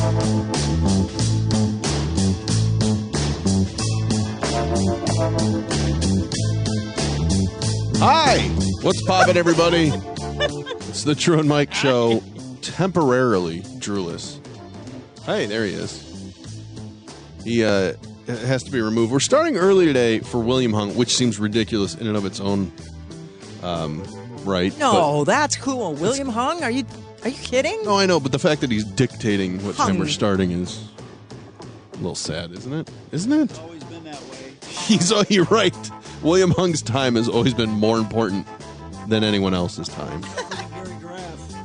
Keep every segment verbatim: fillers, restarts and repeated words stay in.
Hi, what's poppin', everybody? It's the Drew and Mike Show, temporarily Drewless. Hey, there he is. He uh, has to be removed. We're starting early today for William Hung, which seems ridiculous in and of its own um, right. No, but that's cool. William Hung? Are you are you kidding? No, I know, but the fact that he's dictating what Hung. time we're starting is a little sad, isn't it? Isn't it? It's always been that way. He's oh, you're right. William Hung's time has always been more important than anyone else's time. Gary Graff.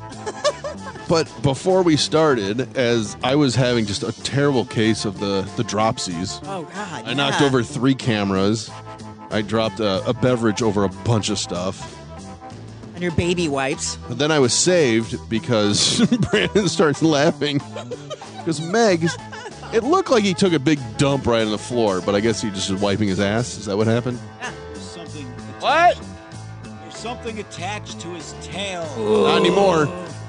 But before we started, as I was having just a terrible case of the, the dropsies, Oh, God. I yeah. knocked over three cameras. I dropped a, a beverage over a bunch of stuff. And your baby wipes. But then I was saved because Brandon starts laughing. Because Meg, it looked like he took a big dump right on the floor, but I guess he just was wiping his ass. Is that what happened? There's something. What? There's something attached to his tail. Not anymore.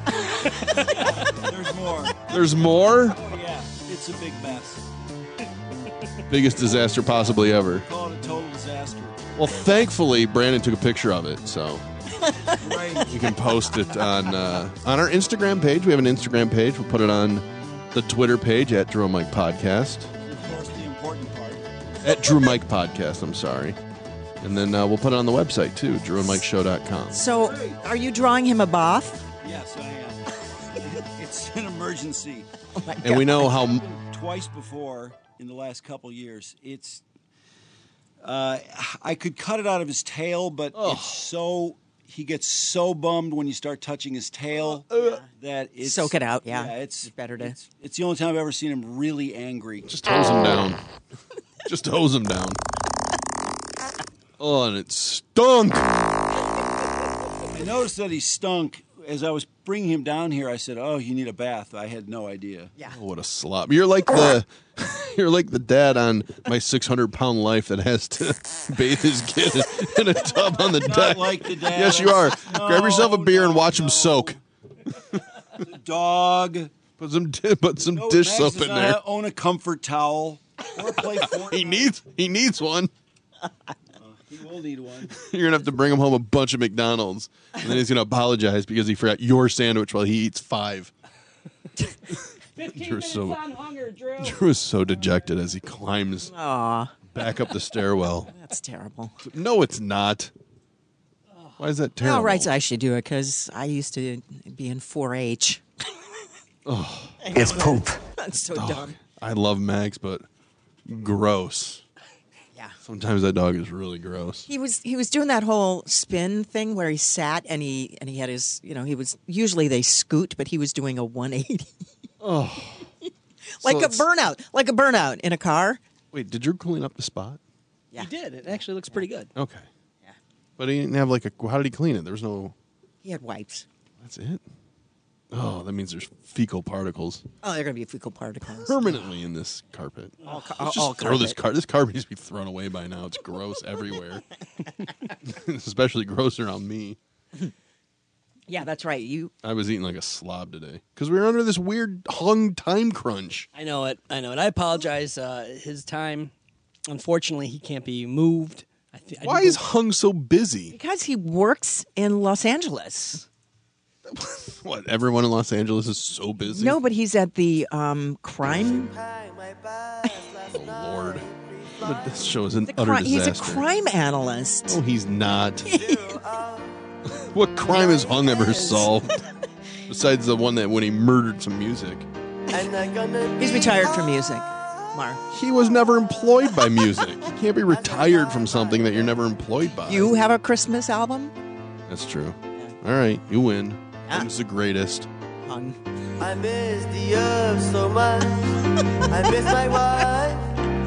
There's more. There's more? Oh yeah, it's a big mess. Biggest disaster possibly ever. Call it a total disaster. Well, thankfully, Brandon took a picture of it, so Right. you can post it on uh, on our Instagram page. We have an Instagram page. We'll put it on the Twitter page at Drew and Mike Podcast. Of course, the important part. At Drew Mike Podcast, I'm sorry. And then uh, we'll put it on the website, too, drew and mike show dot com. So, are you drawing him a bath? Yes, I am. It's an emergency. Oh, my God. And we know how... Twice before in the last couple years. It's. Uh, I could cut it out of his tail, but it's so. He gets so bummed when you start touching his tail that it's Soak it out, yeah. it's It's better to- It's, it's the only time I've ever seen him really angry. Just hose him down. Just hose him down. Oh, and it stunk. I noticed that he stunk. As I was bringing him down here, I said, "Oh, you need a bath." I had no idea. Yeah. Oh, what a slob. You're like the... You're like the dad on My six hundred pound Life that has to bathe his kid in a tub on the Not deck. like the dad. Yes, you are. No, Grab yourself a beer and no, watch him no. soak. The dog. Put some put some No, dish Max soap does in not there. Own a comfort towel or play Fortnite. He needs he needs one. He will need one. You're gonna have to bring him home a bunch of McDonald's, and then he's gonna apologize because he forgot your sandwich while he eats five. fifteen You're minutes so- on hunger, Drew. Drew is so dejected as he climbs Aw, back up the stairwell. that's terrible. No, it's not. Why is that terrible? All right, I should do it because I used to be in four H. It's poop. That's so dumb. I love Max, but gross. Yeah. Sometimes that dog is really gross. He was he was doing that whole spin thing where he sat and he and he had his you know he was usually they scoot but he was doing a one eighty. Oh, like So a it's- burnout, like a burnout in a car. Wait, did Drew clean up the spot? Yeah. He did. It actually looks pretty good. Okay. Yeah. But he didn't have like a. How did he clean it? There was no. He had wipes. That's it. Oh, that means there's fecal particles Oh, they're going to be fecal particles. permanently in this carpet. All, ca- Let's all just throw this carpet. car. This carpet needs to be thrown away by now. It's gross everywhere. It's especially gross around me. Yeah, that's right. You I was eating like a slob today because we were under this weird hung time crunch. I know it. I know it. I apologize. Uh, his time, unfortunately, he can't be moved. I th- I Why do is Hung so busy? because he works in Los Angeles. What? Everyone in Los Angeles is so busy. No, but he's at the um, crime. Oh, Lord. But this show is an The utter cri- he's disaster. a crime analyst. Oh, he's not. What crime has Hung ever solved? Besides the one that when he murdered some music. He's retired from music. Mark, He was never employed by music. You can't be retired from something that you're never employed by. you have a Christmas album? That's true. All right, you win. Yeah. Hung's the greatest. Hung. I miss the earth so much. I miss my wife.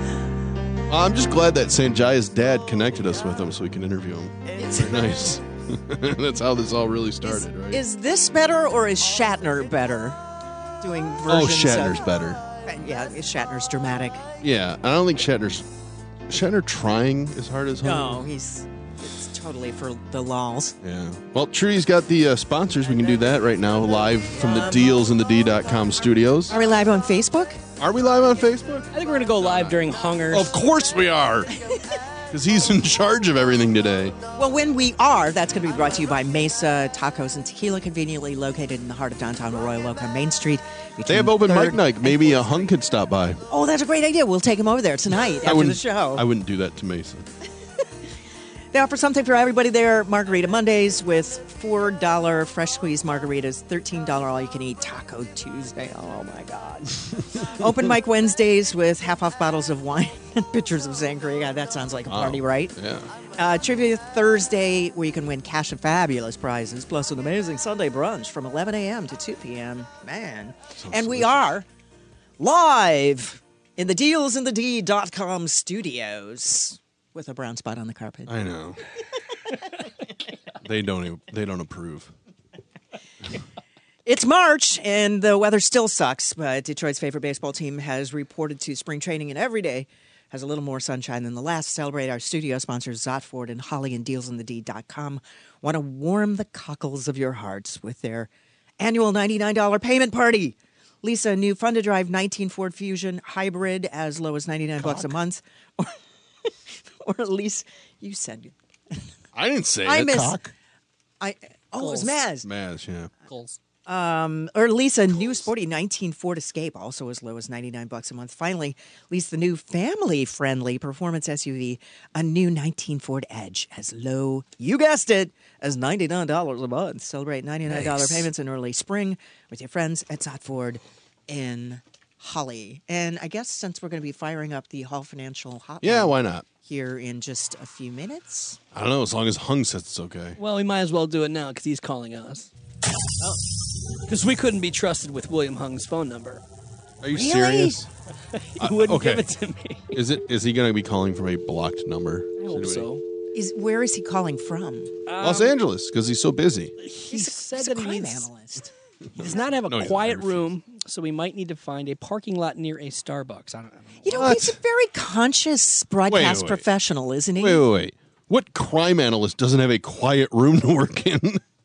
I'm just glad that Sanjaya's dad connected us with him so we can interview him. Very nice. That's how this all really started, right? Is this better or is Shatner better? Doing oh, versions Shatner's of, better. Yeah, Shatner's dramatic. Yeah, I don't think Shatner's Shatner trying as hard as Hung. No, he's it's Totally for the lols. Yeah. Well, Trudy's got the uh, sponsors. We can do that right now, live from the deals in the D dot com studios. Are we live on Facebook? Are we live on Facebook? I think we're going to go live during Hungers. Of course we are. Because he's in charge of everything today. Well, when we are, that's going to be brought to you by Mesa Tacos and Tequila, conveniently located in the heart of downtown Arroyo Loco, Main Street. They have open mic night. Maybe a hung could stop by. Oh, that's a great idea. We'll take him over there tonight I after wouldn't, the show. I wouldn't do that to Mesa. They offer something for everybody there. Margarita Mondays with four dollars fresh squeezed margaritas, thirteen dollars all-you-can-eat Taco Tuesday. Oh, my God. Open mic Wednesdays with half-off bottles of wine and pitchers of sangria. That sounds like a party, Oh, right? Yeah. Uh, Trivia Thursday, where you can win cash and fabulous prizes, plus an amazing Sunday brunch from eleven a.m. to two p.m. Man. And we are live in the deals in the D dot com studios with a brown spot on the carpet. I know. they don't. Even, they don't approve. It's March, and the weather still sucks, but Detroit's favorite baseball team has reported to spring training, and every day has a little more sunshine than the last. Celebrate our studio sponsors, Zotford and Holly and deals in the D dot com. Want to warm the cockles of your hearts with their annual ninety-nine dollars payment party. Lisa, a new fun-to-drive nineteen Ford Fusion hybrid as low as ninety-nine bucks a month. Or, or at least you said. I didn't say I it. miss. Cock. I Oh, it was Goals. Maz. Maz, yeah. Goals. Um, or lease a new sporty nineteen Ford Escape, also as low as ninety-nine bucks a month. Finally, lease the new family-friendly performance S U V, a new nineteen Ford Edge, as low, you guessed it, as ninety-nine dollars a month. Celebrate ninety-nine dollars Nice. payments in early spring with your friends at Zott Ford in Holly. And I guess since we're going to be firing up the Hall Financial Hotline Yeah, why not? here in just a few minutes. I don't know. As long as Hung says it's okay. Well, we might as well do it now because he's calling us. Because we couldn't be trusted with William Hung's phone number. Are you Really? serious? He wouldn't okay. give it to me. Is it? Is he going to be calling from a blocked number? I hope so. Is Where is he calling from? Los Angeles, because he's so busy. He said He's a that he crime needs, analyst. he does not have a No, he's quiet not. room, so we might need to find a parking lot near a Starbucks. I don't, I don't know. You know, What? he's a very conscious broadcast wait. professional, isn't he? Wait, wait, wait. What crime analyst doesn't have a quiet room to work in?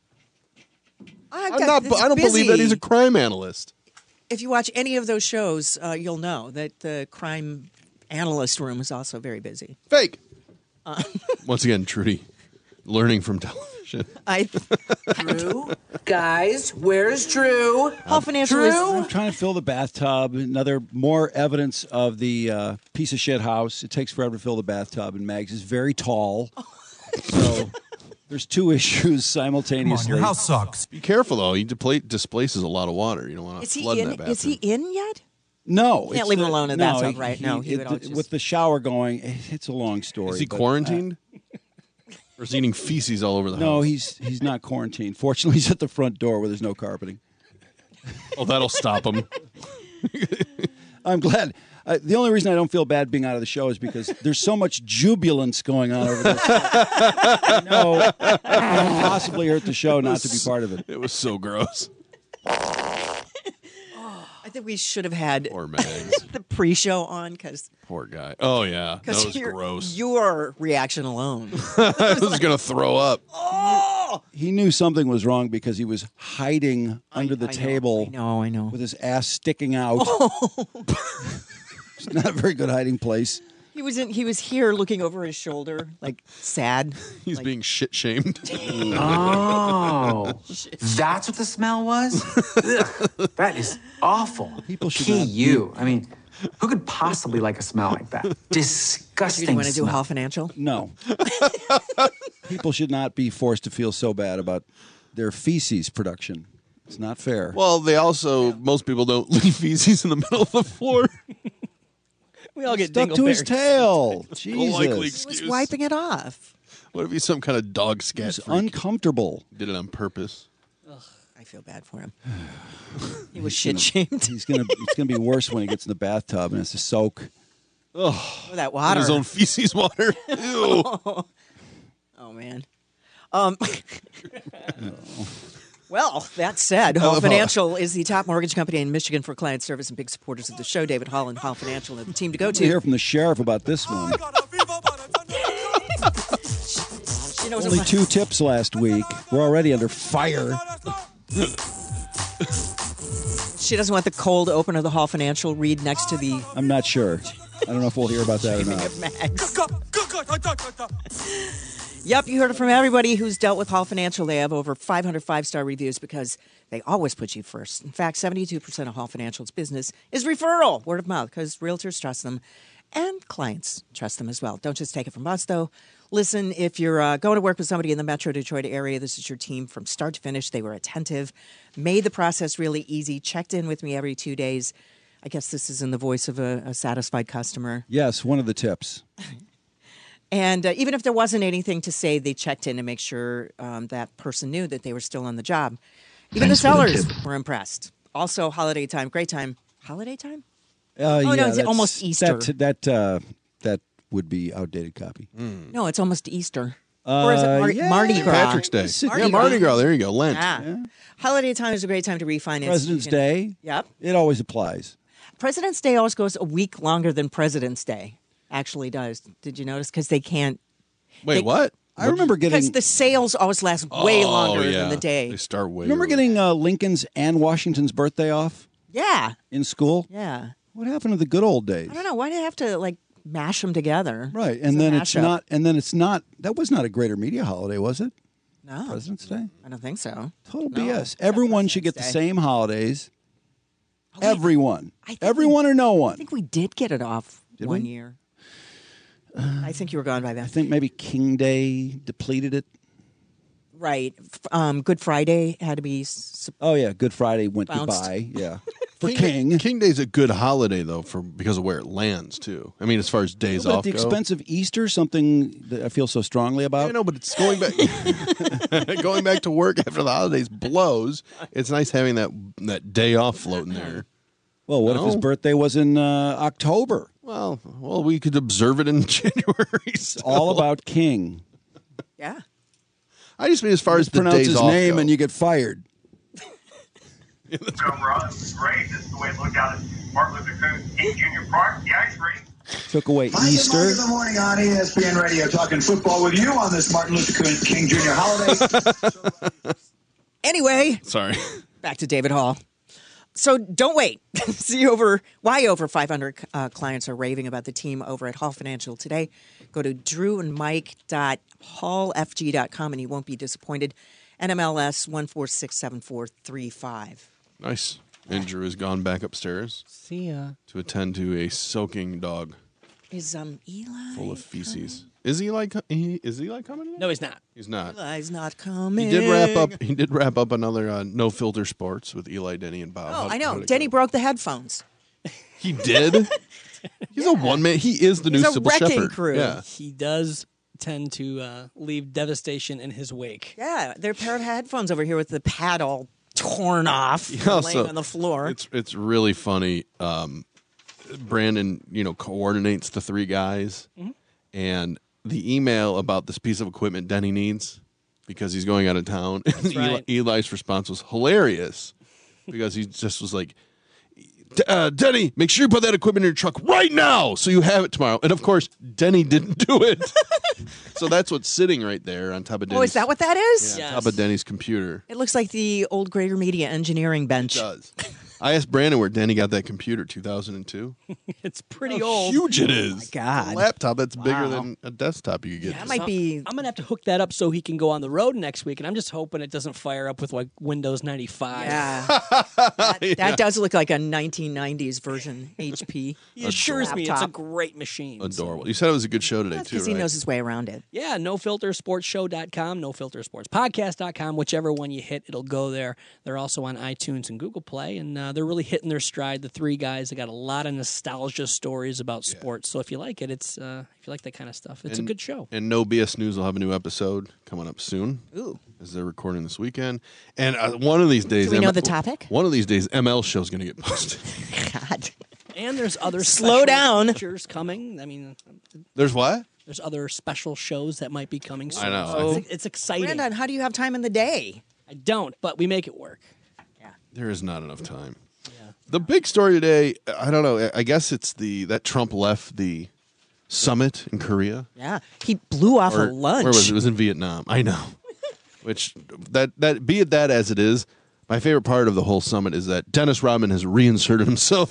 I've I'm got- not. it's I don't believe that busy. he's a crime analyst. If you watch any of those shows, uh, you'll know that the crime analyst room is also very busy. Fake. Uh. Once again, Trudy, learning from television. I Drew? Guys, where's Drew? Hall Financial Drew? is I'm trying to fill the bathtub. Another more evidence of the uh, piece of shit house. It takes forever to fill the bathtub, and Mags is very tall. So there's two issues simultaneously. Your house sucks. Be careful though. He depla- displaces a lot of water. You don't want to is he flood in? that bathroom. Is he in yet? No, Can't it's leave him the- alone in the no, bathtub, right? No, he it- would all just- with the shower going. It's a long story. Is he but, uh, quarantined? Or is he eating feces all over the no, house? he's he's not quarantined. Fortunately, he's at the front door where there's no carpeting. Oh, that'll stop him. I'm glad. Uh, the only reason I don't feel bad being out of the show is because there's so much jubilance going on over there. I know it can possibly hurt the show not to be part of it. It was so gross. I think we should have had Poor Mags. the pre-show on because Poor guy. Oh yeah, that was your, gross. your reaction alone. I was gonna throw up. He knew something was wrong because he was hiding under the I know, table I know, I know. with his ass sticking out. It's not a very good hiding place. He was in. He was here, looking over his shoulder, like sad. He's like, being shit shamed. Oh, that's what the smell was? Ugh, that is awful. People should Key not you. I mean, who could possibly like a smell like that? Disgusting You want to do smell. Hall Financial? No. People should not be forced to feel so bad about their feces production. It's not fair. Well, they also most people don't leave feces in the middle of the floor. We all get Stuck to his dingleberries. tail. Likely Jesus. He was excuse. wiping it off. What if he's some kind of dog scat It's freak? uncomfortable. Did it on purpose. I feel bad for him. He was shit shamed. He's gonna. It's gonna be worse when he gets in the bathtub and has to soak. Oh, that In water. his own feces water. Ew. Oh man. Um. Well, that said, Hall love how- Financial is the top mortgage company in Michigan for client service and big supporters of the show. David Hall and Hall Financial are the team to go To hear to. from the sheriff about this one. You know, Only two tips last week. We're already under fire. She doesn't want the cold open of the Hall Financial read next to the I'm not sure. I don't know if we'll hear about that or not. Mags. Yep, you heard it from everybody who's dealt with Hall Financial. They have over five hundred five-star reviews because they always put you first. In fact, seventy-two percent of Hall Financial's business is referral, word of mouth, because realtors trust them and clients trust them as well. Don't just take it from us, though. Listen, if you're uh, going to work with somebody in the Metro Detroit area, this is your team from start to finish. They were attentive, made the process really easy, checked in with me every two days. I guess this is in the voice of a, a satisfied customer. Yes, one of the tips. And uh, even if there wasn't anything to say, they checked in to make sure um, that person knew that they were still on the job. Even Thanks the for the sellers tip. were impressed. Also, holiday time, great time. Holiday time? Uh, Oh, no, yeah, it's that's- almost Easter. That that uh, that would be outdated copy. No, it's almost Easter. or is it Uh, Mar- yeah. Mardi Gras? Patrick's Day. Mardi yeah, Mardi Gras. Gras. There you go. Lent. Yeah. Holiday time is a great time to refinance. President's You can- Day. Yep. It always applies. President's Day always goes a week longer than President's Day. Actually does. Did you notice? Because they can't. Wait, They- what? I remember Because getting. the sales always last way Oh, longer yeah. than the day. They start way. Remember early. getting uh, Lincoln's and Washington's birthday off Yeah. in school? Yeah. What happened to the good old days? I don't know. Why do you have to like mash them together? Right, It's and a then it's mashup. not. And then it's not. That was not a greater media holiday, was it? No. President's Day. I don't think so. Total No. B S. Everyone should get the President's Day. same holidays. wait. Everyone. I think Everyone or no I one. think we did get it off Did one we? year. I think you were gone by I then. think maybe King Day depleted it. Right. F- Um, Good Friday had to be. s- Oh yeah, Good Friday went Bounced. goodbye. Yeah, for King, King. King Day's a good holiday though, for because of where it lands too. I mean, as far as days But at off the go. expense of Easter, something that I feel so strongly about. I know, but it's going back. going back to work after the holidays blows. It's nice having that that day off floating there. Well, what if his No. birthday was in uh, October? Well, well, we could observe it in January. So. All about King. Yeah. I just mean as far as the Pronounce days his off name go. and you get fired. Overall, this is great. This is the way it looked out at Martin Luther King Junior Park, the ice rink. Took away Mike and Easter. Mark in the morning on E S P N Radio, talking football with you on this Martin Luther King Junior holiday. Anyway, Sorry. back to David Hall. So don't wait. See over why over five hundred uh, clients are raving about the team over at Hall Financial today. Go to drew and mike dot hall f g dot com and you won't be disappointed. N M L S one four six seven four three five. Nice. And Drew has gone back upstairs See ya. to attend to a soaking dog Is um Eli full of feces. Is Eli? co- he- Is Eli coming? Today? No, he's not. He's not. Eli's not coming. He did wrap up. He did wrap up another uh, no filter sports with Eli, Denny, and Bob. Oh, How- I how know. did it Denny go? broke the headphones. He did. He's a one man. He is the He's new a Sybil wrecking Shepherd. crew. Yeah. He does tend to uh, leave devastation in his wake. Yeah, they're pair of headphones over here with the pad all torn off, Yeah, laying so on the floor. It's it's really funny. Um, Brandon, you know, coordinates the three guys, Mm-hmm. and the email about this piece of equipment Denny needs because he's going out of town. And Eli, right. Eli's response was hilarious because he just was like, "D- uh, "Denny, make sure you put that equipment in your truck right now so you have it tomorrow." And of course, Denny didn't do it. So that's what's sitting right there on top of Denny's. Oh, is that what that is? Yeah, on Yes. top of Denny's computer. It looks like the old Greater Media engineering bench. It does. I asked Brandon where Denny got that computer, two thousand two. It's pretty How old. huge it is. God. A laptop that's bigger Wow. than a desktop you could get. That might be. I'm gonna have to hook that up so he can go on the road next week, and I'm just hoping it doesn't fire up with like Windows ninety-five. Yeah. that, that does look like a nineteen nineties version H P. He assures me it's a laptop. great machine. so- Adorable. You said it was a good show today, too, Because he right? knows his way around it. Yeah, no filter sports show dot com, no filter sports podcast dot com. Whichever one you hit, it'll go there. They're also on iTunes and Google Play, and uh, they're really hitting their stride. The three guys, they got a lot of nostalgia stories about sports. So if you like it, it's uh, if you like that kind of stuff, it's And- a good show. And No B S News will have a new episode coming up soon. Ooh. As they're recording this weekend. And uh, one of these days... Do we know M- the topic? One of these days, M L show's going to get posted. God. And there's other Slow special down. features coming. I mean, There's what? there's other special shows that might be coming soon. I know. So I it's, it's exciting. Brandon, how do you have time in the day? I don't, but we make it work. There is not enough time. The big story today, I don't know, I guess it's the that Trump left the summit in Korea. Yeah, he blew off Or, a lunch. Where was it? It was in Vietnam. I know. Which that that be it that as it is, my favorite part of the whole summit is that Dennis Rodman has reinserted himself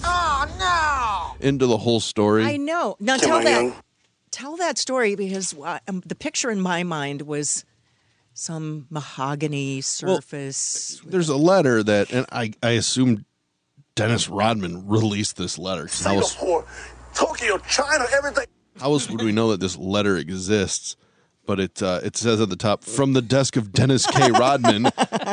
Oh no! into the whole story. I know. Now tell that tell that story because uh, um, the picture in my mind was some mahogany surface. There's a letter that, and I I assume Dennis Rodman released this letter. How else, Singapore, Tokyo, China, everything. how else would we know that this letter exists? But it uh, it says at the top, from the desk of Dennis K. Rodman.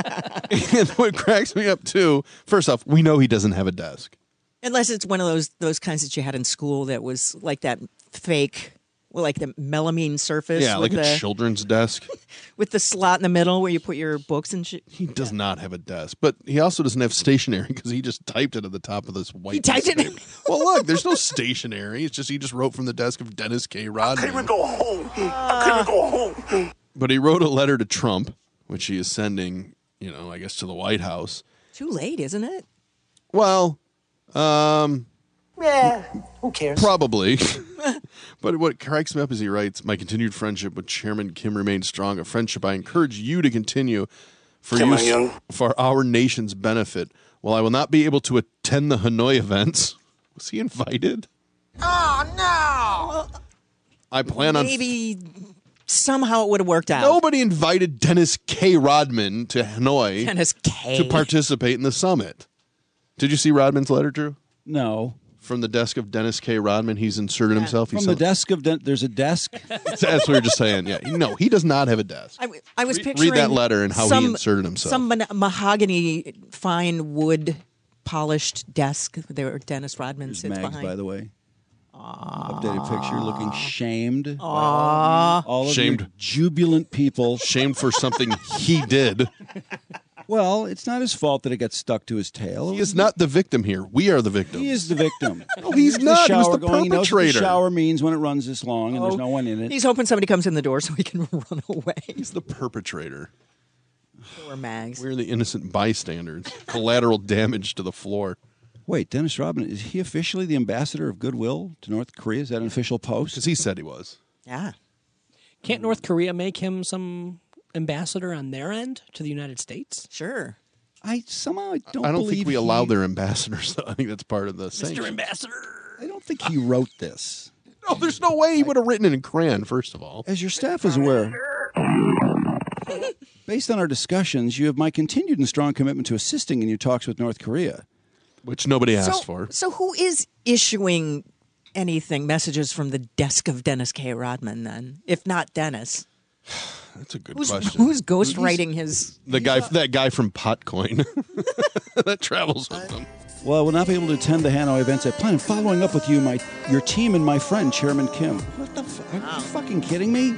And what cracks me up, too, first off, we know he doesn't have a desk. Unless it's one of those those kinds that you had in school that was like that fake, well, like the melamine surface. Yeah, like with a the, children's desk. with the slot in the middle where you put your books and shit. He does not have a desk. But he also doesn't have stationery because he just typed it at the top of this white He typed piece of it in. paper. Well, look, there's no stationery. It's just he just wrote from the desk of Dennis K. I can't Rodman. even go home. I can't even go home. But he wrote a letter to Trump, which he is sending, you know, I guess to the White House. Too late, isn't it? Well, um... Yeah, who cares? Probably. But what cracks me up is he writes, my continued friendship with Chairman Kim remains strong, a friendship I encourage you to continue for Kim use, Jong-un. for our nation's benefit. While I will not be able to attend the Hanoi events, was he invited? Oh, no! I plan on... Maybe somehow it would have worked out. Nobody invited Dennis K. Rodman to Hanoi Dennis K. to participate in the summit. Did you see Rodman's letter, Drew? No. From the desk of Dennis K. Rodman, he's inserted himself. From He's the desk of Den- there's a desk. That's what we were just saying. Yeah, no, he does not have a desk. I, I was Read- picturing read that letter and how he some, inserted himself. Some ma- mahogany, fine wood, polished desk. There, Dennis Rodman There's sits Mags, behind. by the way. Updated picture, looking shamed. Aww. All of Shamed. you jubilant people. Shamed for something he did. Well, it's not his fault that it got stuck to his tail. He is not the victim here. We are the victim. He is the victim. No, he's There's not. The He was shower the going. He knows what perpetrator. the shower means when it runs this long, and there's no one in it. He's hoping somebody comes in the door so he can run away. He's the perpetrator. Poor Mags. We're the innocent bystanders. Collateral damage to the floor. Wait, Dennis Rodman, is he officially the ambassador of goodwill to North Korea? Is that an official post? Because he said he was. Yeah. Can't North Korea make him some ambassador on their end to the United States? Sure. I somehow I don't. I don't believe think we he- allow their ambassadors, though. I think that's part of the Mister sanction. Ambassador. I don't think he wrote this. No, there's no way he would have written it in crayon, first of all. As your staff is aware, based on our discussions, you have my continued and strong commitment to assisting in your talks with North Korea. Which nobody asked so, for. So who is issuing anything, messages from the desk of Dennis K. Rodman then, if not Dennis? That's a good Who's, question. who's ghostwriting his... The guy, that guy from Potcoin that travels with him. Well, I will not be able to attend the Hanoi events. I plan on following up with you, my your team, and my friend Chairman Kim. What the? F- are you fucking kidding me?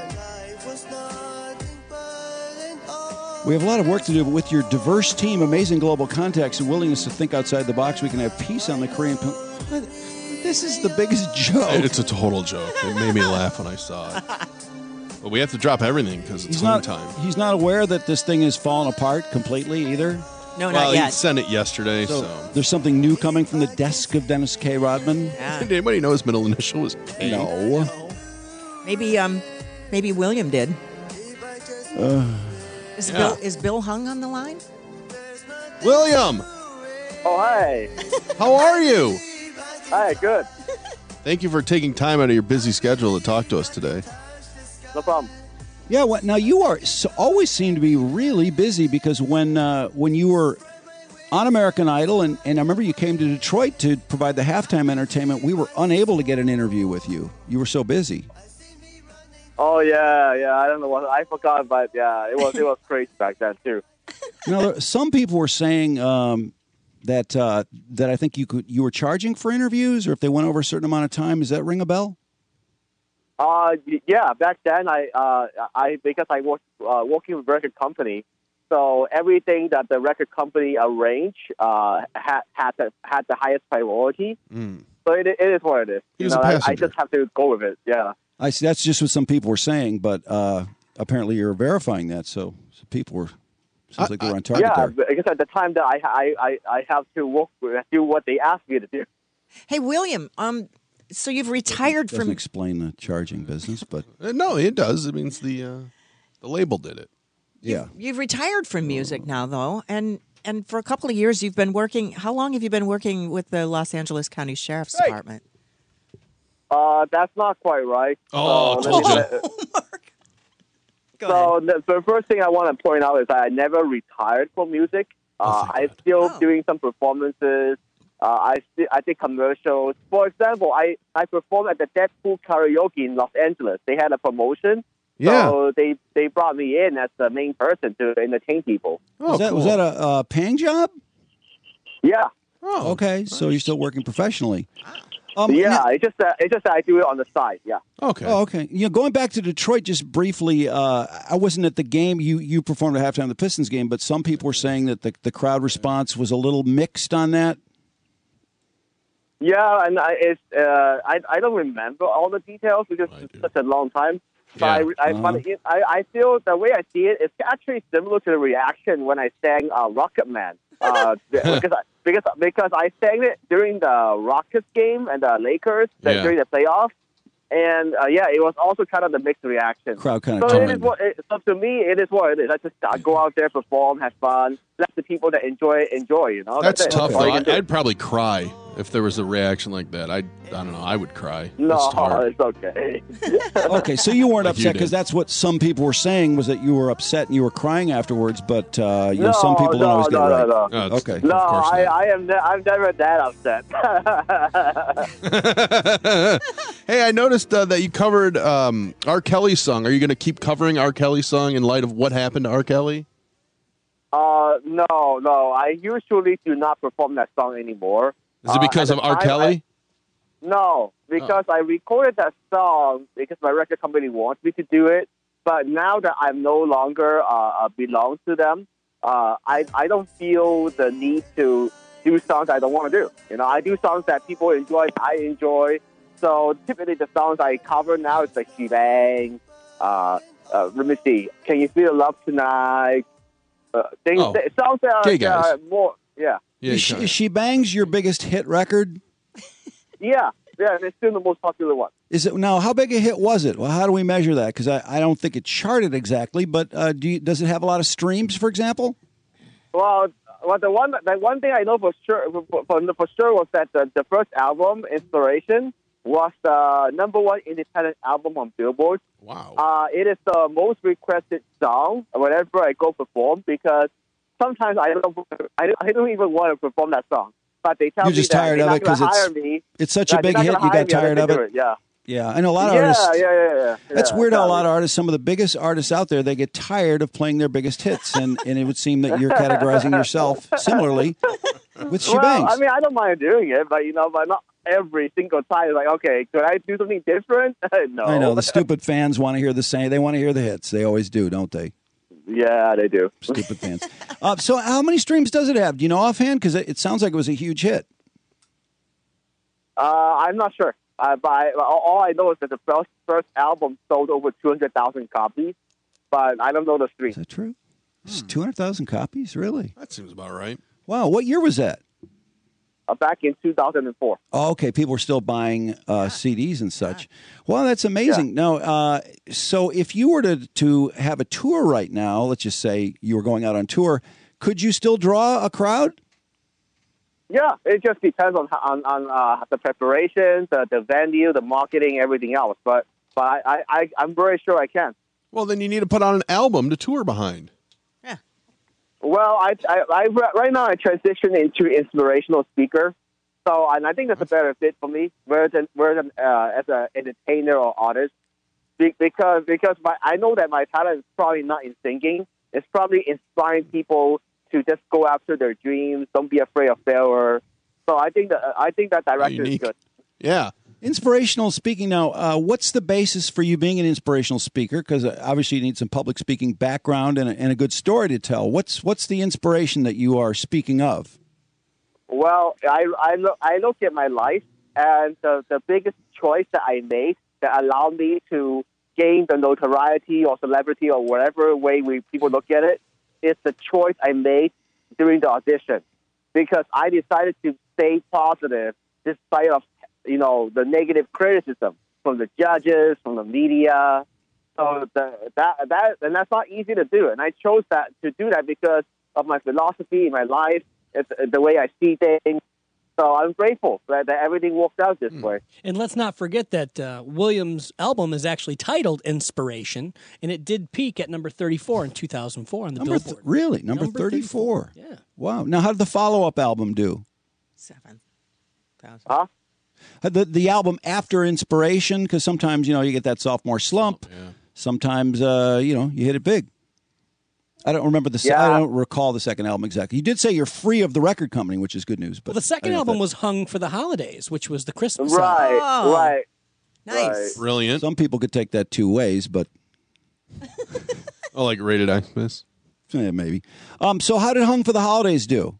We have a lot of work to do, but with your diverse team, amazing global contacts, and willingness to think outside the box, we can have peace on the Korean. Pen- What? This is the biggest joke. It's a total joke. It made me laugh when I saw it. But we have to drop everything because it's He's home not. time. He's not aware that this thing has fallen apart completely either. No, well, not he yet. sent it yesterday, So, so. there's something new coming from the desk of Dennis K. Rodman. Yeah. Did anybody know his middle initial was K? No. Maybe um, maybe William did. Uh, Is Yeah. Bill is Bill Hung on the line? William, Oh, hi. how are you? Hi, good. Thank you for taking time out of your busy schedule to talk to us today. No problem. Yeah, what now? You are so, always seem to be really busy because when uh, when you were on American Idol, and, and I remember you came to Detroit to provide the halftime entertainment, we were unable to get an interview with you. You were so busy. Oh, yeah, yeah. I don't know what I forgot, but yeah, it was it was crazy back then too. Now, there- some people were saying um, that uh, that I think you could you were charging for interviews, or if they went over a certain amount of time. Does that ring a bell? Uh, y- yeah. Back then, I uh, I because I was uh, working with a record company, so everything that the record company arranged uh, had had the, had the highest priority. Mm. So it, it is what it is. He You was a know, I, I passenger. just have to go with it. Yeah. I see. That's just what some people were saying, but uh, apparently you're verifying that. So, so people were seems like they were on target Yeah, there. because at the time that I I, I, I have to work with, do what they asked me to do. Hey, William, um, So you've retired Doesn't from. explain the charging business, but Uh, no, it does. It means the uh, the label did it. yeah. You've retired from music now, though, and and for a couple of years you've been working. How long have you been working with the Los Angeles County Sheriff's Department? Uh, that's not quite right. Oh, So told let me- ya. So the, the first thing I want to point out is that I never retired from music. Uh, I'm still doing some performances. Uh, I sti- I did commercials. For example, I, I performed at the Deadpool karaoke in Los Angeles. They had a promotion. Yeah. So they, they brought me in as the main person to entertain people. Oh, was that was cool. that a, a paying job? Yeah. Oh, Okay, so you're still working professionally. Um, yeah, now- it's just that it's just that I do it on the side. Yeah. Okay. Oh, okay. You know, going back to Detroit just briefly, uh, I wasn't at the game. You you performed at halftime of the Pistons game, but some people were saying that the, the crowd response was a little mixed on that. Yeah, and I, it's uh, I I don't remember all the details because it's such a long time. But Yeah. I I, Uh-huh. but it, I I feel the way I see it, it's actually similar to the reaction when I sang uh, Rocket Man. Uh, because I, because because I sang it during the Rockets game and the Lakers the, Yeah. during the playoffs, and uh, yeah, it was also kind of the mixed reaction. Crowd kind So of it is joined. what. It, so to me, it is what it is. I just I go out there, perform, have fun, let the people that enjoy it enjoy. You know, That's it. tough, All though. you can do. I, I'd probably cry if there was a reaction like that. I I don't know. I would cry. No, That's hard. it's okay. Okay, so you weren't Like you upset because did. that's what some people were saying was that you were upset and you were crying afterwards. But uh, you know, No, some people don't no, always get no, it right. no, no. No, it's- Okay. No, Of course I, not. I am. Ne- I'm never that upset. Hey, I noticed uh, that you covered um, R. Kelly's song. Are you going to keep covering R. Kelly's song in light of what happened to R. Kelly? uh, no, no. I usually do not perform that song anymore. Is it because Uh, of at the R. time, Kelly? I- no, because I recorded that song because my record company wants me to do it. But now that I'm no longer uh, uh, belong to them, uh, I I don't feel the need to do songs I don't want to do. You know, I do songs that people enjoy, I enjoy. So typically the songs I cover now is like She Bang, uh, uh, let me see, Can You Feel the Love Tonight? Uh, things, Oh, that, songs that are, gay that guys. are more, yeah. Yeah, Is she, kinda. is She Bangs your biggest hit record? Yeah, yeah, and it's still the most popular one. Is it now? How big a hit was it? Well, how do we measure that? Because I, I don't think it charted exactly, but uh, do you, does it have a lot of streams, for example? Well, well, the one the one thing I know for sure for, for, for sure was that the, the first album, Inspiration, was the number one independent album on Billboard. Wow. Uh, it is the most requested song whenever I go perform because sometimes I don't I don't, I don't even want to perform that song, but they tell You're me just that tired they're of not it 'cause gonna it's- hire me. it's such a that they're big not hit, gonna you hire got me unless tired they of do it? Yeah. Yeah, I know a lot of yeah, artists. yeah, yeah, yeah. That's yeah, weird how a exactly. lot of artists, some of the biggest artists out there, they get tired of playing their biggest hits, and, and it would seem that you're categorizing yourself similarly with She Well, Bangs. I mean, I don't mind doing it, but you know, but not every single time. It's like, okay, could I do something different? no. I know the stupid fans want to hear the same. They want to hear the hits. They always do, don't they? Yeah, they do. Stupid fans. Uh, so, how many streams does it have? Do you know offhand? Because it, it sounds like it was a huge hit. Uh, I'm not sure. Uh, but I, all I know is that the first first album sold over two hundred thousand copies, but I don't know the stream. Is that true? It's two hundred thousand copies, really? That seems about right. Wow. What year was that? Uh, back in two thousand four. Oh, okay. People were still buying uh, C Ds and such. Well, that's amazing. Now, uh, so if you were to, to have a tour right now, let's just say you were going out on tour, could you still draw a crowd? Yeah, it just depends on on, on uh, the preparations, uh, the venue, the marketing, everything else. But but I, I, I I'm very sure I can. Well, then you need to put on an album to tour behind. Well, I, I, I right now I transition into inspirational speaker, so and I think that's a better fit for me, rather than rather than uh, as an entertainer or artist, Be- because because my, I know that my talent is probably not in singing. It's probably inspiring people to just go after their dreams. Don't be afraid of failure. So I think that I think that direction is Unique. good. Yeah. Inspirational speaking. Now, uh, what's the basis for you being an inspirational speaker? Because uh, obviously you need some public speaking background and a, and a good story to tell. What's what's the inspiration that you are speaking of? Well, I, I, look, I look at my life, and the, the biggest choice that I made that allowed me to gain the notoriety or celebrity or whatever way we people look at it is the choice I made during the audition. Because I decided to stay positive despite of you know, the negative criticism from the judges, from the media. So the, that that and that's not easy to do. And I chose that to do that because of my philosophy in my life, it's the way I see things. So I'm grateful that, that everything worked out this mm. way. And let's not forget that uh, Williams' album is actually titled Inspiration, and it did peak at number thirty-four in two thousand four on the number Billboard. Th- really? Number, number thirty-four? thirty-four. Yeah. Wow. Now, how did the follow-up album do? Seven thousand. Huh? The, the album after Inspiration, because sometimes, you know, you get that sophomore slump. Oh, yeah. Sometimes, uh, you know, you hit it big. I don't remember the. Yeah. I don't recall the second album exactly. You did say you're free of the record company, which is good news. But well, the second album that... was Hung for the Holidays, which was the Christmas right, album. Oh, right, nice, right. Brilliant. Some people could take that two ways, but oh, like Rated X, yeah, maybe. Um, so, how did Hung for the Holidays do?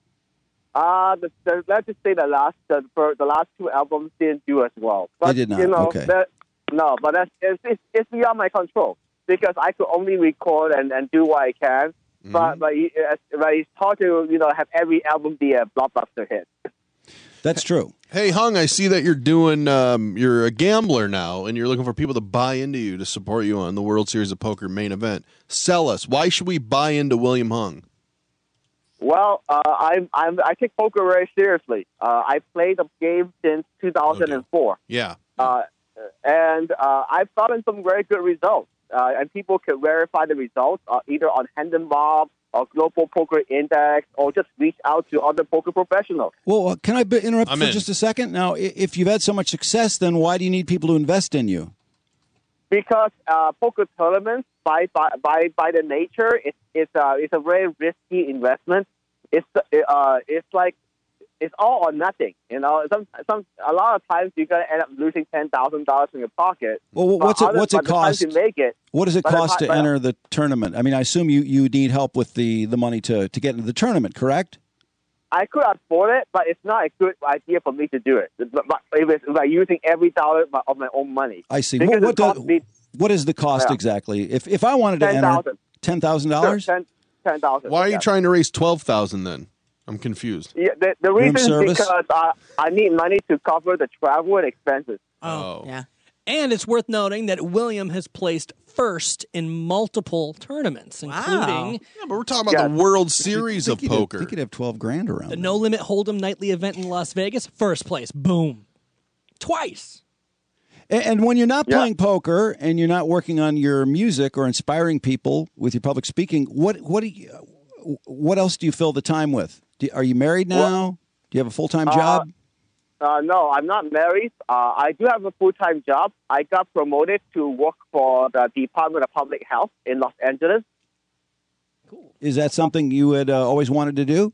Uh, the, the, let's just say the last the, for the last two albums didn't do as well. But, they did not. You know, okay. That, no, but that's it's, it's, it's beyond my control because I could only record and, and do what I can. Mm-hmm. But but, he, but it's hard to you know have every album be a blockbuster hit. That's true. Hey, Hung, I see that you're doing. Um, you're a gambler now, and you're looking for people to buy into you to support you on the World Series of Poker main event. Sell us. Why should we buy into William Hung? Well, uh, I'm, I'm I take poker very seriously. Uh, I played the game since two thousand four. Okay. Yeah. Uh, and uh, I've gotten some very good results. Uh, and people can verify the results uh, either on Hendon-Bob or Global Poker Index or just reach out to other poker professionals. Well, uh, can I b- interrupt I'm for in. just a second? Now, if you've had so much success, then why do you need people to invest in you? Because uh, poker tournaments, by by by, by the nature, it's it's uh, it's a very risky investment. It's uh, it's like it's all or nothing. You know, some some a lot of times you're gonna end up losing ten thousand dollars in your pocket. Well, what's it other, what's it cost? To make it, what does it cost time, to enter the tournament? I mean, I assume you, you need help with the, the money to, to get into the tournament, correct? I could afford it, but it's not a good idea for me to do it. But if it's by using every dollar of my own money. I see. What, what, do, me, what is the cost yeah. exactly? If if I wanted to ten, enter ten thousand dollars, ten ten thousand. Why are you yeah. trying to raise twelve thousand then? I'm confused. Yeah, the, the reason is because I, I need money to cover the travel and expenses. Oh, yeah. And it's worth noting that William has placed first in multiple tournaments, including... Wow. Yeah, but we're talking about yeah. the World Series of he Poker. Have, he could have twelve grand around. The No Limit Hold'em nightly event in Las Vegas, first place. Boom. Twice. And, and when you're not yeah. playing poker and you're not working on your music or inspiring people with your public speaking, what what do you, what else do you fill the time with? Do, are you married now? Well, do you have a full-time job? Uh, uh, no, I'm not married. Uh, I do have a full-time job. I got promoted to work for the Department of Public Health in Los Angeles. Cool. Is that something you had uh, always wanted to do?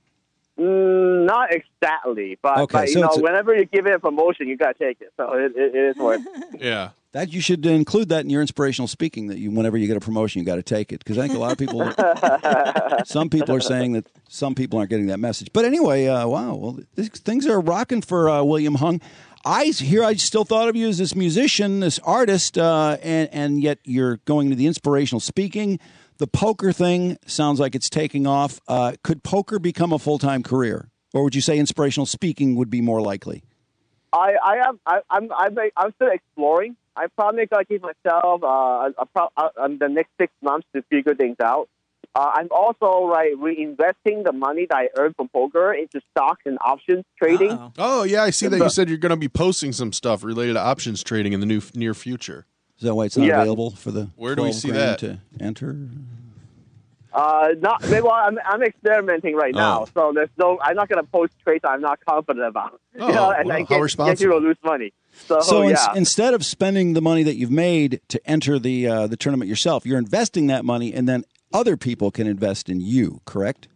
Mm, not exactly, but, okay, but you so know, a, whenever you give it a promotion, you got to take it. So it, it, it is worth it. Yeah. That you should include that in your inspirational speaking. That you, whenever you get a promotion, you got to take it because I think a lot of people, some people are saying that some people aren't getting that message. But anyway, uh, wow, well, this, things are rocking for uh, William Hung. I here, I still thought of you as this musician, this artist, uh, and and yet you're going to the inspirational speaking. The poker thing sounds like it's taking off. Uh, could poker become a full time career, or would you say inspirational speaking would be more likely? I, I am. I, I'm. I'm. I'm still exploring. I probably got to give myself uh, a, a, a, the next six months to figure things out. Uh, I'm also like reinvesting the money that I earned from poker into stocks and options trading. Uh-oh. Oh yeah, I see that you said you're going to be posting some stuff related to options trading in the new near future. Is that why it's not yeah. available for the Where do we see that to enter? Uh, not well. I'm I'm experimenting right now, oh. so there's no. I'm not going to post trades I'm not confident about. Oh, you know, and well, I how get, responsible. get you to lose money. So, so yeah. ins- instead of spending the money that you've made to enter the uh, the tournament yourself, you're investing that money, and then other people can invest in you. Correct?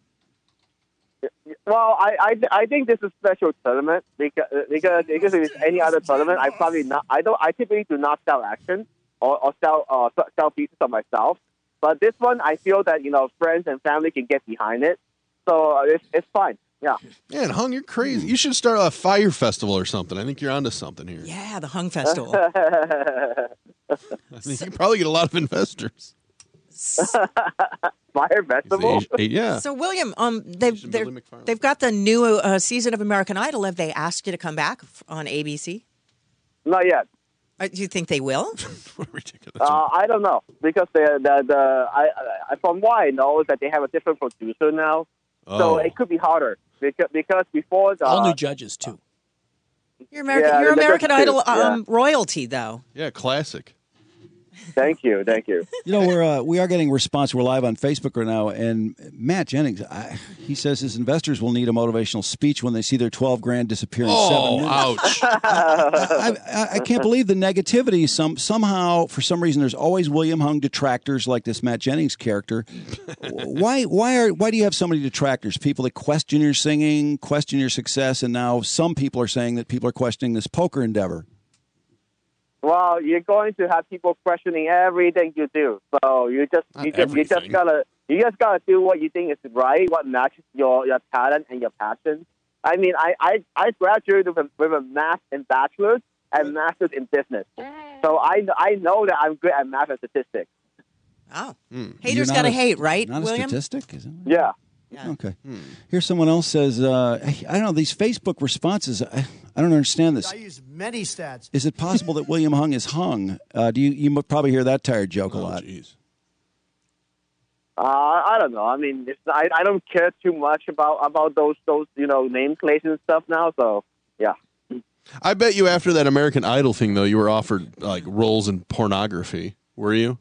Well, I, I, I think this is a special tournament because because because if it's any other tournament, I probably not. I don't. I typically do not sell action or, or sell uh, sell pieces of myself. But this one, I feel that you know friends and family can get behind it, so uh, it's it's fine. Yeah. Man, Hung, you're crazy. You should start a fire festival or something. I think you're onto something here. Yeah, the Hung Festival. I think you probably get a lot of investors. Fire Festival. Yeah. So, William, um, they've they're, they've got the new uh, season of American Idol. Have they asked you to come back f- on A B C? Not yet. Uh, do you think they will? Uh, I don't know because the the, the I, I from what I know is that they have a different producer now, Oh. so it could be harder because because before the All new judges too. You're American, Yeah, you're that's American true. Idol Yeah. um, royalty, though. Yeah, classic. Thank you, thank you. You know, we're uh, we are getting response. We're live on Facebook right now, and Matt Jennings, I, he says his investors will need a motivational speech when they see their twelve grand disappear in seven minutes. ouch. I, I, I can't believe the negativity. Some somehow, for some reason, there's always William Hung detractors like this Matt Jennings character. Why? Why are? Why do you have so many detractors? People that question your singing, question your success, and now some people are saying that people are questioning this poker endeavor. Well, you're going to have people questioning everything you do, so you just Not you just, you just everything. gotta you just gotta do what you think is right, what matches your your talent and your passion. I mean, I I, I graduated with a, with a math and bachelor's and master's in business, so I I know that I'm good at math and statistics. Oh, Hmm. haters You're not gotta a- hate, right, Not William? a statistic, is it? Yeah. Okay. Here's someone else says, uh, hey, I don't know, these Facebook responses, I, I don't understand this. I use many stats. Is it possible that William Hung is hung? Uh, do you you must probably hear that tired joke a Oh, lot? jeez. Uh, I don't know. I mean, it's, I I don't care too much about about those those you know nameplates and stuff now. So yeah. I bet you after that American Idol thing, though, you were offered like roles in pornography. Were you?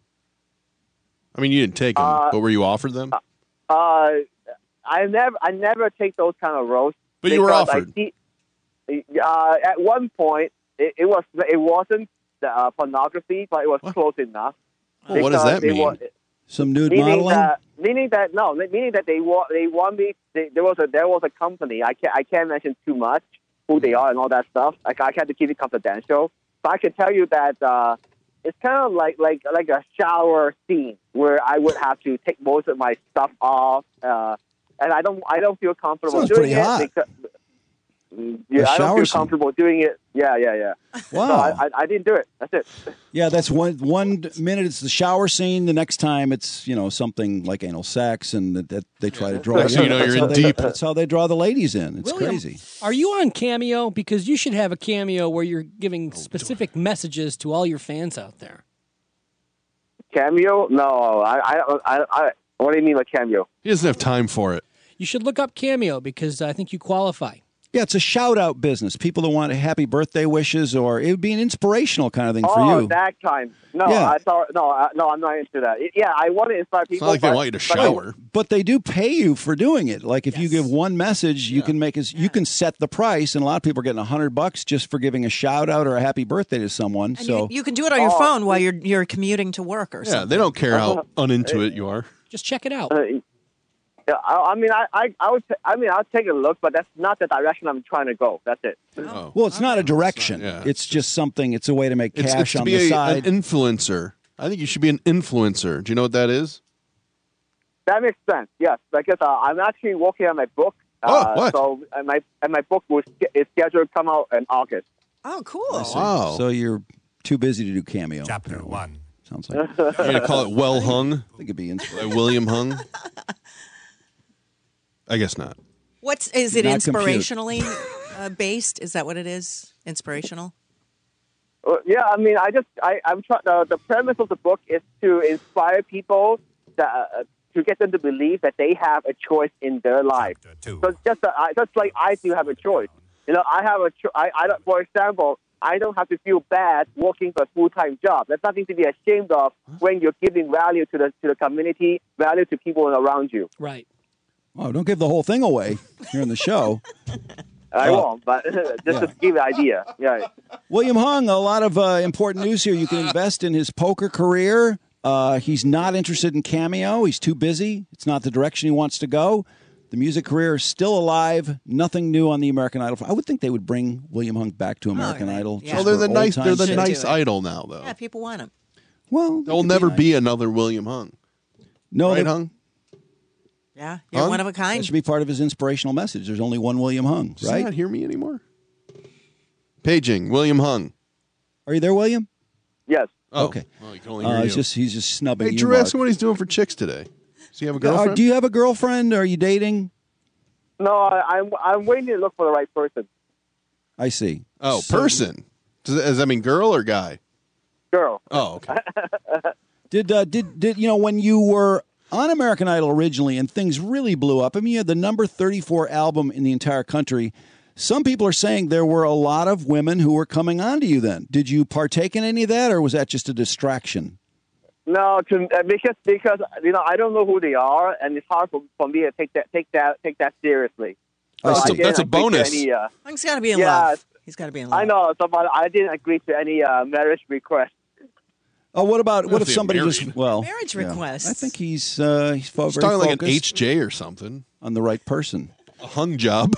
I mean, you didn't take them, Uh, but were you offered them? Uh, I never I never take those kind of roles. But you were because I offered. see- uh, at one point, it, it was it wasn't uh, pornography, but it was close enough. Well, what does Because that it mean? was- Some nude meaning modeling? that, meaning that no, meaning that they want they want me. They, there was a there was a company. I can't I can't mention too much who they are and all that stuff. Like I had to keep it confidential. But I can tell you that uh, it's kind of like like like a shower scene where I would have to take most of my stuff off, uh, and I don't I don't feel comfortable Sounds doing pretty it hot. because. Yeah, A I don't shower feel scene. comfortable doing it. Yeah, yeah, yeah. Wow. So I, I, I didn't do it. That's it. Yeah, that's one one minute it's the shower scene. The next time it's you know something like anal sex, and that, that they try to draw. Next thing you know, That's you're how in they- deep. That's how they draw the ladies in. It's William, crazy. Are you on Cameo? Because you should have a Cameo where you're giving specific messages to all your fans out there. Cameo? No, I, I, I, I. What do you mean by cameo? He doesn't have time for it. You should look up Cameo because I think you qualify. Yeah, it's a shout out business. People that want happy birthday wishes, or it would be an inspirational kind of thing for Oh, you. that kind. No, Yeah. I thought no, I, no, I'm not into that. Yeah, I want to inspire It's people. not like they but- want you to but- shower. But they do pay you for doing it. Like if you give one message, you can make as you can set the price, and a lot of people are getting a hundred bucks just for giving a shout out or a happy birthday to someone. And so you, you can do it on your Oh. phone while you're you're commuting to work or Yeah, something. they don't care how uninto it you are. Just check it out. Uh, yeah, I, I mean, I, I, I would. T- I mean, I'll take a look, but that's not the direction I'm trying to go. That's it. Oh. well, it's not a direction. yeah. It's just something. It's a way to make It's, cash it's to on be the a, side. an influencer. I think you should be an influencer. Do you know what that is? That makes sense. Yes, because uh, I'm actually working on my book. Oh, Uh, what? So and my and my book was is scheduled to come out in August. Oh, cool. So- Wow. So you're too busy to do Cameo. Chapter one. Sounds like You're gonna call it Well Hung I think it'd be by William Hung? I guess not. What's is it Not compute. inspirationally uh, based? Is that what it is? Inspirational? Uh, yeah, I mean, I just I I'm trying. The, the premise of the book is to inspire people that, uh, to get them to believe that they have a choice in their life. Two. So just uh, I- just like I do have a choice. You know, I have a cho- I, I don't, for example, I don't have to feel bad working for a full time job. There's nothing to be ashamed of when you're giving value to the to the community, value to people around you. Right. Oh, don't give the whole thing away here on the show. I Uh, won't, but just to give an idea. Yeah. William Hung, a lot of uh, important news here. You can invest in his poker career. Uh, he's not interested in Cameo. He's too busy. It's not the direction he wants to go. The music career is still alive. Nothing new on the American Idol. I would think they would bring William Hung back to American yeah. Idol. Yeah. Well, just they're for the old nice. They're times' the Should sake. do nice it. idol now, though. Yeah, people want him. Well, There will never be another William Hung. no. Right, they- Hung? Yeah, you're Hung? one of a That kind. should be part of his inspirational message. There's only one William Hung, Does he right? not hear me anymore? Paging William Hung. Are you there, William? Yes. Oh, Okay. well, he can only hear Uh, you. he's just he's just snubbing Hey, you. Drew, Mark. ask him what he's doing for chicks today. Does he have a Uh, girlfriend? do you have a girlfriend? Are you dating? No, I, I'm I'm waiting to look for the right person. I see. oh, So- person. Does, that- does that mean girl or guy? Girl. Oh, okay. Did uh, did did you know when you were on American Idol originally and things really blew up? I mean, you had the number thirty-four album in the entire country. Some people are saying there were a lot of women who were coming on to you then. Did you partake in any of that, or was that just a distraction? No, to, uh, because because you know I don't know who they are, and it's hard for, for me to take that take that take that seriously. Oh, that's a- didn't that's a agree to bonus. Any, uh, He's got to be in yeah, love. He's got to be in love. I know, so, but I didn't agree to any uh, marriage request. Oh, what about what Well, if if somebody they're just married. well Marriage yeah. requests. I think he's uh, he's fo- He's very talking like an focused H J or something. on the right person. A hung job.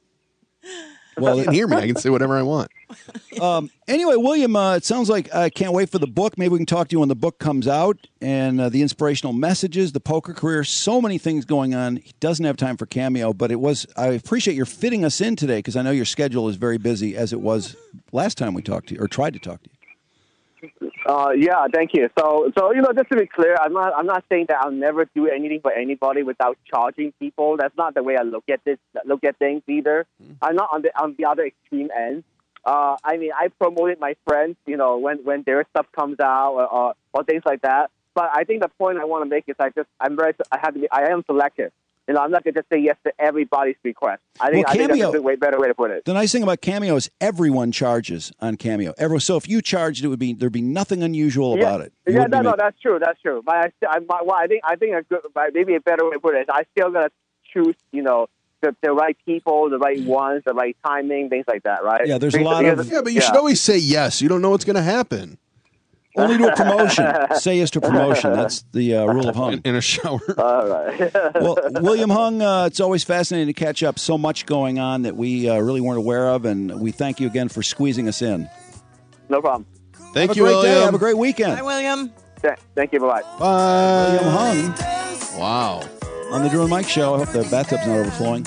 Well, you can hear me. I can say whatever I want. Um, anyway, William, uh, it sounds like I can't wait for the book. Maybe we can talk to you when the book comes out and uh, the inspirational messages, the poker career, so many things going on. He doesn't have time for Cameo, but it was. I appreciate your fitting us in today because I know your schedule is very busy as it was last time we talked to you or tried to talk to you. Uh, yeah, thank you. So, so you know, just to be clear, I'm not I'm not saying that I'll never do anything for anybody without charging people. That's not the way I look at this. Look at things either. I'm not on the on the other extreme end. Uh, I mean, I promoted my friends, you know, when when their stuff comes out or, or or things like that. But I think the point I want to make is I just I'm very I have to be I am selective. You know, I'm not going to just say yes to everybody's request. I think, Well, I think that's Cameo- a way better way to put it. The nice thing about Cameo is everyone charges on Cameo. Everyone, so if you charged, it would be there'd be nothing unusual yeah, about it. You Yeah, wouldn't no, be no, make- that's true. That's true. But I, st- I, my- well, I think, I think a good, but maybe a better way to put it is I still gotta choose, you know, the, the right people, the right ones, the right timing, things like that, right? Yeah, there's a Because- lot of- because- Yeah, but you should yeah. always say yes. You don't know what's going to happen. Only to a promotion. Say yes to promotion. That's the uh, rule of Hung. In, in a shower. All right. Well, William Hung, uh, it's always fascinating to catch up. So much going on that we uh, really weren't aware of, and we thank you again for squeezing us in. No problem. Thank Have you, a great William. day. Have a great weekend. Hi, William. Th- Thank you. Bye-bye. Bye. William Hung Wow. on the Drew and Mike Show. I hope the bathtub's not overflowing.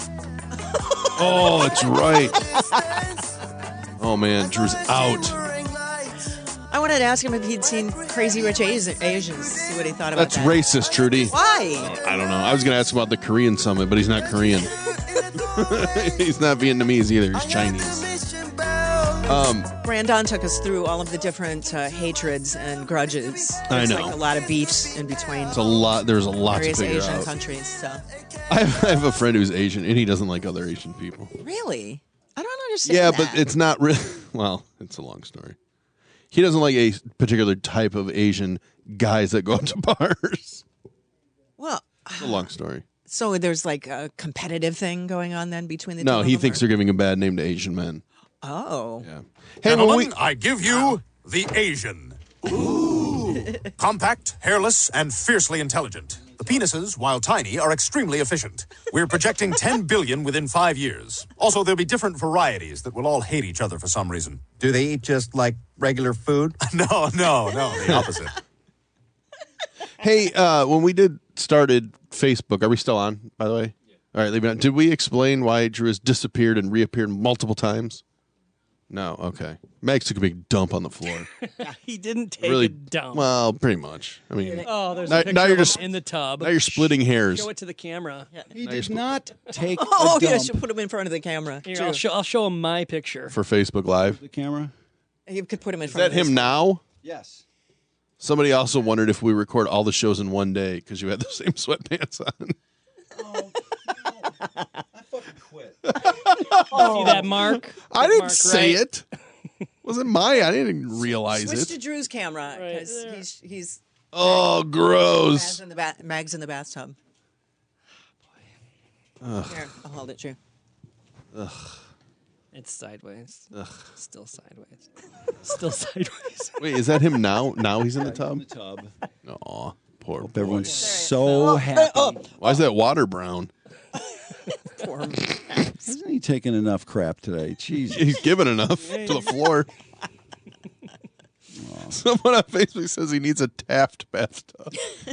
Oh, that's right. Oh, man. Drew's out. I wanted to ask him if he'd seen Crazy Rich Asi- Asians, see what he thought about That's that. racist, Trudy. Why? I don't know. I was going to ask about the Korean summit, but he's not Korean. He's not Vietnamese either. He's Chinese. Um, Brandon took us through all of the different uh, hatreds and grudges. I There's know. like a lot of beefs in between it's a lot. There's a lot to various figure Asian out. countries. So I have, I have a friend who's Asian, and he doesn't like other Asian people. really, I don't understand. Yeah, that. but it's not really. Well, it's a long story. He doesn't like a particular type of Asian guys that go out to bars. well. It's a long story. So there's like a competitive thing going on then between the two. No, of he them, thinks or- they're giving a bad name to Asian men. Oh. Yeah. Hey, when Gentlemen, we, I give you the Asian. Compact, hairless, and fiercely intelligent. The penises, while tiny, are extremely efficient. We're projecting ten billion within five years. Also, there'll be different varieties that will all hate each other for some reason. Do they eat just like regular food? No, no, no, the opposite. hey, uh, when we did started Facebook, are we still on? By the way, all right. Leave it on. Did we explain why Drew has disappeared and reappeared multiple times? No. Okay. Max took a big dump on the floor. He didn't take really a dump. Well, pretty much. I mean, Oh, there's now, a picture now you're of him just in the tub. Now you're splitting hairs. Show it to the camera. He did not take Oh, a yeah, I dump. should put him in front of the camera. Here, True. I'll show. I'll show him my picture. For Facebook Live. The camera. You could put him in Is front that of his- him now? Yes. Somebody also wondered if we record all the shows in one day because you had the same sweatpants on. Oh, no. I fucking quit. See that mark? I That didn't mark, say right? it. Wasn't my. I didn't realize Switch it. to Drew's camera Right because there. he's he's Oh, Mag's gross. in the ba- Mag's in the bathtub. Ugh. Here, I'll hold it, Drew. Ugh. It's sideways. Ugh. Still sideways. Still sideways. Wait, is that him now? Now he's in the tub? In the tub. Aw, poor Hope boy. everyone's so happy. Why is that water brown? Poor Max. Hasn't he taken enough crap today? Jesus. He's given enough to the floor. Someone on Facebook says he needs a Taft bathtub.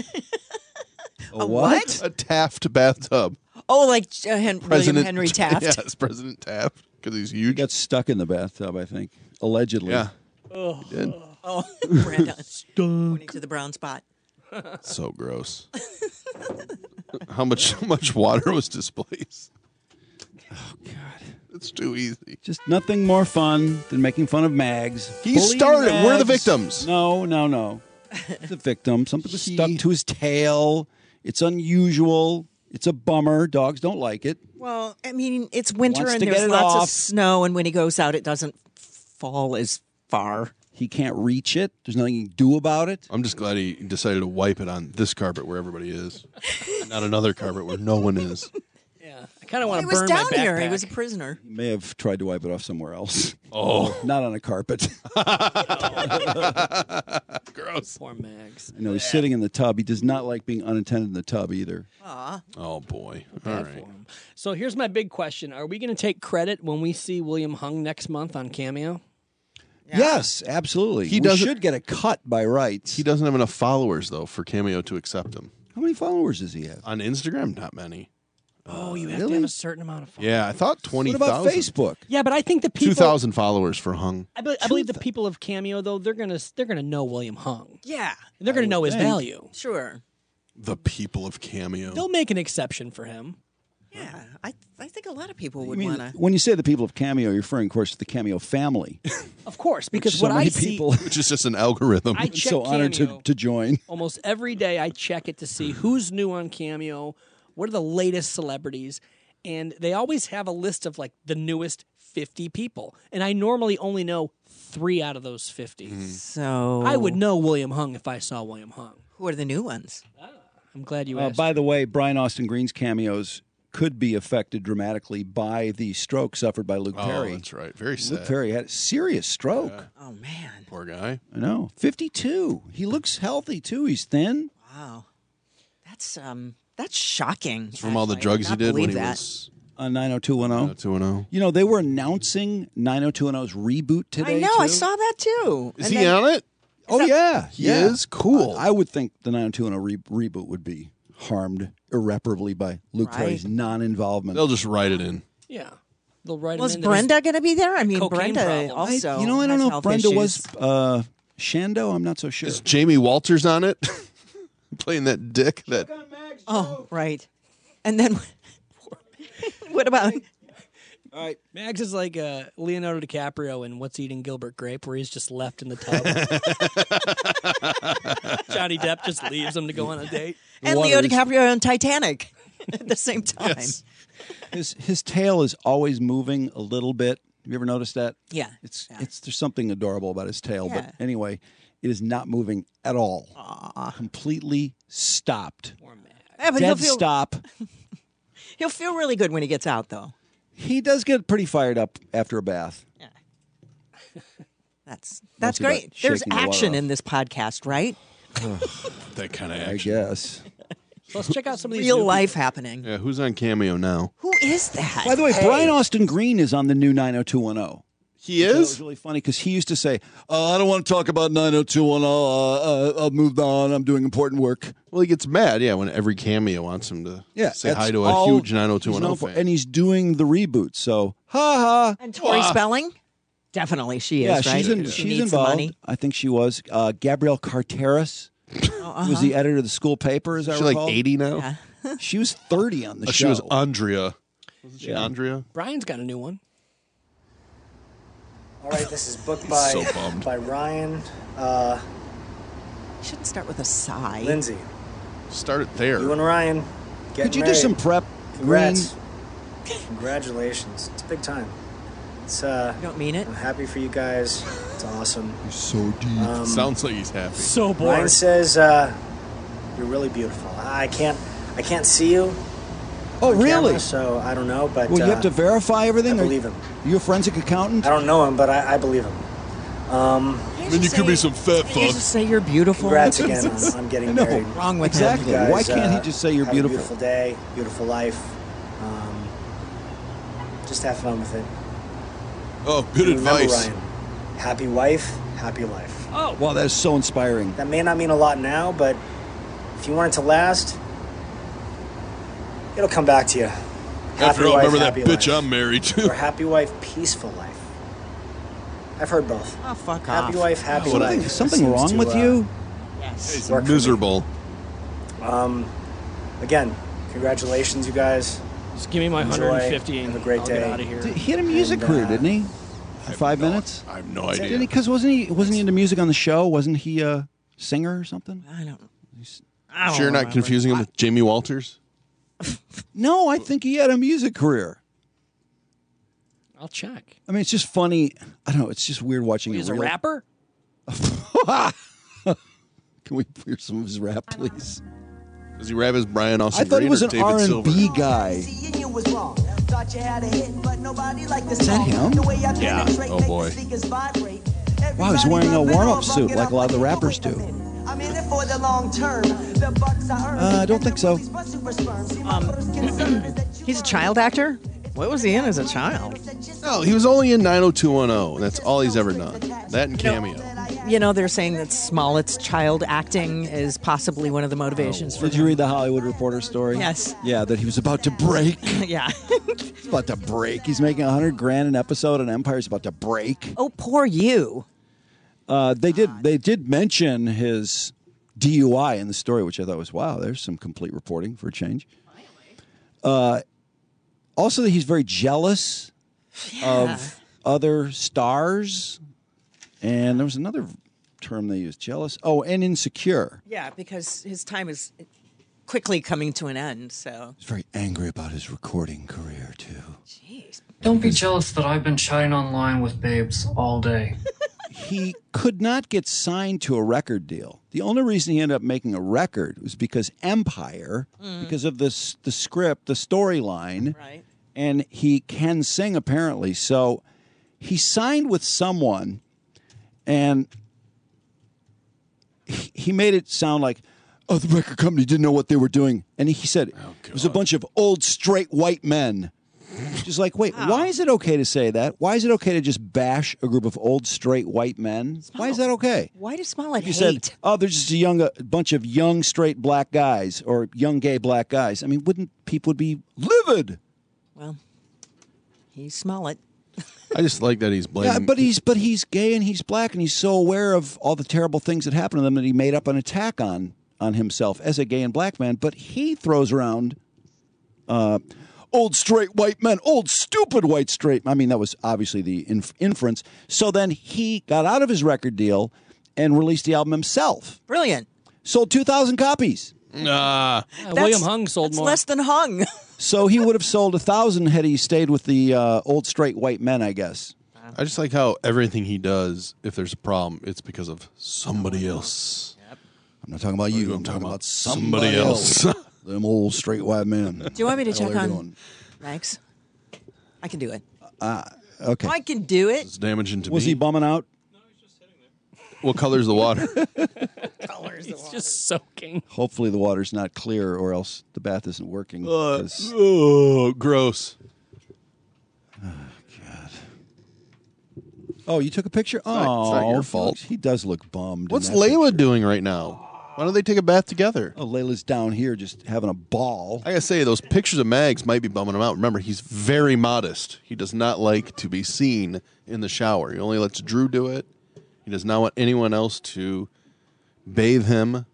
A what? A Taft bathtub. Oh, like uh, Hen- William President Henry Taft. Yes, President Taft, because he's huge. He got stuck in the bathtub, I think. Allegedly. Yeah. Oh, He did. Oh, Brenda. Pointing to the brown spot. So gross. How much how much water was displaced? Oh, God. It's too easy. Just nothing more fun than making fun of Mags. He Bullying started. We're the Mags. victims. No, no, no. The victim. Something was stuck to his tail. It's unusual. It's a bummer. Dogs don't like it. Well, I mean, it's winter Wants and to there's get it lots off. of snow, and when he goes out, it doesn't fall as far. He can't reach it. There's nothing he can do about it. I'm just glad he decided to wipe it on this carpet where everybody is, not another carpet where no one is. Yeah, I kind of want He to was burn down my here. He backpack. was a prisoner. He may have tried to wipe it off somewhere else. Oh. Not on a carpet. Gross. Poor Mags. I know he's sitting in the tub. He does not like being unattended in the tub either. Aw. Oh boy. All Bad right. for him. So here's my big question: are we going to take credit when we see William Hung next month on Cameo? Yes, absolutely. He we doesn't- should get a cut by rights. He doesn't have enough followers though for Cameo to accept him. How many followers does he have? On Instagram, not many. Oh, you have to really? have a certain amount of followers. Yeah, I thought twenty What about thousand. Facebook? Yeah, but I think the Two people. thousand followers for Hung. I, be, I believe the people of Cameo though they're gonna they're gonna know William Hung. Yeah, And they're gonna know his think. value. sure. The people of Cameo. They'll make an exception for him. Yeah, I I think a lot of people I would mean, want to. when you say the people of Cameo, you're referring, of course, to the Cameo family. Of course, because so what many I see, people Which is just an algorithm. I check so honored to, Cameo. to join. almost every day I check it to see who's new on Cameo, what are the latest celebrities, and they always have a list of like the newest fifty people. And I normally only know three out of those fifty. So I would know William Hung if I saw William Hung. Who are the new ones? I'm glad you Uh, asked. by the way, Brian Austin Green's cameos could be affected dramatically by the stroke suffered by Luke Oh, Perry. that's right. Very Luke sad. Perry had a serious stroke. Oh man! Poor guy. I know. fifty-two. He looks healthy, too. He's thin. Wow, that's um that's shocking. It's from all the actually. I drugs he cannot did when believe he that. was On nine oh two one oh. two and oh. You know, they were announcing nine oh two one oh's reboot today. I know. I too. saw that too. Is And he then- on it? Oh, yeah. He yeah. is? Cool. I, I would think the nine oh two one oh re- reboot would be harmed irreparably by Luke Right. Perry's non-involvement. They'll just write it in. yeah, they'll write. him Was in. There's- Brenda going to be there? I mean, cocaine Brenda problem. I- also. you know, I don't has know if health Brenda issues. was uh, Shando. I'm not so sure. Is Jamie Walters on it? Playing that dick? That Oh, right. And then, what about? All right. Mags is like uh, Leonardo DiCaprio in What's Eating Gilbert Grape, where he's just left in the tub. Johnny Depp just leaves him to go on a date. And water Leo is- DiCaprio on Titanic at the same time. Yes. His his tail is always moving a little bit. Have you ever noticed that? Yeah. It's Yeah. it's there's something adorable about his tail, Yeah. but anyway, it is not moving at all. Completely stopped. Yeah, but he'll Dead feel, stop. he'll feel really good when he gets out, though. He does get pretty fired up after a bath. That's that's Mostly about great. There's shaking the water action off. in this podcast, right? that kind of I action. guess. So let's check out some of these Real new life happening. Yeah, who's on Cameo now? Who is that? By the way, Hey. Brian Austin Green is on the new nine oh two one oh. He It was is? really funny because he used to say, oh, I don't want to talk about nine oh two one oh. Uh, uh, I've moved on. I'm doing important work. Well, he gets mad, yeah, when every Cameo wants him to Yeah, say that's hi to a all huge nine oh two he's one oh known for. fan. And he's doing the reboot. So, ha ha. And Tori Spelling? Definitely, she is. Yeah, right? she's, in, she she's needs involved. the money. I think she was. Uh, Gabrielle Carteris Uh-huh. was the editor of the school paper, as I Is she recall. like eighty now? Yeah. She was thirty on the Oh, show. she was Andrea. Wasn't she Yeah. Andrea? Brian's got a new one. All right, this is booked by So bummed. by Ryan. Uh, You shouldn't start with a sigh. Lindsay, Start it there. you and Ryan getting Could you do married. some prep? Congrats. Congratulations. It's a big time. It's uh You don't mean it? I'm happy for you guys. It's awesome. You're so deep. Um, Sounds like he's happy. So Ryan bored. says uh you're really beautiful. I can't I can't see you. oh, on really? camera, so I don't know, but Well, you uh, have to verify everything? I Are believe him. you a forensic accountant? I don't know him, but I, I believe him. Um, Can't I mean, you just could be say- some fat can't you fuck. just say you're beautiful. congrats again on, on getting I know. married. Wrong with Exactly. You him. guys, Why can't he uh, just say you're have beautiful? A beautiful day, beautiful life. Um, just have fun with it. Oh, good Remember, advice. Ryan, happy wife, happy life. Oh, Wow, that is so inspiring. That may not mean a lot now, but if you want it to last, it'll come back to you. Happy After all, wife, remember that happy bitch life. I'm married Or to. happy wife, peaceful life. I've heard both. Oh, fuck Happy off. wife, happy Something, life. something Seems wrong to, with uh, you? Yes. He's work for me. miserable. Um, again, congratulations, you guys. Just give me my Enjoy. one hundred fifty and Have a great I'll day. get out of here. Did- He had a music And, career, uh, didn't he? For five minutes? I have no Didn't idea. he? Because wasn't he wasn't he into music on the show? Wasn't he a singer or something? I don't know. I Sure, you're not confusing him with Jamie Walters? No, I think he had a music career. I'll check. I mean, it's just funny. I don't know. It's just weird watching. He's a a real... rapper? Can we hear some of his rap, please? Does he rap as Brian Austin I thought he Green was or an David R and Silver? B guy. Is that him? Yeah. Oh, boy. Wow, he's wearing a warm-up suit like a lot of the rappers do. I'm in it for the long term. The bucks I earn. Uh, I don't think so. He's a child actor? What was he in as a child? No, he was only in nine oh two one oh. That's all he's ever done. That and Cameo. You know, they're saying that Smollett's child acting is possibly one of the motivations for Did you read the Hollywood Reporter story? Yes. Yeah, that he was about to break. Yeah. He's about to break. He's making a hundred grand an episode, and Empire's about to break. Oh, poor you. Uh, they did. They did mention his D U I in the story, which I thought was wow. There's some complete reporting for a change. Uh, also, that he's very jealous of other stars, and there was another term they used: jealous. Oh, and insecure. Yeah, because his time is quickly coming to an end, so. He's very angry about his recording career too. Jeez. Don't be jealous that I've been chatting online with babes all day. He could not get signed to a record deal. The only reason he ended up making a record was because Empire, Mm. because of this the script, the storyline, Right. and he can sing apparently. So he signed with someone, and he, he made it sound like, oh, the record company didn't know what they were doing. And he said it was a bunch of old straight white men. Just like, wait, why is it okay to say that? Why is it okay to just bash a group of old straight white men? Why is that okay? Why does Smollett You hate? said, oh, they're just a young a bunch of young straight black guys or young gay black guys. I mean, wouldn't people be livid? Well, he's Smollett. I just like that he's blaming. Yeah, but he's but he's gay and he's black and he's so aware of all the terrible things that happened to them that he made up an attack on on himself as a gay and black man. But he throws around uh, old straight white men, old stupid white straight. I mean, that was obviously the inf- inference. So then he got out of his record deal and released the album himself. Brilliant. Sold two thousand copies. Nah. Uh, William Hung sold That's more. less than Hung. So he would have sold a thousand had he stayed with the uh, old straight white men, I guess. I just like how everything he does, if there's a problem, it's because of somebody else. I'm not talking about you. I'm talking about somebody, somebody else. else. Them old straight white men. Do you want me to What the check hell are on they doing? Max? I can do it. Uh, okay. I can do it. It's damaging to Was me. he bumming out? What color's the water? He's just soaking. Hopefully the water's not clear, or else the bath isn't working. Uh, 'cause- oh, gross. oh, you took a picture? It's not- Oh, it's not your fault. He does look bummed. in What's that Layla picture. doing right now? Why don't they take a bath together? Oh, Layla's down here just having a ball. I gotta say, those pictures of Mags might be bumming him out. Remember, he's very modest. He does not like to be seen in the shower. He only lets Drew do it. He does not want anyone else to bathe him.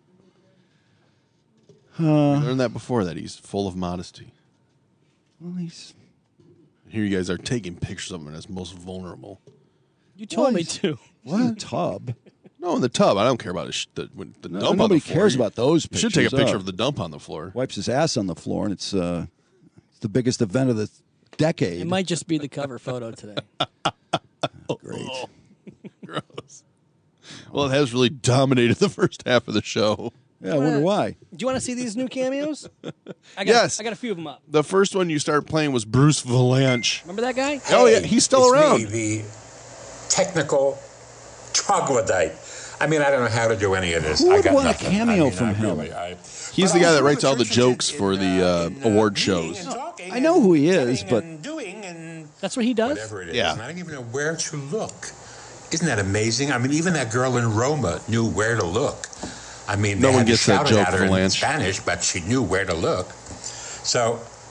Uh, we learned that before, that he's full of modesty. Well, he's... Here you guys are taking pictures of him as most vulnerable. You told me he's- to. What? In the tub? No, in the tub. I don't care about his sh- the, when- the No, dump on nobody the floor. cares You- about those You should take a pictures picture up. of the dump on the floor. Wipes his ass on the floor, and it's, uh, it's the biggest event of the decade. It might just be the cover photo today. Great. Gross. Well, it has really dominated the first half of the show. Yeah, I wonder why. Do you want to see these new cameos? I got, Yes. I got a few of them up. The first one you start playing was Bruce Valanche. Remember that guy? Oh, yeah, he's still it's around. Me, the technical troglodyte. I mean, I don't know how to do any of this. Who I would got want a nothing. cameo I mean, from I him? Really, I, He's but the guy I'm that sure writes all the churches jokes in- for in, the uh, uh, award shows. and talking I know who he and is, sitting but and doing and That's what he does? whatever it is. Yeah. And I don't even know where to look. Isn't that amazing? I mean, even that girl in Roma knew where to look. I mean, No they one had to gets that shout joke, at her in Valanche. Spanish, but she knew where to look. So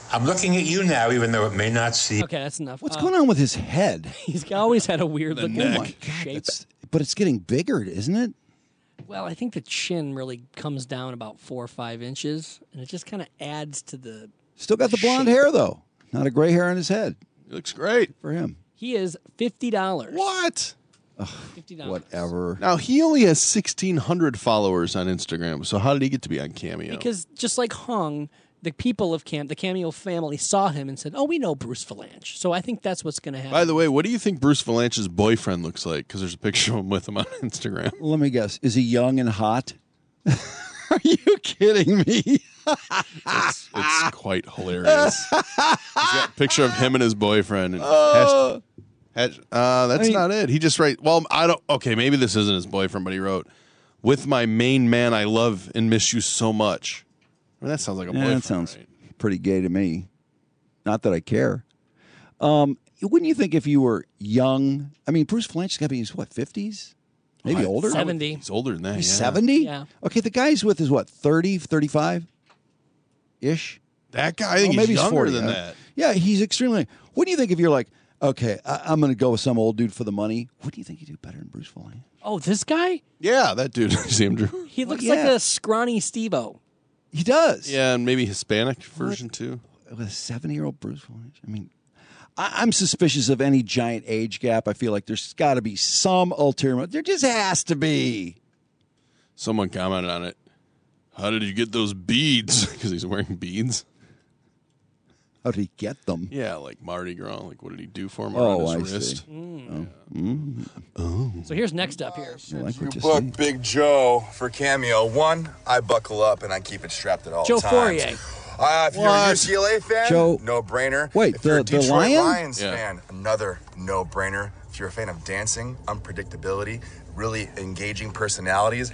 I'm looking at you now, even though it may not seem. Okay, that's enough. What's Uh, going on with his head? He's always had a weird The looking neck. Oh my God, shape. that's- but it's getting bigger, isn't it? Well, I think the chin really comes down about four or five inches, and it just kind of adds to the. Still got the blonde shape. hair, though. Not a gray hair on his head. He looks great. For him. He is fifty dollars. What? Fifty dollars. Whatever. Now, he only has sixteen hundred followers on Instagram, so how did he get to be on Cameo? Because just like Hung, the people of Cam, the Cameo family saw him and said, "Oh, we know Bruce Valanche." So I think that's what's going to happen. By the way, what do you think Bruce Valanche's boyfriend looks like? Because there's a picture of him with him on Instagram. Let me guess. Is he young and hot? Are you kidding me? It's, it's quite hilarious. He's got a picture of him and his boyfriend. And Oh. hashtag- hash- uh, that's I mean- not it. He just write. Well, I don't. Okay, maybe this isn't his boyfriend, but he wrote, "With my main man, I love and miss you so much." I mean, that sounds like a Yeah, boyfriend. that sounds right? pretty gay to me. Not that I care. Um, wouldn't you think if you were young? I mean, Bruce Valanche's got to be in his, what, fifties? Maybe Oh, I- older? seventy. He's older than that. He's yeah. seventy? Yeah. Okay, the guy's with is what, thirty, thirty-five ish? That guy, I think maybe he's younger forty, than huh? that. Yeah, he's extremely. What do you think if you're like, okay, I, I'm going to go with some old dude for the money? What do you think you do better than Bruce Valanche? Oh, this guy? Yeah, that dude. You see him, Drew? He looks yeah. like a scrawny Steve-O. He does. Yeah, and maybe Hispanic version too. With a seventy-year-old Bruce Valanche. I mean, I, I'm suspicious of any giant age gap. I feel like there's got to be some ulterior. There just has to be. Someone commented on it. How did you get those beads? Because he's wearing beads. How did he get them? Yeah, like Mardi Gras. Like, what did he do for him Oh, around I his wrist? see. Oh. Mm. Oh. So here's next up here. I like what you Book see. Big Joe for Cameo. One, I buckle up and I keep it strapped at all Joe times. Fourier. Uh, if you're a What? U C L A fan, Joe- no brainer. Wait, if you're the- a the Detroit Lion? Lions Yeah. fan, another no brainer. If you're a fan of dancing, unpredictability, really engaging personalities,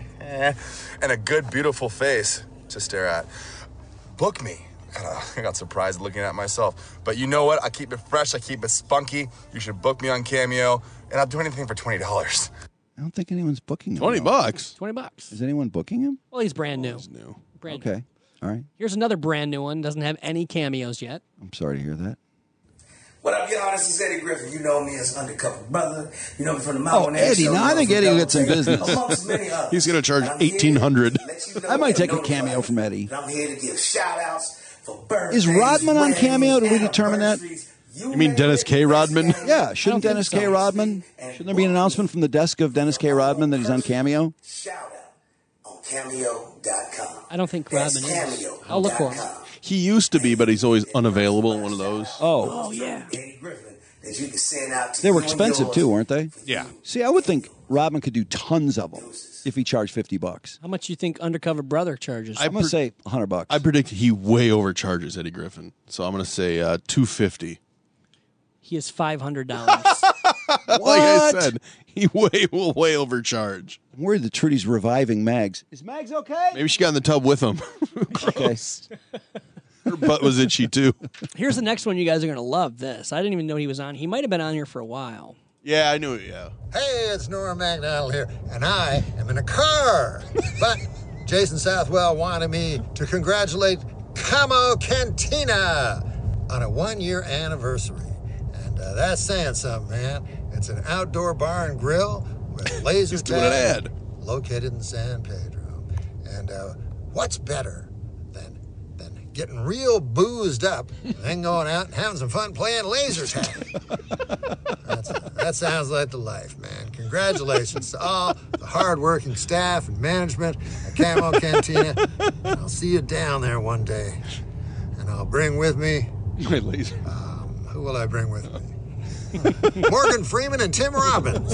and a good, beautiful face to stare at, book me. I got surprised looking at myself. But you know what? I keep it fresh. I keep it spunky. You should book me on Cameo, and I'll do anything for twenty dollars. I don't think anyone's booking him. Twenty though. bucks. twenty bucks. Is anyone booking him? Well, he's brand new. He's new. Brand new. Okay. All right. Here's another brand new one. Doesn't have any cameos yet. I'm sorry to hear that. What up, y'all? This is Eddie Griffin. You know me as Undercover Brother. You know me from the Mount Oh, One Eddie. Show. No, I You know think from Eddie will Double get some Take, business. amongst many others. He's going to charge And I'm here eighteen hundred. to let you know I might and take a notify cameo you from Eddie. that I'm here to give shout outs for birthdays. Is Rodman on weddings, Cameo? Did we determine that? anniversaries. You mean Dennis K. Rodman? Yeah. Shouldn't think Dennis so. K. Rodman? Shouldn't there be an announcement from the desk of Dennis K. Rodman that he's on Cameo? Shout out on cameo dot com. I don't think That's Rodman is. cameo I'll look for him. dot com. He used to be, but he's always unavailable in one of those. Oh. Oh, yeah. Eddie Griffin that you can send out to They were you and expensive yours. too, weren't they? Yeah. See, I would think Rodman could do tons of them if he charged fifty bucks. How much you think Undercover Brother charges? I'm going to say one hundred bucks. I predict he way overcharges Eddie Griffin. So I'm going to say uh, two fifty. He is five hundred dollars. Like I said, he way will way overcharge. I'm worried that Trudy's reviving Mags. Is Mags okay? Maybe she got in the tub with him. Okay. Her butt was itchy too. Here's the next one. You guys are going to love this. I didn't even know he was on. He might have been on here for a while. Yeah, I knew it. Yeah. Hey, it's Norm MacDonald here, and I am in a car. But Jason Southwell wanted me to congratulate Camo Cantina on a one-year anniversary. And uh, that's saying something, man. It's an outdoor bar and grill with laser He's doing an tag ad. located in San Pedro. And uh, what's better than than getting real boozed up and then going out and having some fun playing laser tag? That's, that sounds like the life, man. Congratulations to all the hard-working staff and management at Camo Cantina. I'll see you down there one day, and I'll bring with me. My laser. Um, who will I bring with me? Morgan Freeman and Tim Robbins.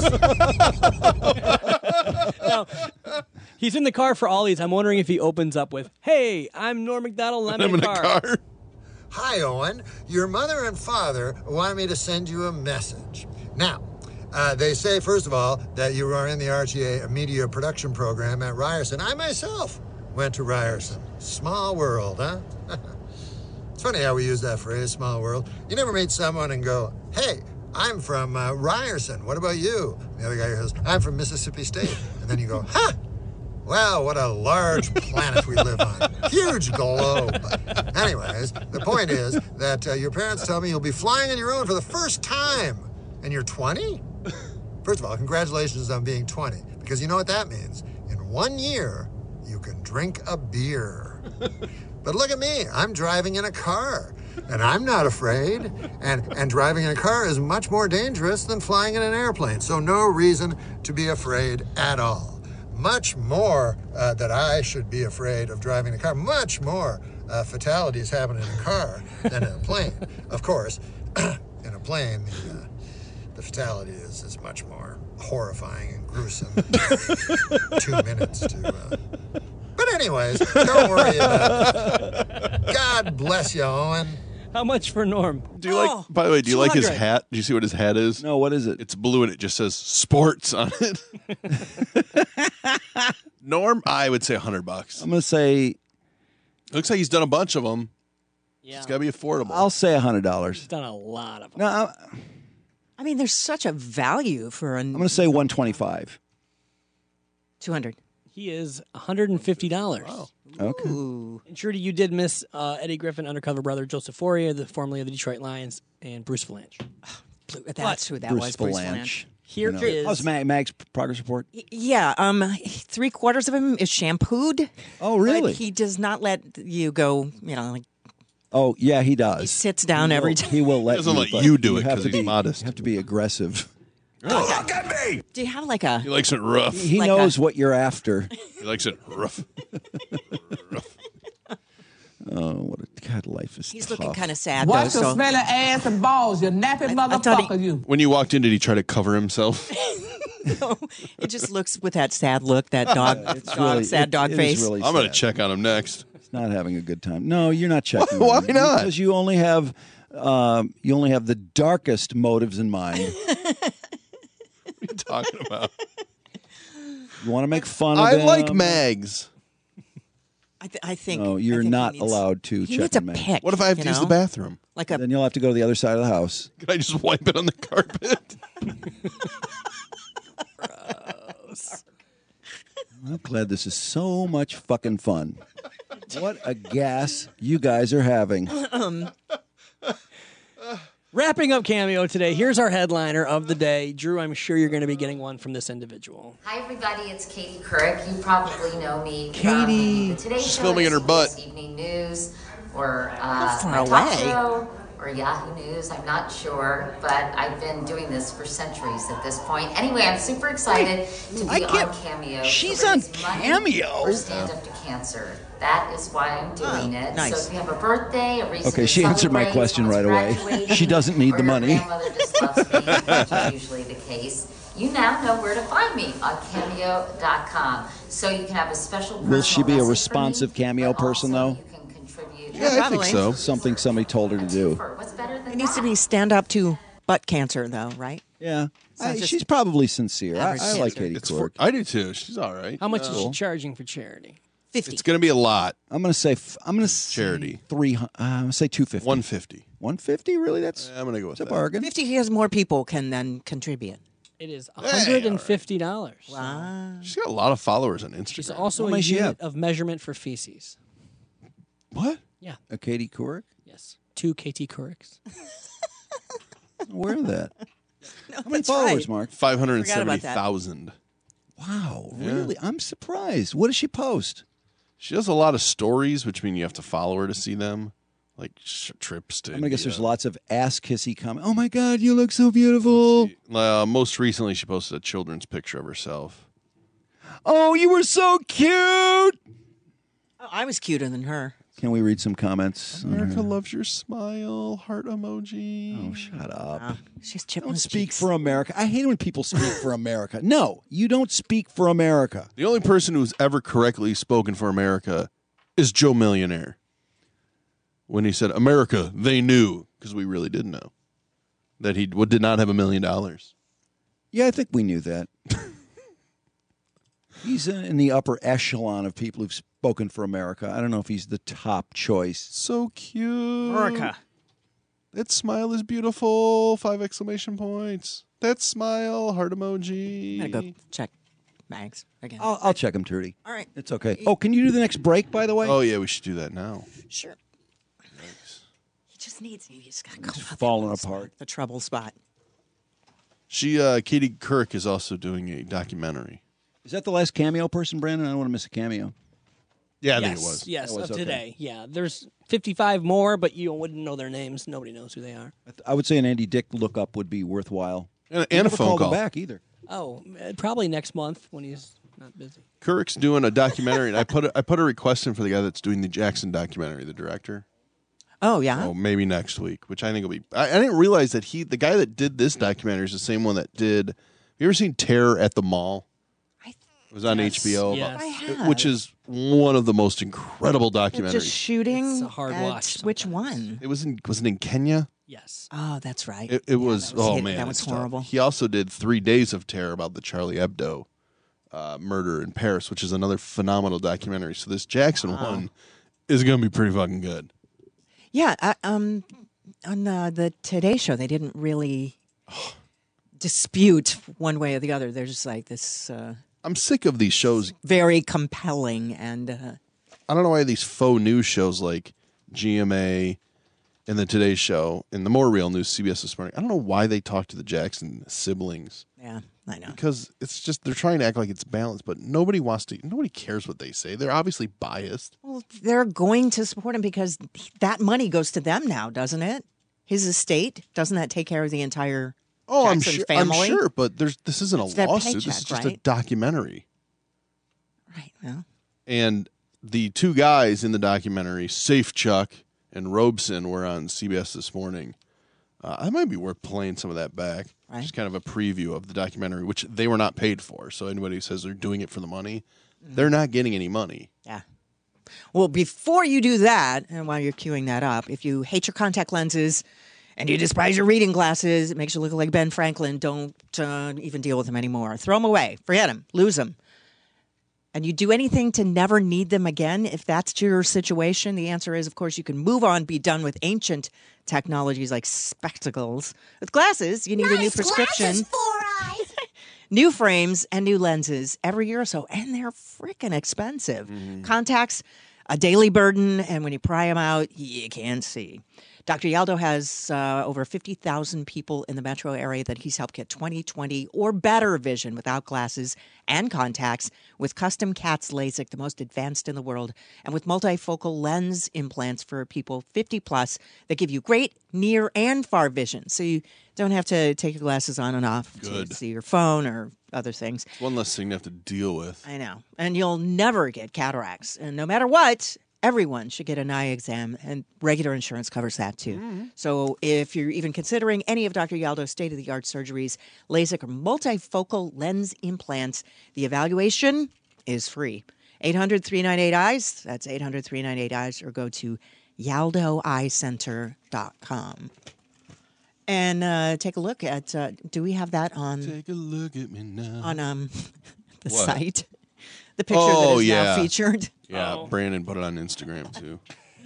Now, he's in the car for all these. I'm wondering if he opens up with, "Hey, I'm Norm MacDonald. And I'm, I'm in in a a car." car. Hi, Owen. Your mother and father wanted me to send you a message. Now, uh, they say, first of all, that you are in the R T A media production program at Ryerson. I myself went to Ryerson. Small world, huh? It's funny how we use that phrase, small world. You never meet someone and go, hey, I'm from uh, Ryerson. What about you? The other guy goes, I'm from Mississippi State. And then you go, huh? Wow, what a large planet we live on. Huge globe. Anyways, the point is that uh, your parents tell me you'll be flying on your own for the first time. And you're twenty? First of all, congratulations on being twenty. Because you know what that means. In one year, you can drink a beer. But look at me. I'm driving in a car. And I'm not afraid. And, and driving in a car is much more dangerous than flying in an airplane. So no reason to be afraid at all. Much more uh, that I should be afraid of driving a car. Much more uh, fatalities happen in a car than in a plane. Of course, in a plane, the, uh, the fatality is, is much more horrifying and gruesome. Two minutes to... Uh... But anyways, don't worry about it. God bless you, Owen. How much for Norm? Do you like? By the way, do you like his hat? Do you see what his hat is? No, what is it? It's blue and it just says sports on it. Norm, I would say a hundred bucks. I'm going to say. Looks like he's done a bunch of them. Yeah. It's got to be affordable. I'll say a hundred dollars. He's done a lot of them. No, I'm, I mean, there's such a value for an. I'm going to say one twenty-five. Two hundred. He is one hundred fifty dollars. Wow. Okay. Ooh. And Trudy, you did miss uh, Eddie Griffin, undercover brother Joseph Fourier, the formerly of the Detroit Lions, and Bruce Valanche. That's who that Bruce was. Bruce Valanche. Valanche. Here You know. is How's Mag, Mag's progress report? Yeah, um, three quarters of him is shampooed. Oh, really? But he does not let you go. You know, like Oh, yeah, he does. he sits down He every will- time. He will let He doesn't you, let but you do it have 'cause to he's be modest. You have to be aggressive. Look at me. Do you have like a? He likes it rough. He Like knows a- what you're after. He likes it rough. Oh, what a God, life is He's tough. looking kind of sad though. Watch your So smelly ass and balls, you nappy I thought he- motherfucker, you. When you walked in, did he try to cover himself? no, it just looks with that sad look, that dog, It's dog really- sad it- dog it is face. really I'm going to sad. check on him next. He's not having a good time. No, you're not checking. Why on him. not? Because you only have um, you only have the darkest motives in mind. What are you talking about? You want to make fun of I him. like Mags. I, th- I think. No, I you're think he not needs- allowed to He check needs a on Meg. pick. What if I have you to use know? the bathroom? Like a Then you'll have to go to the other side of the house. Can I just wipe it on the carpet? I'm glad this is so much fucking fun. What a gas you guys are having. um, Wrapping up Cameo today, here's our headliner of the day. Drew, I'm sure you're going to be getting one from this individual. Hi, everybody. It's Katie Couric. You probably know me Katie. from maybe the Today She's Show, filming in her C B S butt. Evening News, or uh, far my talk away. show, or Yahoo News. I'm not sure, but I've been doing this for centuries at this point. Anyway, I'm super excited to I be can't- on Cameo. she's to on raise money Cameo? For Stand Up to Cancer. That is why I'm doing it. nice. So if you have a birthday, a reason Okay, to she answered my celebrate, question right someone's away. graduating, She doesn't need or the your money. grandmother just loves me, which is usually the case. You now know where to find me on cameo dot com. So you can have a special Will she personal be a message responsive for me, Cameo but person, also though? you can contribute. Yeah, I think probably. so. Something somebody told her to do. What's better than it needs that? to be stand up to butt cancer, though, right? Yeah. not I- just she's probably sincere. I, average I like cancer. Katie It's Couric. for, I do too. She's all right. How much is Cool. she charging for charity? fifty. It's going to be a lot. I'm gonna say f- I'm gonna say Charity. three. Uh, I'm gonna say two fifty. one fifty. One fifty. Really? That's I'm going to go with that's a that. bargain. fifty because more people can then contribute. It is one hundred fifty dollars. Wow. She's got a lot of followers on Instagram. She's also How a many she unit have? of measurement for feces. What? Yeah. A Katie Couric. Yes. Two K T Courics. Where is that? No, How many that's followers, right. Mark? five hundred Forgot about seventy that. thousand. Wow, Yeah. really? I'm surprised. What does she post? She does a lot of stories, which mean you have to follow her to see them, like sh- trips to. I'm gonna guess there's India. lots of ass kissy comment. Oh my God, you look so beautiful. Uh, most recently, she posted a children's picture of herself. Oh, you were so cute. Oh, I was cuter than her. Can we read some comments? on America her? loves your smile, heart emoji. Oh, shut up. Wow. She's chipping Don't her speak cheeks. for America. I hate it when people speak for America. No, you don't speak for America. The only person who's ever correctly spoken for America is Joe Millionaire. When he said, America, they knew, because we really didn't know, that he w- did not have a million dollars. Yeah, I think we knew that. He's in in the upper echelon of people who've spoken for America. I don't know if he's the top choice. So cute. America. That smile is beautiful. Five exclamation points. That smile, heart emoji. I'm going to go check Mags again. I'll, I'll check them, Trudy. All right. It's okay. Oh, can you do the next break, by the way? Oh, yeah, we should do that now. Sure. He just needs. He just got to go out there. Falling apart. The trouble spot. She, uh, Katie Couric is also doing a documentary. Is that the last cameo person, Brandon? I don't want to miss a cameo. Yeah, I yes, think it was. Yes, It was, of okay. today. Yeah, there's fifty-five more, but you wouldn't know their names. Nobody knows who they are. I, th- I would say an Andy Dick lookup would be worthwhile. And, We and a never phone called him call. back either. Oh, uh, probably next month when he's not busy. Couric's doing a documentary, and I put a, I put a request in for the guy that's doing the Jackson documentary, the director. Oh yeah. Oh, maybe next week, which I think will be. I, I didn't realize that he, the guy that did this documentary, is the same one that did. Have you ever seen Terror at the Mall? It was on Yes, H B O, yes. about- I have. which is one of the most incredible documentaries. Just shooting. It's a hard at watch Which one? It was in was it in Kenya? Yes. Oh, that's right. It, it was, that was oh hit- man, that was it's tough. horrible. He also did Three Days of Terror about the Charlie Hebdo uh, murder in Paris, which is another phenomenal documentary. So this Jackson Wow. one is going to be pretty fucking good. Yeah. I, um, on uh, the Today Show, they didn't really dispute one way or the other. There's just like this. Uh, I'm sick of these shows. Very compelling and. Uh, I don't know why these faux news shows like G M A and the Today Show and the more real news, C B S This Morning. I don't know why they talk to the Jackson siblings. Yeah, I know. Because it's just they're trying to act like it's balanced, but nobody wants to. Nobody cares what they say. They're obviously biased. Well, they're going to support him because that money goes to them now, doesn't it? His estate, doesn't that take care of the entire Oh, I'm Jackson sure. family? I'm sure, but there's this isn't It's a their lawsuit. paycheck, this is just a right? documentary. Right. Well, And the two guys in the documentary, Safe Chuck and Robeson, were on C B S This Morning. Uh, I might be worth playing some of that back. Right. Just kind of a preview of the documentary, which they were not paid for. So anybody who says they're doing it for the money, they're not getting any money. yeah. Well, before you do that, and while you're queuing that up, if you hate your contact lenses and you despise your reading glasses, it makes you look like Ben Franklin, don't uh, even deal with them anymore. Throw them away. Forget them. Lose them. And you do anything to never need them again, if that's your situation, the answer is, of course, you can move on, be done with ancient technologies like spectacles. With glasses, you need a new prescription. New frames and new lenses every year or so, and they're freaking expensive. Contacts, a daily burden, and when you pry them out, you can't see. Doctor Yaldo has uh, over fifty thousand people in the metro area that he's helped get twenty twenty or better vision without glasses and contacts with custom CATS LASIK, the most advanced in the world, and with multifocal lens implants for people fifty plus that give you great near and far vision. So you don't have to take your glasses on and off Good. to see your phone or other things. It's one less thing to have to deal with. I know. And you'll never get cataracts. And no matter what, everyone should get an eye exam, and regular insurance covers that too. So if you're even considering any of Doctor Yaldo's state-of-the-art surgeries, LASIK or multifocal lens implants, the evaluation is free. eight hundred, three nine eight, eyes. That's eight hundred, three nine eight, eyes, or go to yaldo eye center dot com. And uh, take a look at, uh, do we have that on? Take a look at me now. On um, the What? site. The picture Oh, that is yeah. now featured. Yeah, Oh. Brandon put it on Instagram too.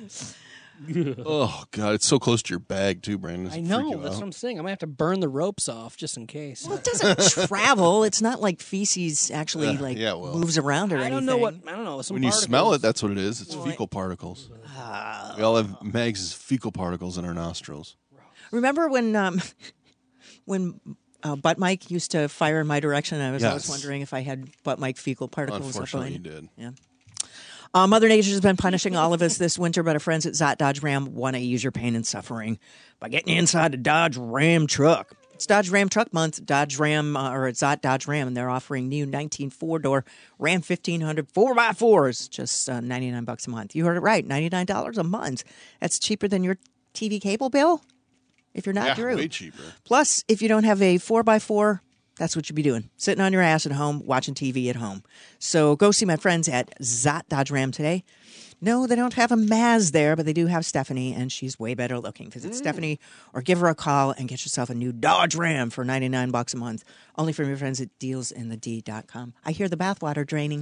Oh God, it's so close to your bag too, Brandon. Does I it freak know. you That's out? what I'm saying. I'm going to have to burn the ropes off just in case. Well, it doesn't travel. It's not like feces actually Uh, like yeah, well. moves around or I anything. don't know what. I don't know. Some When you particles. smell it, that's what it is. It's fecal particles. we all have Mags' fecal particles in our nostrils. Remember when um, when uh, Butt Mike used to fire in my direction? I was always Yes. wondering if I had Butt Mike fecal particles. up Unfortunately, on- you did. Yeah. Uh, Mother Nature has been punishing all of us this winter, but our friends at Zott Dodge Ram want to ease your pain and suffering by getting you inside a Dodge Ram truck. It's Dodge Ram Truck Month. Dodge Ram, uh, or it's Zott Dodge Ram, and they're offering new nineteen four-door Ram fifteen hundred four by fours, just uh, ninety-nine bucks a month. You heard it right, ninety-nine dollars a month. That's cheaper than your T V cable bill if you're not Yeah, through. way cheaper. Plus, if you don't have a four by four, that's what you'd be doing. Sitting on your ass at home, watching T V at home. So go see my friends at Zott Dodge Ram today. No, they don't have a Maz there, but they do have Stephanie, and she's way better looking. Visit Stephanie or give her a call and get yourself a new Dodge Ram for ninety-nine bucks a month. Only from your friends at deals in the d dot com. I hear the bathwater draining.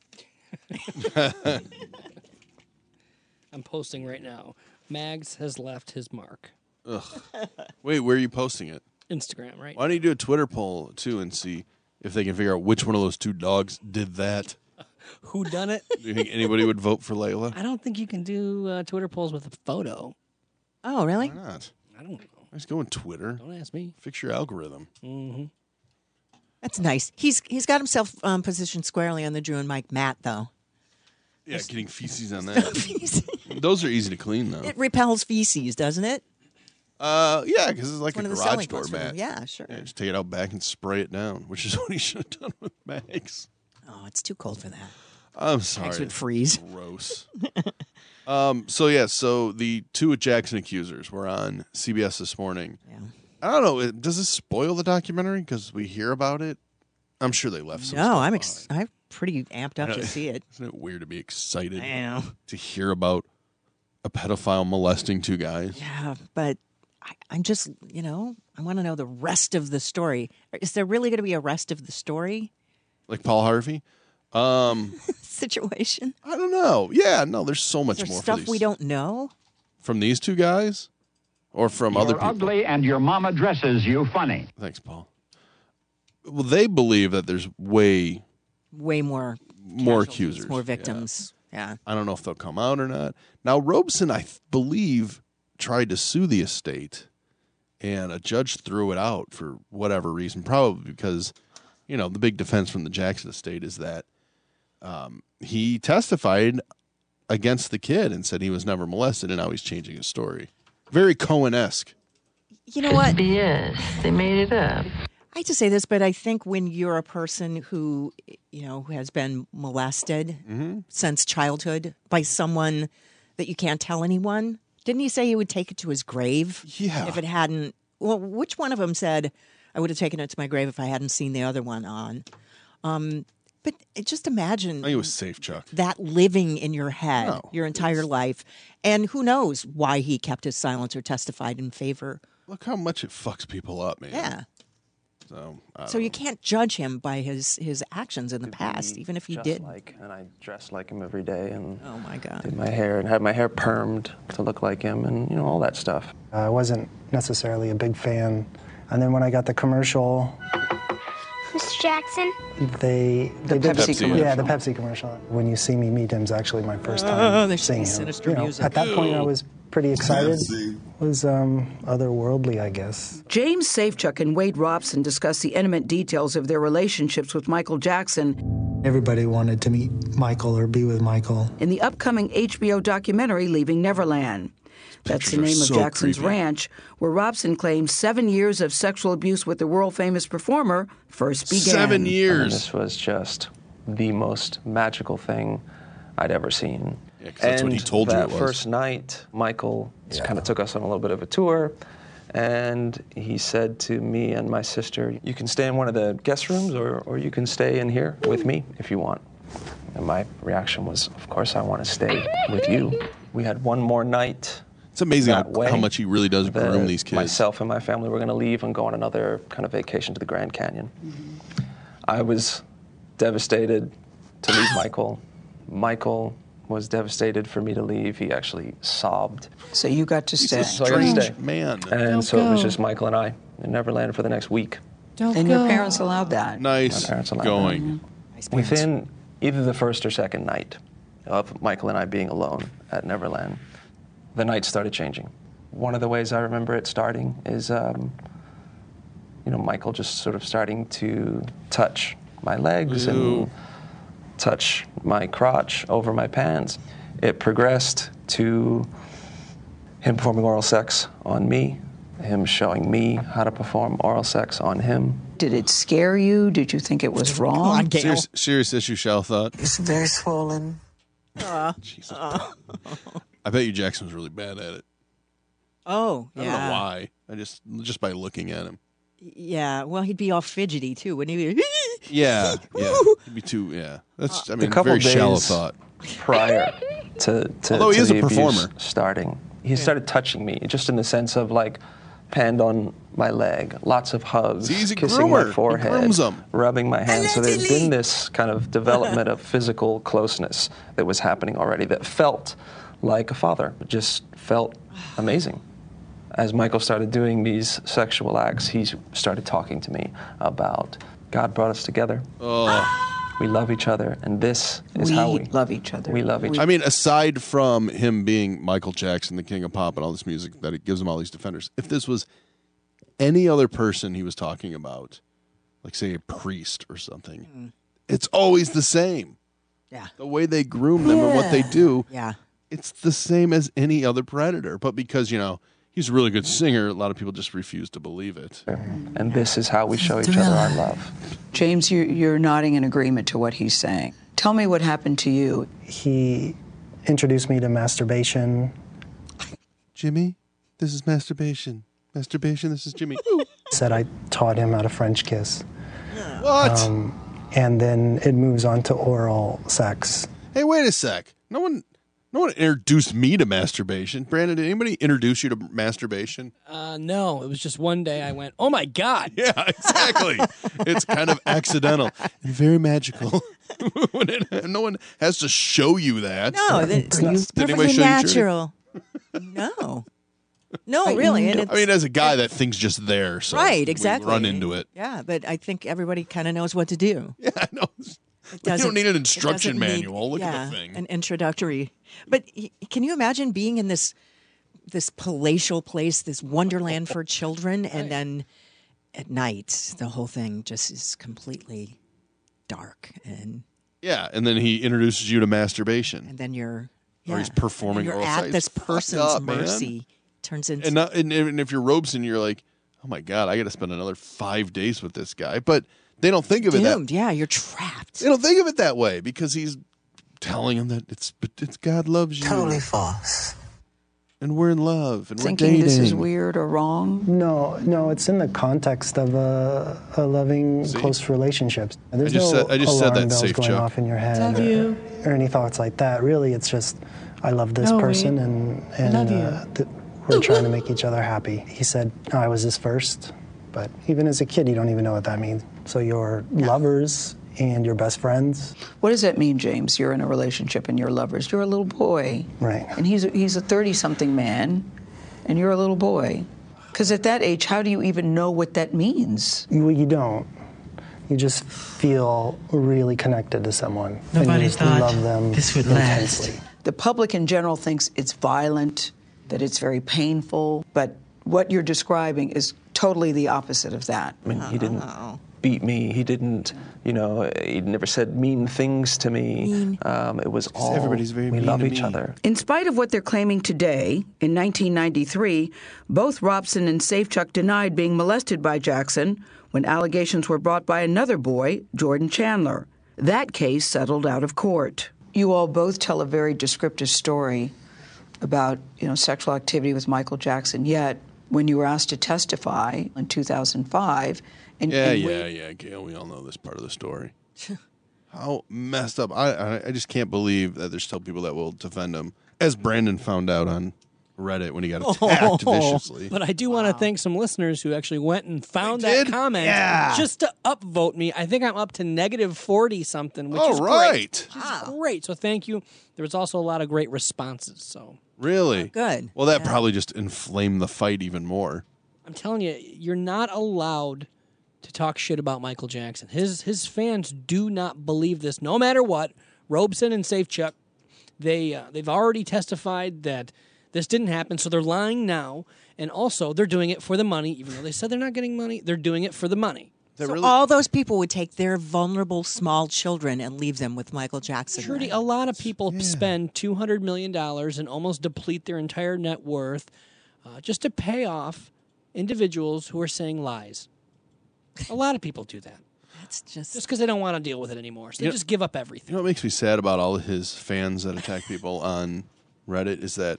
I'm posting right now. Mags has left his mark. Ugh. Wait, where are you posting it? Instagram, right? Why don't you do a Twitter poll too and see if they can figure out which one of those two dogs did that. Who done it? Do you think anybody would vote for Layla? I don't think you can do uh, Twitter polls with a photo. Oh, really? Why not? I don't know. Let's go on Twitter. Don't ask me. Fix your algorithm. Mm-hmm. That's nice. He's he's got himself um, positioned squarely on the Drew and Mike mat, though. Yeah, getting feces on that. Those are easy to clean, though. It repels feces, doesn't it? Uh, yeah, because it's like One a of the garage selling door points for them. mat. Yeah, sure. Yeah, just take it out back and spray it down, which is what he should have done with Mags. Oh, it's too cold for that. I'm sorry. Mags would freeze. Gross. um. So yeah. So the two Jackson accusers were on C B S this morning. Yeah. I don't know. Does this spoil the documentary because we hear about it? I'm sure they left some. No, stuff I'm behind. ex- I'm pretty amped up I know. to see it. Isn't it weird to be excited I know. to hear about a pedophile molesting two guys? Yeah, but I, I'm just, you know, I want to know the rest of the story. Is there really going to be a rest of the story Like Paul Harvey? Um, situation? I don't know. Yeah, no, there's so Is much there more stuff for these. we don't know? From these two guys? Or from You're other people? ugly and your mama dresses you funny. Thanks, Paul. Well, they believe that there's way Way more more casualties, accusers. more victims. Yeah. I don't know if they'll come out or not. Now, Robeson, I th- believe, tried to sue the estate, and a judge threw it out for whatever reason, probably because, you know, the big defense from the Jackson estate is that um, he testified against the kid and said he was never molested, and now he's changing his story. Very Cohen-esque. You know what? B S. They made it up. I hate to say this, but I think when you're a person who, you know, who has been molested Mm-hmm. since childhood by someone that you can't tell anyone, didn't he say he would take it to his grave? Yeah. If it hadn't, well, which one of them said, I would have taken it to my grave if I hadn't seen the other one on? Um, but it- just imagine I think it was safe, Chuck. that living in your head No, your entire life. And who knows why he kept his silence or testified in favor. Look how much it fucks people up, man. Yeah. So, I So don't you can't judge him by his, his actions in the past, even if he just did. Like, and I dressed like him every day, and oh my god, did my hair and had my hair permed to look like him, and you know all that stuff. I wasn't necessarily a big fan. And then when I got the commercial, Mister Jackson? they The they did Pepsi commercial. Yeah, the Pepsi commercial. When You See Me Meet Him's actually my first Oh, time there should seeing be him. sinister You know, music. at that point, I Ew. was pretty excited. It was um, otherworldly, I guess. James Safechuck and Wade Robson discuss the intimate details of their relationships with Michael Jackson Everybody wanted to meet Michael or be with Michael. in the upcoming H B O documentary Leaving Neverland. That's the pictures are name of so Jackson's creepy. ranch, where Robson claims seven years of sexual abuse with the world-famous performer first began. And this was just the most magical thing I'd ever seen. Yeah, 'cause that's and what he told you that it was. first night, Michael kind of took us on a little bit of a tour, and he said to me and my sister, "You can stay in one of the guest rooms, or, or you can stay in here with me if you want." And my reaction was, of course, I want to stay with you. We had one more night. It's amazing how, that way. how much he really does The- groom these kids. Myself and my family were going to leave and go on another kind of vacation to the Grand Canyon. I was devastated to leave Michael. Michael was devastated for me to leave. He actually sobbed. So you got to stay. So I got to stay. man. And Don't so it was go. just Michael and I in Neverland for the next week. and your parents allowed that. Nice My parents allowed going. that. Within either the first or second night of Michael and I being alone at Neverland, the night started changing. One of the ways I remember it starting is, um, you know, Michael just sort of starting to touch my legs Ew. and touch my crotch over my pants. It progressed to him performing oral sex on me, him showing me how to perform oral sex on him. Did it scare you? Did you think it was wrong? Serious, serious issue, Shell thought. It's very swollen. Jesus. I bet you Jackson was really bad at it. Oh, I yeah. don't know why. I just just by looking at him. Yeah, well, he'd be all fidgety too, wouldn't he? Yeah, yeah. He'd be too. Yeah, that's. I The mean, couple very shallow days thought. prior to, to Although he to is a the abuse performer. starting, he started touching me just in the sense of like hand on my leg, lots of hugs, See, he's a kissing groomer. my He forehead, grooms 'em. rubbing my hands. So there'd been this kind of development of physical closeness that was happening already that felt like a father. It just felt amazing. As Michael started doing these sexual acts, he started talking to me about God brought us together. Oh. We love each other, and this is We how we love each other. We love each other. I mean, aside from him being Michael Jackson, the king of pop, and all this music that it gives him all these defenders, if this was any other person he was talking about, like say a priest or something, mm. it's always the same. Yeah. The way they groom them yeah. and what they do, yeah. it's the same as any other predator. But because, you know, he's a really good singer, a lot of people just refuse to believe it. And this is how we show each other our love. James, you're, you're nodding in agreement to what he's saying. Tell me what happened to you. He introduced me to masturbation. Jimmy, this is masturbation. Masturbation, this is Jimmy. Said I taught him how to French kiss. What? Um, and then it moves on to oral sex. Hey, wait a sec. No one... No one introduced me to masturbation. Brandon, did anybody introduce you to masturbation? Uh, no, it was just one day I went, oh my God. Yeah, exactly. It's kind of accidental and very magical. when it, no one has to show you that. No, it's perfectly natural. No. No, really. And it's, I mean, as a guy, that thing's just there. So right, exactly. We run into it. Yeah, but I think everybody kind of knows what to do. Yeah, I know. You don't need an instruction manual. Need, Look yeah, at the thing. An introductory. But can you imagine being in this this palatial place, this wonderland for children, and right. then at night the whole thing just is completely dark and yeah, and then he introduces you to masturbation, and then you're yeah, or he's performing. You're oral at sex. this person's up, mercy. Man. Turns into and, not, and and if you're Robeson, you're like, oh my God, I got to spend another five days with this guy, but. They don't think of Doomed. it that yeah, you're trapped. They don't think of it that way because he's telling him that it's it's God loves you. Totally false. And we're in love and Thinking we're dating. This is weird or wrong? No, no, it's in the context of a, a loving, See? close relationship. There's I just no said, I just alarm said that bells safe going joke. off in your head love or, you. or any thoughts like that. Really, it's just I love this no, person wait. and and love uh, th- we're trying to make each other happy. He said oh, I was his first, but even as a kid, you don't even know what that means. So you're no. lovers and you're best friends. What does that mean, James? You're in a relationship and you're lovers. You're a little boy. Right. And he's a, he's a thirty-something man, and you're a little boy. Because at that age, how do you even know what that means? Well, you don't. You just feel really connected to someone. Nobody and you just thought love them this would intensely. last. The public in general thinks it's violent, that it's very painful, but what you're describing is totally the opposite of that. I mean, he didn't beat me. He didn't, you know, he never said mean things to me. Um, it was all, everybody's very we mean love to each me. other. In spite of what they're claiming today, in nineteen ninety-three, both Robson and Safechuck denied being molested by Jackson when allegations were brought by another boy, Jordan Chandler. That case settled out of court. You all both tell a very descriptive story about, you know, sexual activity with Michael Jackson, yet when you were asked to testify in two thousand five... And, yeah, and yeah, we, yeah, Gail, we all know this part of the story. How messed up. I, I I just can't believe that there's still people that will defend him, as Brandon found out on Reddit when he got attacked oh, viciously. But I do wow. want to thank some listeners who actually went and found they that did? comment yeah. just to upvote me. I think I'm up to negative forty-something, which oh, is right. great. Which wow. is great. So thank you. There was also a lot of great responses. So Really? Oh, good. Well, that yeah. probably just inflamed the fight even more. I'm telling you, you're not allowed to talk shit about Michael Jackson. His his fans do not believe this, no matter what. Robeson and Safechuck, they uh, they've already testified that this didn't happen, so they're lying now. And also, they're doing it for the money, even though they said they're not getting money. They're doing it for the money. So really- all those people would take their vulnerable small children and leave them with Michael Jackson. Trudy, right? a lot of people yeah. spend two hundred million dollars and almost deplete their entire net worth uh, just to pay off individuals who are saying lies. A lot of people do that. That's just just because they don't want to deal with it anymore. So they You know- just give up everything. You know what makes me sad about all of his fans that attack people on Reddit is that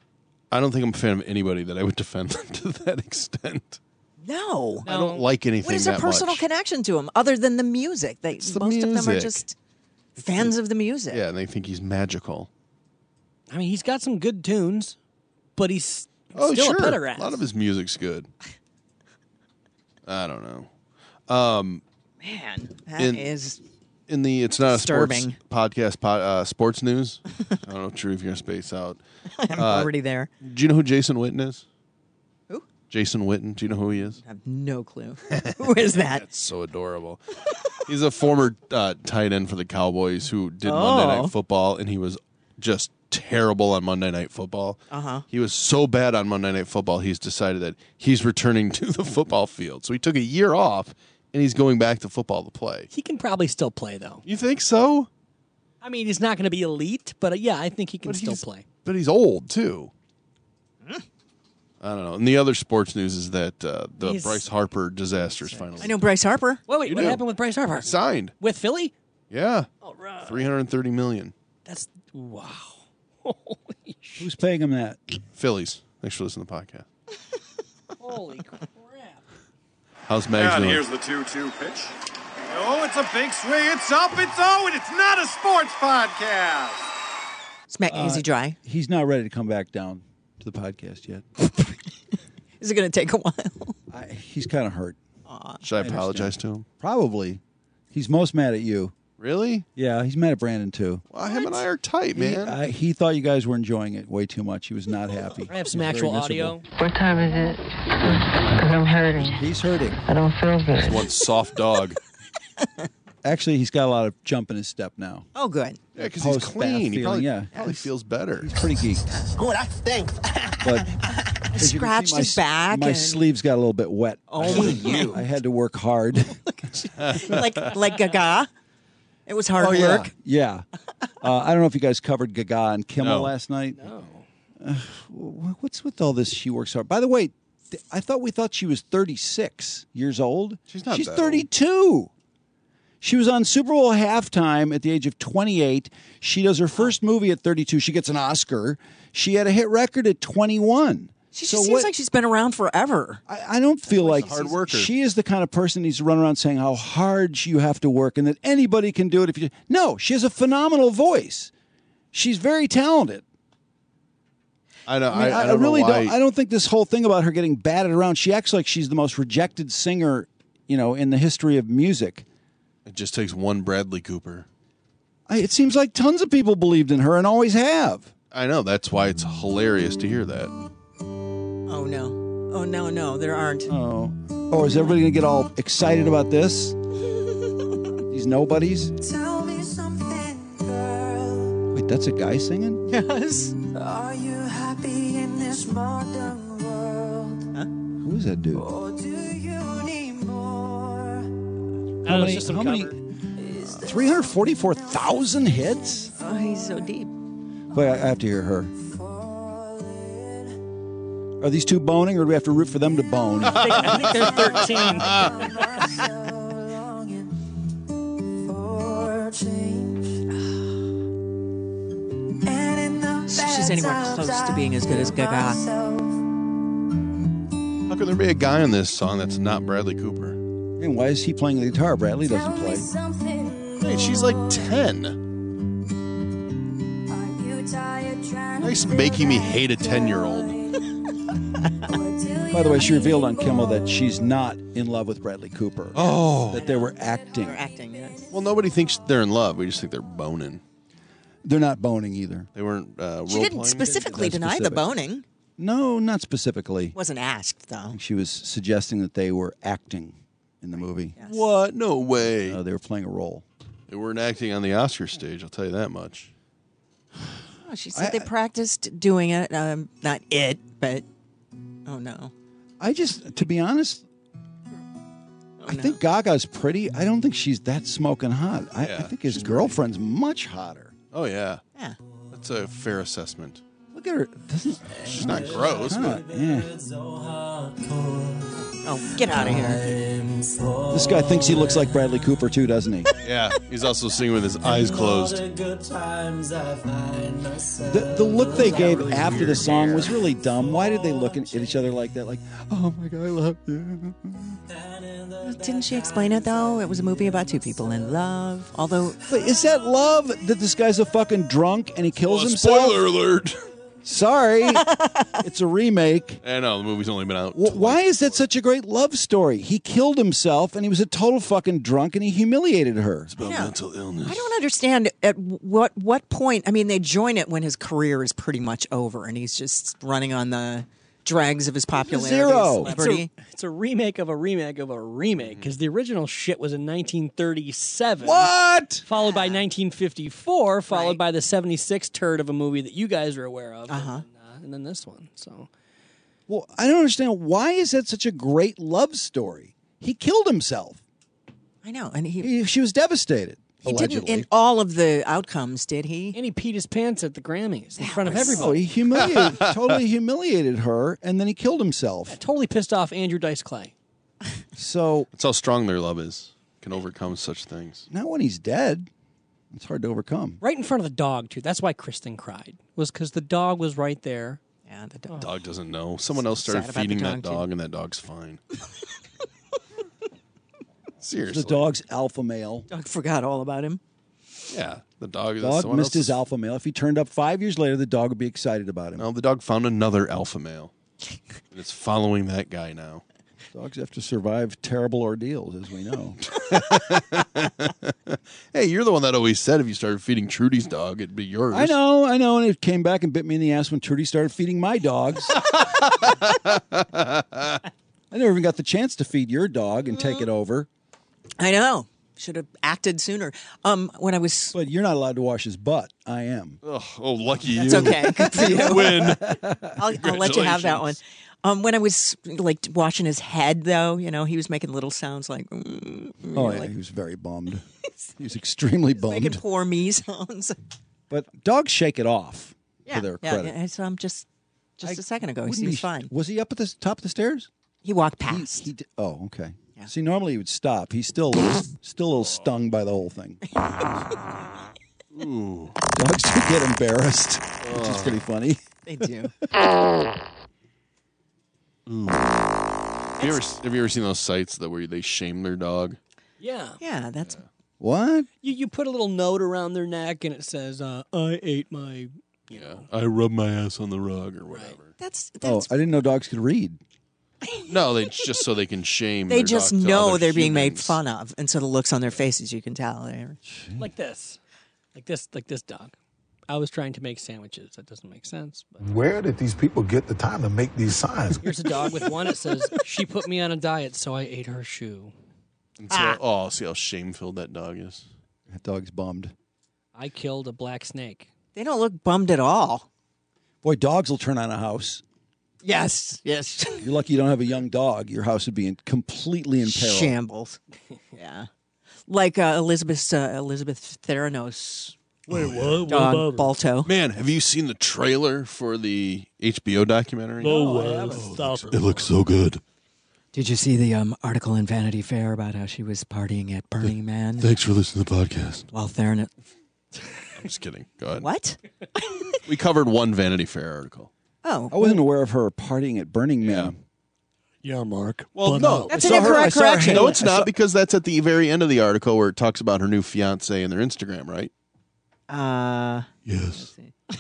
I don't think I'm a fan of anybody that I would defend them to that extent. No. I don't like anything What is that a personal much. connection to him other than the music? They, the most of them are music. just fans of the music. Yeah, and they think he's magical. I mean, he's got some good tunes, but he's Oh, still sure. a pederast. A lot of his music's good. I don't know. Um, Man, that in, is in the it's not disturbing. a sports podcast po- uh, sports news. I don't know, Drew, if you're gonna space out. I'm Uh, already there. Do you know who Jason Witten is? Who? Jason Witten. Do you know who he is? I have no clue. Who is that? That's so adorable. He's a former uh, tight end for the Cowboys who did Oh. Monday Night Football, and he was just terrible on Monday Night Football. Uh-huh. He was so bad on Monday Night Football, he's decided that he's returning to the football field. So he took a year off, and he's going back to football to play. He can probably still play, though. You think so? I mean, he's not going to be elite, but uh, yeah, I think he can But still he's- play. But he's old, too. I don't know. And the other sports news is that uh, the He's- Bryce Harper disaster is finally I know Bryce Harper. Wait, wait, You what do. happened with Bryce Harper? signed. With Philly? Yeah. All right. three hundred thirty million dollars. That's, wow. Who's paying him that? Phillies. Thanks for listening to the podcast. Holy crap. How's Mags And doing? here's the two two pitch. Oh, it's a big swing. It's up. It's oh, and it's not a sports podcast. Is Matt Easy dry? He's not ready to come back down to the podcast yet. Is it going to take a while? I, he's kind of hurt. Should I understand. apologize to him? Probably. He's most mad at you. Really? Yeah, he's mad at Brandon, too. Well, him and I are tight, He, man. I, he thought you guys were enjoying it way too much. He was not happy. I have some He was actual very audio. miserable. What time is it? Because I'm hurting. He's hurting. I don't feel good. One soft dog. Actually, he's got a lot of jump in his step now. Oh, good. Yeah, because he's Post-bath clean. He feeling, probably, yeah. probably feels better. He's pretty geeked. Oh, that stinks. But as you can Scratched see, my, his back My and- sleeves got a little bit wet. Oh, you. I had to work hard. like like Gaga. It was hard oh, yeah. work. Yeah. Uh, I don't know if you guys covered Gaga and Kimmel No. last night. No. Uh, what's with all this? She works hard. By the way, th- I thought we thought she was thirty-six years old. She's not She's that thirty-two. She was on Super Bowl halftime at the age of twenty-eight. She does her first movie at thirty-two. She gets an Oscar. She had a hit record at twenty-one. She So just seems what- like she's been around forever. I, I don't feel like hard worker. she is the kind of person who needs to run around saying how hard you have to work and that anybody can do it if you. No, she has a phenomenal voice. She's very talented. I know. I, mean, I, I, I don't really know why. don't. I don't think this whole thing about her getting batted around. She acts like she's the most rejected singer, you know, in the history of music. It just takes one Bradley Cooper. I, it seems like tons of people believed in her and always have. I know. That's why it's hilarious to hear that. Oh no. Oh no, no, there aren't. Oh, oh, is everybody gonna get all excited about this? These nobodies. Tell me something, girl. Wait, that's a guy singing. Yes. Are you happy in this modern world? Who is that dude? Or do you need more? How know, many? it's just some How many? Three hundred forty-four thousand hits. Oh, he's so deep. Wait, I I have to hear her. Are these two boning, or do we have to root for them to bone? I think they're thirteen. For change. And in the She's anywhere close to being as good as Gaga. How could there be a guy in this song that's not Bradley Cooper? And why is he playing the guitar? Bradley doesn't play. Hey, she's like ten. Nice making me hate a ten-year-old. By the way, she revealed on Kimmel that she's not in love with Bradley Cooper. Oh. That they were acting. They're acting, yes. Well, nobody thinks they're in love. We just think they're boning. They're not boning either. They weren't uh, She role didn't playing. specifically That's deny the specific. boning. No, not specifically. Wasn't asked though. She was suggesting that they were acting in the movie. Yes. What? No way. Uh, they were playing a role. They weren't acting on the Oscar stage. I'll tell you that much. Oh, she said they practiced doing it. Um, not it, but oh no. I just, to be honest, I think Gaga's pretty. I don't think she's that smoking hot. I, Yeah, I think his girlfriend's much hotter. Oh yeah. Yeah. That's a fair assessment. Look at her. Doesn't, She's not gross, Huh, but yeah. Oh, get out of here. This guy thinks he looks like Bradley Cooper too, doesn't he? yeah, he's also singing with his eyes closed. The, the look they gave after the song was really dumb. Why did they look at each other like that? Like, oh my God, I love you. Didn't she explain it though? It was a movie about two people in love. Although, But is that love that this guy's a fucking drunk and he kills Well, himself? spoiler alert. Sorry, it's a remake. I know the movie's only been out. W- Why is that such a great love story? He killed himself and he was a total fucking drunk and he humiliated her. It's about Yeah. mental illness. I don't understand at what what point. I mean, they join it when his career is pretty much over and he's just running on the dregs of his popularity. Zero. as It's celebrity. a, it's a remake of a remake of a remake because the original shit was in nineteen thirty-seven. What? Followed by nineteen fifty-four, followed by the seventy-six turd of a movie that you guys are aware of. Uh-huh. And, uh, and then this one. So Well, I don't understand. Why is that such a great love story? He killed himself. I know. And he, He, she was devastated, he allegedly. didn't in all of the outcomes, did he? And he peed his pants at the Grammys in front of Oh, everybody. he humiliated, totally humiliated her, and then he killed himself. Totally pissed off Andrew Dice Clay. So That's how strong their love is. Can overcome such things. now when he's dead, it's hard to overcome. Right in front of the dog, too. That's why Kristen cried, was because the dog was right there. Yeah, the dog. dog doesn't know. Someone else started Sad about feeding the that dog, too. dog, and that dog's fine. Seriously. The dog's alpha male. Doug forgot all about him. Yeah, the dog. is Dog someone missed his else's- alpha male. If he turned up five years later, the dog would be excited about him. No, the dog found another alpha male. And it's following that guy now. Dogs have to survive terrible ordeals, as we know. Hey, you're the one that always said if you started feeding Trudy's dog, it'd be yours. I know, I know, and it came back and bit me in the ass when Trudy started feeding my dogs. I never even got the chance to feed your dog and take it over. I know. Should have acted sooner. Um, when I was, But you're not allowed to wash his butt. I am. Ugh, oh, lucky That's you. okay. Good for you. Win. I'll, I'll let you have that one. Um, when I was like washing his head, though, you know, he was making little sounds like. Mm, you know, Oh, yeah, like he was very bummed. He was extremely making bummed. poor me sounds. But dogs shake it off, Yeah, to their yeah. credit. yeah. So, um, just just I a second ago, he wouldn't was be- fine. Was he up at the top of the stairs? He walked past. He, he did, oh, okay. See, normally he would stop. He's still a little, still a little stung by the whole thing. Ooh. Dogs do get embarrassed, which is pretty funny. They do. Ooh. Have you, ever, have you ever seen those sites that where they shame their dog? Yeah. Yeah, that's What? You, you put a little note around their neck and it says, uh, I ate my. You know. I rub my ass on the rug or whatever. That's Oh, that's. I didn't know dogs could read. No, they just so they can shame. They their just dog to know other they're being made humans. fun of, and so the looks on their faces, you can tell. They're, Like this. Like this, like this dog. I was trying to make sandwiches. That doesn't make sense. But Where did these people get the time to make these signs? here's a dog with one. It says, she put me on a diet, so I ate her shoe. And so, Oh, see how shame-filled that dog is. That dog's bummed. I killed a black snake. they don't look bummed at all. Boy, dogs will turn on a house. Yes, yes. You're lucky you don't have a young dog. Your house would be in, completely in peril. Shambles. Yeah, like uh, Elizabeth uh, Elizabeth Theranos. Wait, what? Dog Balto. Man, have you seen the trailer for the H B O documentary? No, I haven't. Stop it. It looks so good. Did you see the um, article in Vanity Fair about how she was partying at Burning Man? Thanks for listening to the podcast. While Theranos. I'm just kidding. Go ahead. What? We covered one Vanity Fair article. Oh, I wasn't aware of her partying at Burning Man. Yeah, Mark. Well, But no. That's I an saw her- I incorrect saw her correction. hang- No, it's I not saw- because that's at the very end of the article where it talks about her new fiance and their Instagram, right? Uh, Yes.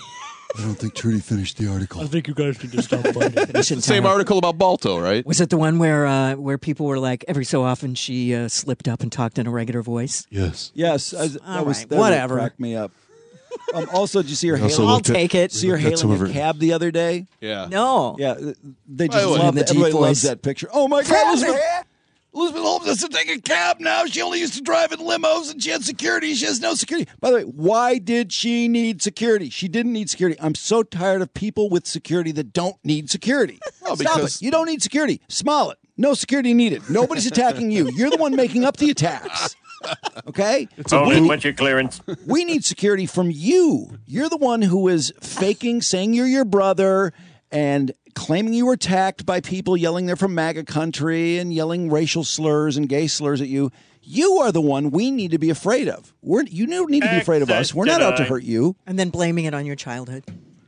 I don't think Trudy finished the article. I think you guys need to stop fighting. finish it The same time. article about Balto, right? Was it the one where uh, where people were like, every so often she uh, slipped up and talked in a regular voice? Yes. Yes, I, that All was right, that would whatever. crack me up. Um, also, did you see her I also hailing? I'll looked at- take it. See her looked at some hailing of a her- cab the other day? Yeah. No. Yeah, they By just the way- love In the that. deep Everybody loves voice. that picture. Oh my God, Elizabeth! Elizabeth Holmes has to take a cab now. She only used to drive in limos, and she had security. She has no security. By the way, why did she need security? She didn't need security. I'm so tired of people with security that don't need security. Well, Stop because- it. You don't need security. Smollett, no security needed. Nobody's attacking you. You're the one making up the attacks. Okay? It's only put your clearance. We need security from you. You're the one who is faking, saying you're your brother, and claiming you were attacked by people yelling they're from MAGA country and yelling racial slurs and gay slurs at you. You are the one we need to be afraid of. We're, you don't need to be afraid of us. We're not out to hurt you. And then blaming it on your childhood.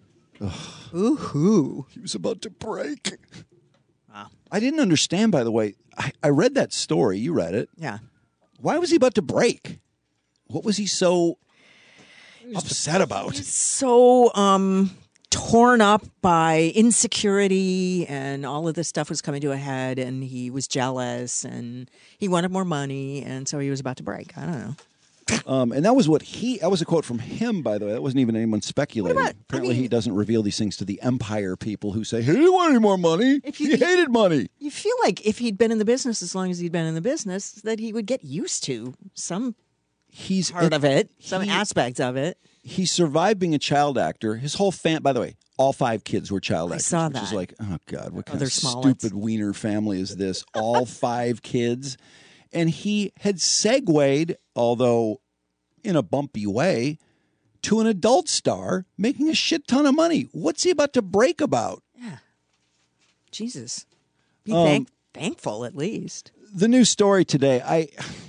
Ooh hoo. He was about to break. Wow. I didn't understand, by the way. I, I read that story. You read it. Yeah. Why was he about to break? What was he so upset about? So um, torn up by insecurity, and all of this stuff was coming to a head, and he was jealous, and he wanted more money, and so he was about to break. I don't know. Um, and that was what he, that was a quote from him, by the way. That wasn't even anyone speculating. What about- I Apparently, mean- he doesn't reveal these things to the Empire people who say, he didn't want any more money. If he you- hated money. You feel like if he'd been in the business as long as he'd been in the business, that he would get used to some He's part of it, some he- aspect of it. He survived being a child actor. His whole fan, by the way, all five kids were child I actors. saw which is that. like, oh, God, what kind they're of Smollets. stupid wiener family is this? All five kids. And he had segued, although in a bumpy way, to an adult star making a shit ton of money. What's he about to break about? Jesus. Be Um, thank- thankful, at least. The new story today, I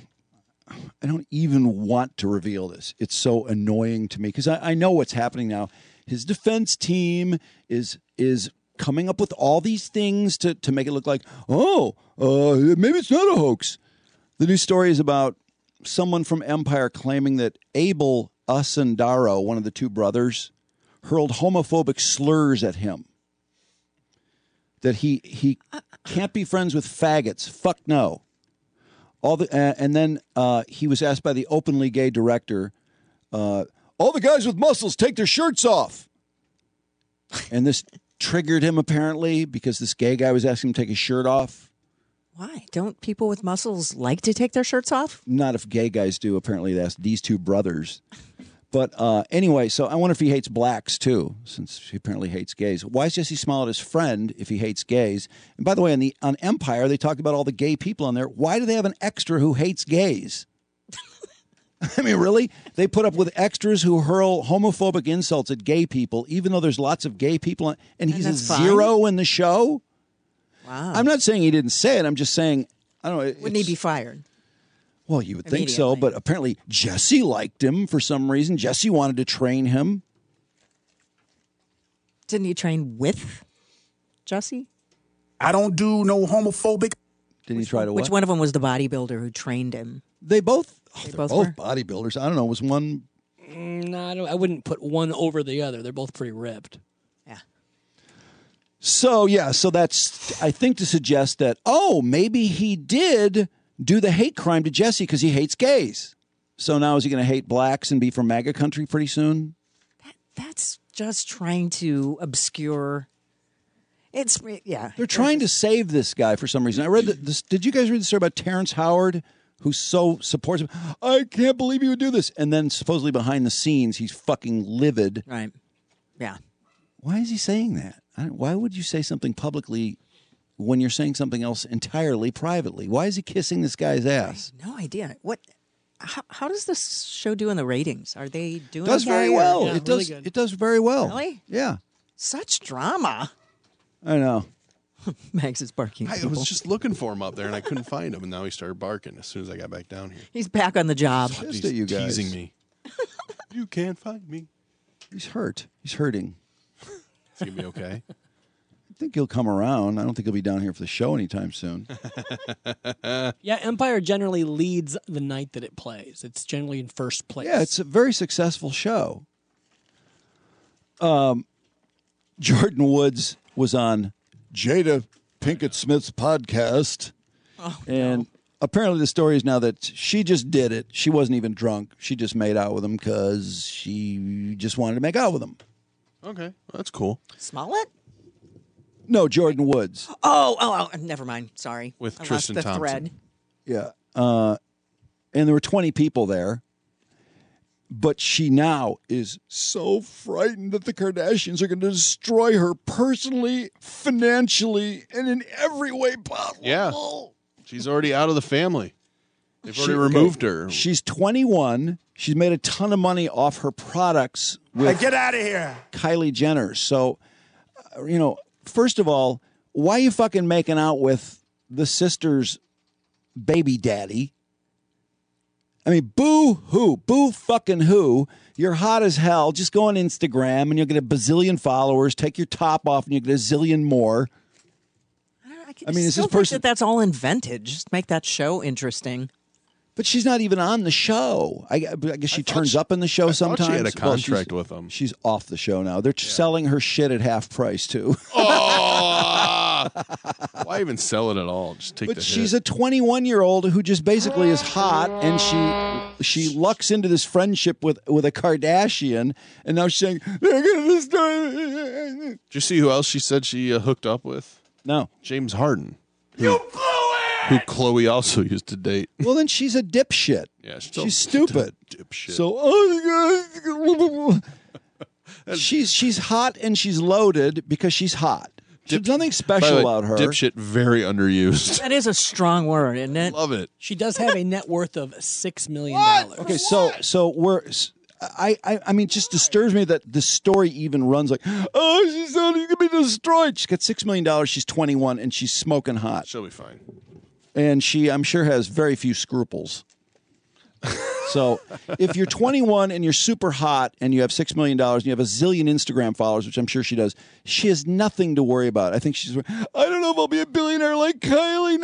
I don't even want to reveal this. It's so annoying to me because I, I know what's happening now. His defense team is is coming up with all these things to, to make it look like, oh, uh, maybe it's not a hoax. The new story is about someone from Empire claiming that Abel Asundaro, one of the two brothers, hurled homophobic slurs at him. That he he can't be friends with faggots. Fuck no. All the uh, and then uh, he was asked by the openly gay director, uh, all the guys with muscles take their shirts off. And this triggered him apparently because this gay guy was asking him to take his shirt off. Why? Don't people with muscles like to take their shirts off? Not if gay guys do. Apparently that's these two brothers. But uh, anyway, so I wonder if he hates blacks too, since he apparently hates gays. Why is Jesse Smollett his friend if he hates gays? And by the way, on the on Empire, they talk about all the gay people on there. Why do they have an extra who hates gays? I mean, really? They put up with extras who hurl homophobic insults at gay people, even though there's lots of gay people, on, and he's a that's fine. zero in the show? Wow. I'm not saying he didn't say it. I'm just saying, I don't know. Wouldn't he it's- be fired? Well, you would think so, but apparently Jesse liked him for some reason. Jesse wanted to train him. Didn't he train with Jesse? I don't do no homophobic. Did he try to Which what? one of them was the bodybuilder who trained him? They both, oh, They they're both both, were? bodybuilders. I don't know. Was one? Mm, no, I, don't, I wouldn't put one over the other. They're both pretty ripped. So yeah, so that's I think to suggest that oh maybe he did do the hate crime to Jesse because he hates gays. So now is he going to hate blacks and be from MAGA country pretty soon? That's just trying to obscure. It's yeah. They're trying to save this guy for some reason. I read that this. Did you guys read the story about Terrence Howard, who so supports him? I can't believe he would do this. And then supposedly behind the scenes, he's fucking livid. Right. Yeah. Why is he saying that? I don't, why would you say something publicly when you're saying something else entirely privately? Why is he kissing this guy's ass? No idea. What? How, how does this show do in the ratings? Are they doing? It does okay very or- well. Yeah, it really does. good. It does very well. Really? Yeah. Such drama. I know. Max is barking. at I people. was just looking for him up there, and I couldn't find him, and now he started barking as soon as I got back down here. He's back on the job. He's at you guys. teasing me. You can't find me. He's hurt. He's hurting. Is he gonna be okay? I think he'll come around. I don't think he'll be down here for the show anytime soon. Yeah, Empire generally leads the night that it plays. It's generally in first place. Yeah, it's a very successful show. Um, Jordan Woods was on Jada Pinkett Smith's podcast. Oh, and apparently the story is now that she just did it. She wasn't even drunk. She just made out with him because she just wanted to make out with him. Okay, well, that's cool. Smollett? No, Jordan Woods. Oh, oh, oh, never mind. Sorry. With I Tristan lost the Thompson. thread. Yeah. Uh, and there were twenty people there. But she now is so frightened that the Kardashians are going to destroy her personally, financially, and in every way possible. Yeah, she's already out of the family. They've already She- removed okay, her. She's twenty-one. She's made a ton of money off her products with Hey, get out of here. Kylie Jenner. So, uh, you know, first of all, why are you fucking making out with the sister's baby daddy? I mean, boo hoo, boo fucking who. You're hot as hell. Just go on Instagram and you'll get a bazillion followers. Take your top off and you'll get a zillion more. I mean, is Still this think person? that that's all invented. Just make that show interesting. But she's not even on the show. I, I guess she turns she- up in the show I thought sometimes. she had a Well, she's- contract with them. She's off the show now. They're selling her shit at half price too. Oh, Why even sell it at all? Just take But the she's hit. a twenty-one-year-old who just basically is hot, and she she lucks into this friendship with, with a Kardashian, and now she's saying, they're going to destroy me. Did you see who else she said she uh, hooked up with? No. James Harden. Who, you blew it! Who Chloe also used to date. Well, then she's a dipshit. Yeah, she's stupid. Dipshit. So, oh, she's she's hot and she's loaded because she's hot. There's nothing special way, about her. Dipshit, very underused. That is a strong word, isn't it? Love it. She does have a net worth of six million dollars. Okay, so so we're. I, I I mean, it just disturbs me that the story even runs like, oh, she's only gonna be destroyed. She's got six million dollars. She's twenty-one and she's smoking hot. She'll be fine. And she, I'm sure, has very few scruples. So if you're twenty-one and you're super hot and you have six million dollars and you have a zillion Instagram followers, which I'm sure she does, she has nothing to worry about. I think she's. I don't know if I'll be a billionaire like Kylie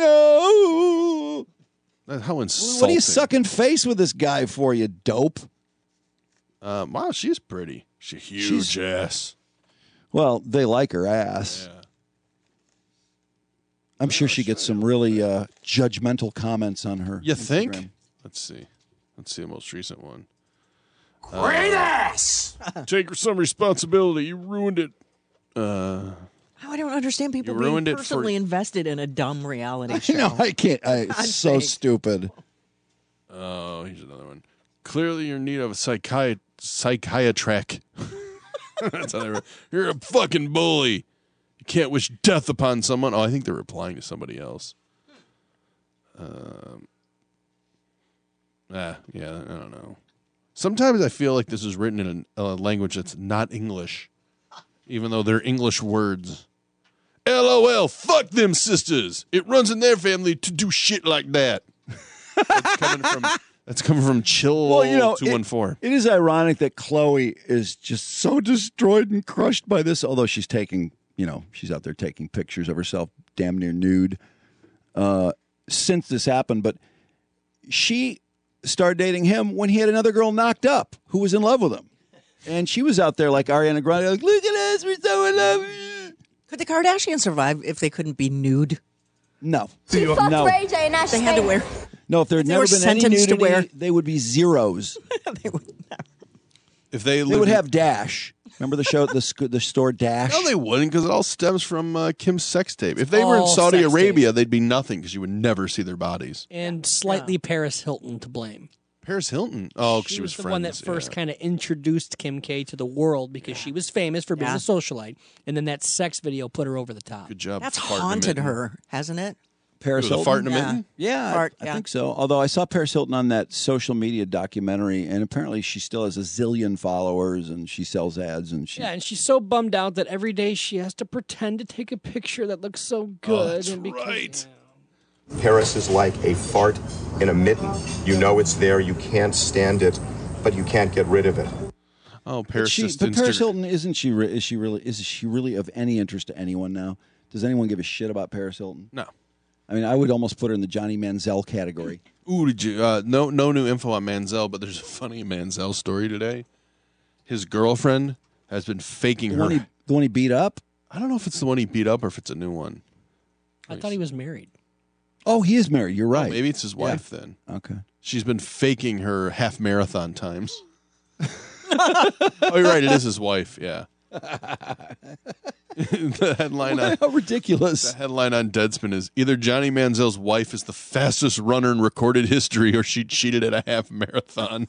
now. How insulting! What are you sucking face with this guy for, you dope? Um, wow, she's pretty. She's huge She's- ass. Well, they like her ass. Yeah. I'm sure she gets some really uh, judgmental comments on her. You Instagram. think? Let's see. Let's see the most recent one. Great ass! Take some responsibility. You ruined it. Uh, I don't understand people You being ruined it for- personally invested in a dumb reality show. No, I can't. I, it's God's so sake. stupid. oh, here's another one. Clearly, you're in need of a psychi- psychiatric. That's how they were. You're a fucking bully. You can't wish death upon someone. Oh, I think they're replying to somebody else. Um. Ah, yeah, I don't know. Sometimes I feel like this is written in a, a language that's not English, even though they're English words. LOL, fuck them sisters. It runs in their family to do shit like that. That's coming from that's coming from Chill Well, you know, two one four. It is ironic that Chloe is just so destroyed and crushed by this, although she's taking, you know, she's out there taking pictures of herself damn near nude uh, since this happened. But she started dating him when he had another girl knocked up who was in love with him. And she was out there like Ariana Grande, like, look at us, we're so in love. Could the Kardashians survive if they couldn't be nude? No. She fucked no. Ray J and that's They had to wear. No, if there had They never were been any sentenced to nudity, wear- they would be zeros. If they, They lived would in- have Dash. Remember the show, the sc- the store Dash? No, they wouldn't, because it all stems from uh, Kim's sex tape. If they were in All Saudi sex Arabia, they'd be nothing because you would never see their bodies. And slightly Paris Hilton to blame. Paris Hilton? Oh, She, she, was, was, the one that friends, first yeah. kind of introduced Kim K to the world because she was famous for being Yeah. a socialite, and then that sex video put her over the top. Good job. That's farting a haunted mitten. her, hasn't it? Paris With a Hilton? fart in a Yeah. mitten? Yeah, Fart, I, I yeah. think so. Although I saw Paris Hilton on that social media documentary, and apparently she still has a zillion followers, and she sells ads, and she. Yeah, and she's so bummed out that every day she has to pretend to take a picture that looks so good. that's and because, right. Paris is like a fart in a mitten. You know it's there, you can't stand it, but you can't get rid of it. Oh, But, Paris she, just but Paris Insta- Hilton isn't she? Re- is she really? Is she really of any interest to anyone now? Does anyone give a shit about Paris Hilton? No. I mean, I would almost put her in the Johnny Manziel category. Ooh, did you? Uh, no, no new info on Manziel, but there's a funny Manziel story today. His girlfriend has been faking The her. one, he, the one he beat up? I don't know if it's the one he beat up or if it's a new one. I thought he was married. Oh, he is married. You're Oh, right. maybe it's his Yeah. wife then. Okay. She's been faking her half marathon times. Oh, you're right. It is his wife. Yeah. The headline on How ridiculous. the headline on Deadspin is either Johnny Manziel's wife is the fastest runner in recorded history, or she cheated at a half marathon.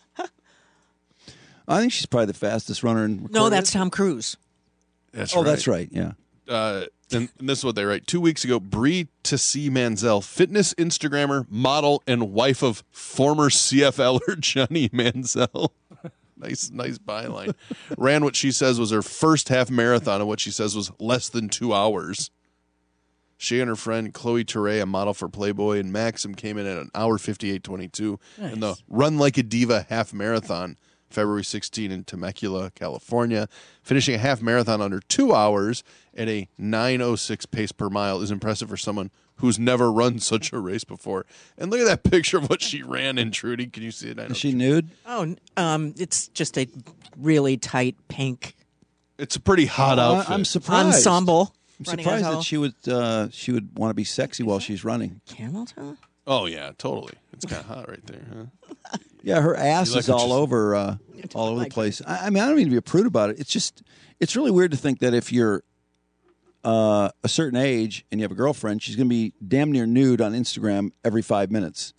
I think she's probably the fastest runner in. No, recorded that's Tom Cruise. That's Oh, right. that's right. Yeah. Uh, and, and this is what they write. Two weeks ago, Brie Tassi Manziel, fitness Instagrammer, model, and wife of former C F L-er Johnny Manziel. Nice, nice byline. Ran what she says was her first half marathon, and what she says was less than two hours. She and her friend Chloe Touré, a model for Playboy and Maxim, came in at an hour fifty-eight twenty-two in the Run Like a Diva half marathon, February sixteenth in Temecula, California. Finishing a half marathon under two hours at a nine oh six pace per mile is impressive for someone who's never run such a race before. And look at that picture of what she ran in, Trudy. Can you see it? I know. Is she nude? Oh, um, it's just a really tight pink It's a pretty hot Uh, outfit. I'm surprised. ensemble. I'm running surprised uphill. that she would uh, she would want to be sexy while she's running. Camel toe? Oh yeah, totally. It's kind of hot right there, huh? Yeah, her ass You like is what all you- over uh, all over the place. I, I mean, I don't mean to be a prude about it. It's just it's really weird to think that if you're uh, a certain age and you have a girlfriend, she's going to be damn near nude on Instagram every five minutes.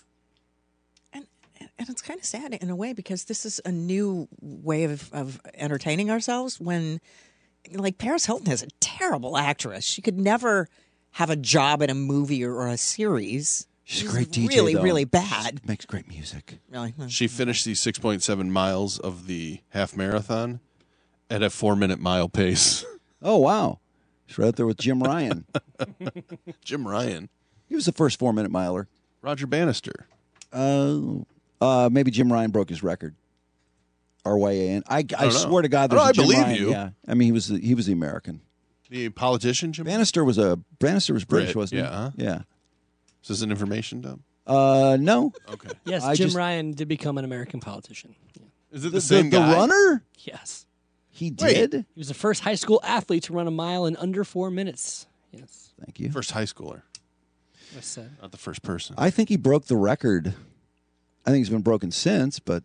And it's kind of sad in a way because this is a new way of, of entertaining ourselves when, like, Paris Hilton is a terrible actress. She could never have a job in a movie or, or a series. She's a great D J, really, though. really bad. She makes great music. Really? She finished the six point seven miles of the half marathon at a four-minute mile pace. Oh, wow. She's right up there with Jim Ryan. Jim Ryan. He was the first four-minute miler. Roger Bannister. Uh, uh, maybe Jim Ryan broke his record. R Y A N. I, I, don't know. swear to God, Oh, there's no, a I Jim believe Ryan. you. Yeah, I mean he was the, he was the American. The politician, Jim Bannister was a Bannister was British, Brit, wasn't yeah, huh? he? Yeah. Is this an information dump? Uh, no. Okay. Yes, I Jim just- Ryan did become an American politician. Yeah. Is it The, the, the runner? Yes. He Wait. did? He was the first high school athlete to run a mile in under four minutes. Yes. Thank you. First high schooler, I said. not the first person. I think he broke the record. I think it's been broken since, but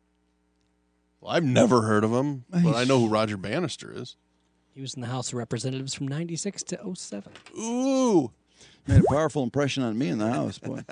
Well, I've never heard of him, but I know who Roger Bannister is. He was in the House of Representatives from ninety-six to oh seven. Ooh. made a powerful impression on me in the house, boy.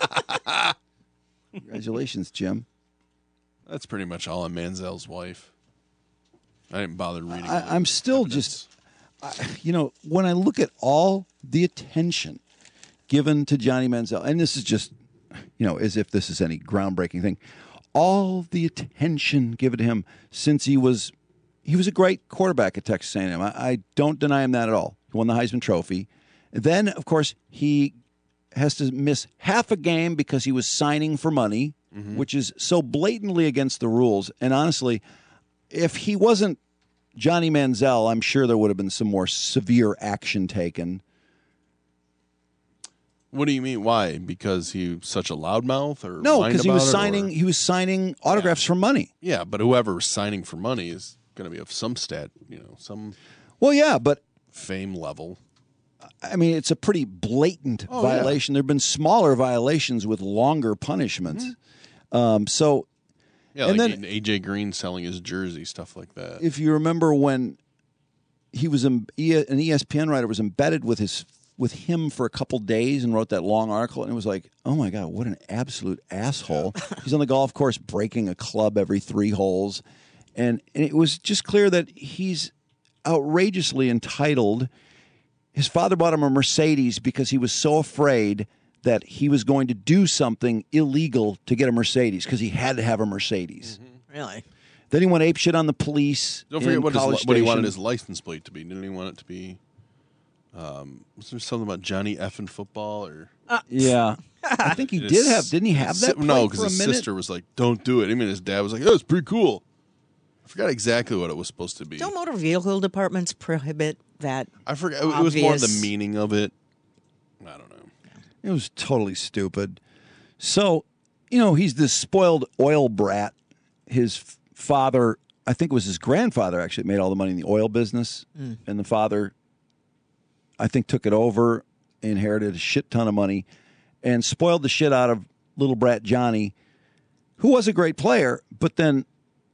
Congratulations, Jim. That's pretty much all on Manziel's wife. I didn't bother reading. I, I'm still just, I, you know, when I look at all the attention given to Johnny Manziel, and this is just, you know, as if this is any groundbreaking thing, all the attention given to him since he was, he was a great quarterback at Texas A and M. I, I don't deny him that at all. He won the Heisman Trophy. Then, of course, he has to miss half a game because he was signing for money, mm-hmm. which is so blatantly against the rules. And honestly, if he wasn't Johnny Manziel, I'm sure there would have been some more severe action taken. What do you mean? Why? Because he was such a loudmouth, or No, whined because he about was it, signing. or- He was signing autographs for money. Yeah, but whoever was signing for money is going to be of some stat, you know, some Well, yeah, but fame level. I mean, it's a pretty blatant Oh, yeah. violation. There have been smaller violations with longer punishments. Um, so, Yeah, and like then A J Green selling his jersey, stuff like that. if you remember when he was in, an E S P N writer was embedded with his with him for a couple days and wrote that long article, and it was like, oh my God, what an absolute asshole! He's on the golf course breaking a club every three holes, and, and it was just clear that he's outrageously entitled. His father bought him a Mercedes because he was so afraid that he was going to do something illegal to get a Mercedes because he had to have a Mercedes. Really? Then he went apeshit on the police. Don't forget in what, his, College what he wanted Station. his license plate to be. Didn't he want it to be? Um, was there something about Johnny effing football or? Yeah, I think he And did his- have. Didn't he have that? No, plate because for a his minute? sister was like, "Don't do it." I mean, his dad was like, "Oh, it's pretty cool." I forgot exactly what it was supposed to be. Don't motor vehicle departments prohibit that? I forgot. It was more the obvious- meaning of it. I don't know. It was totally stupid. So, you know, he's this spoiled oil brat. His f- father, I think it was his grandfather, actually made all the money in the oil business, Mm. and the father, I think, took it over, inherited a shit ton of money, and spoiled the shit out of little brat Johnny, who was a great player, but then,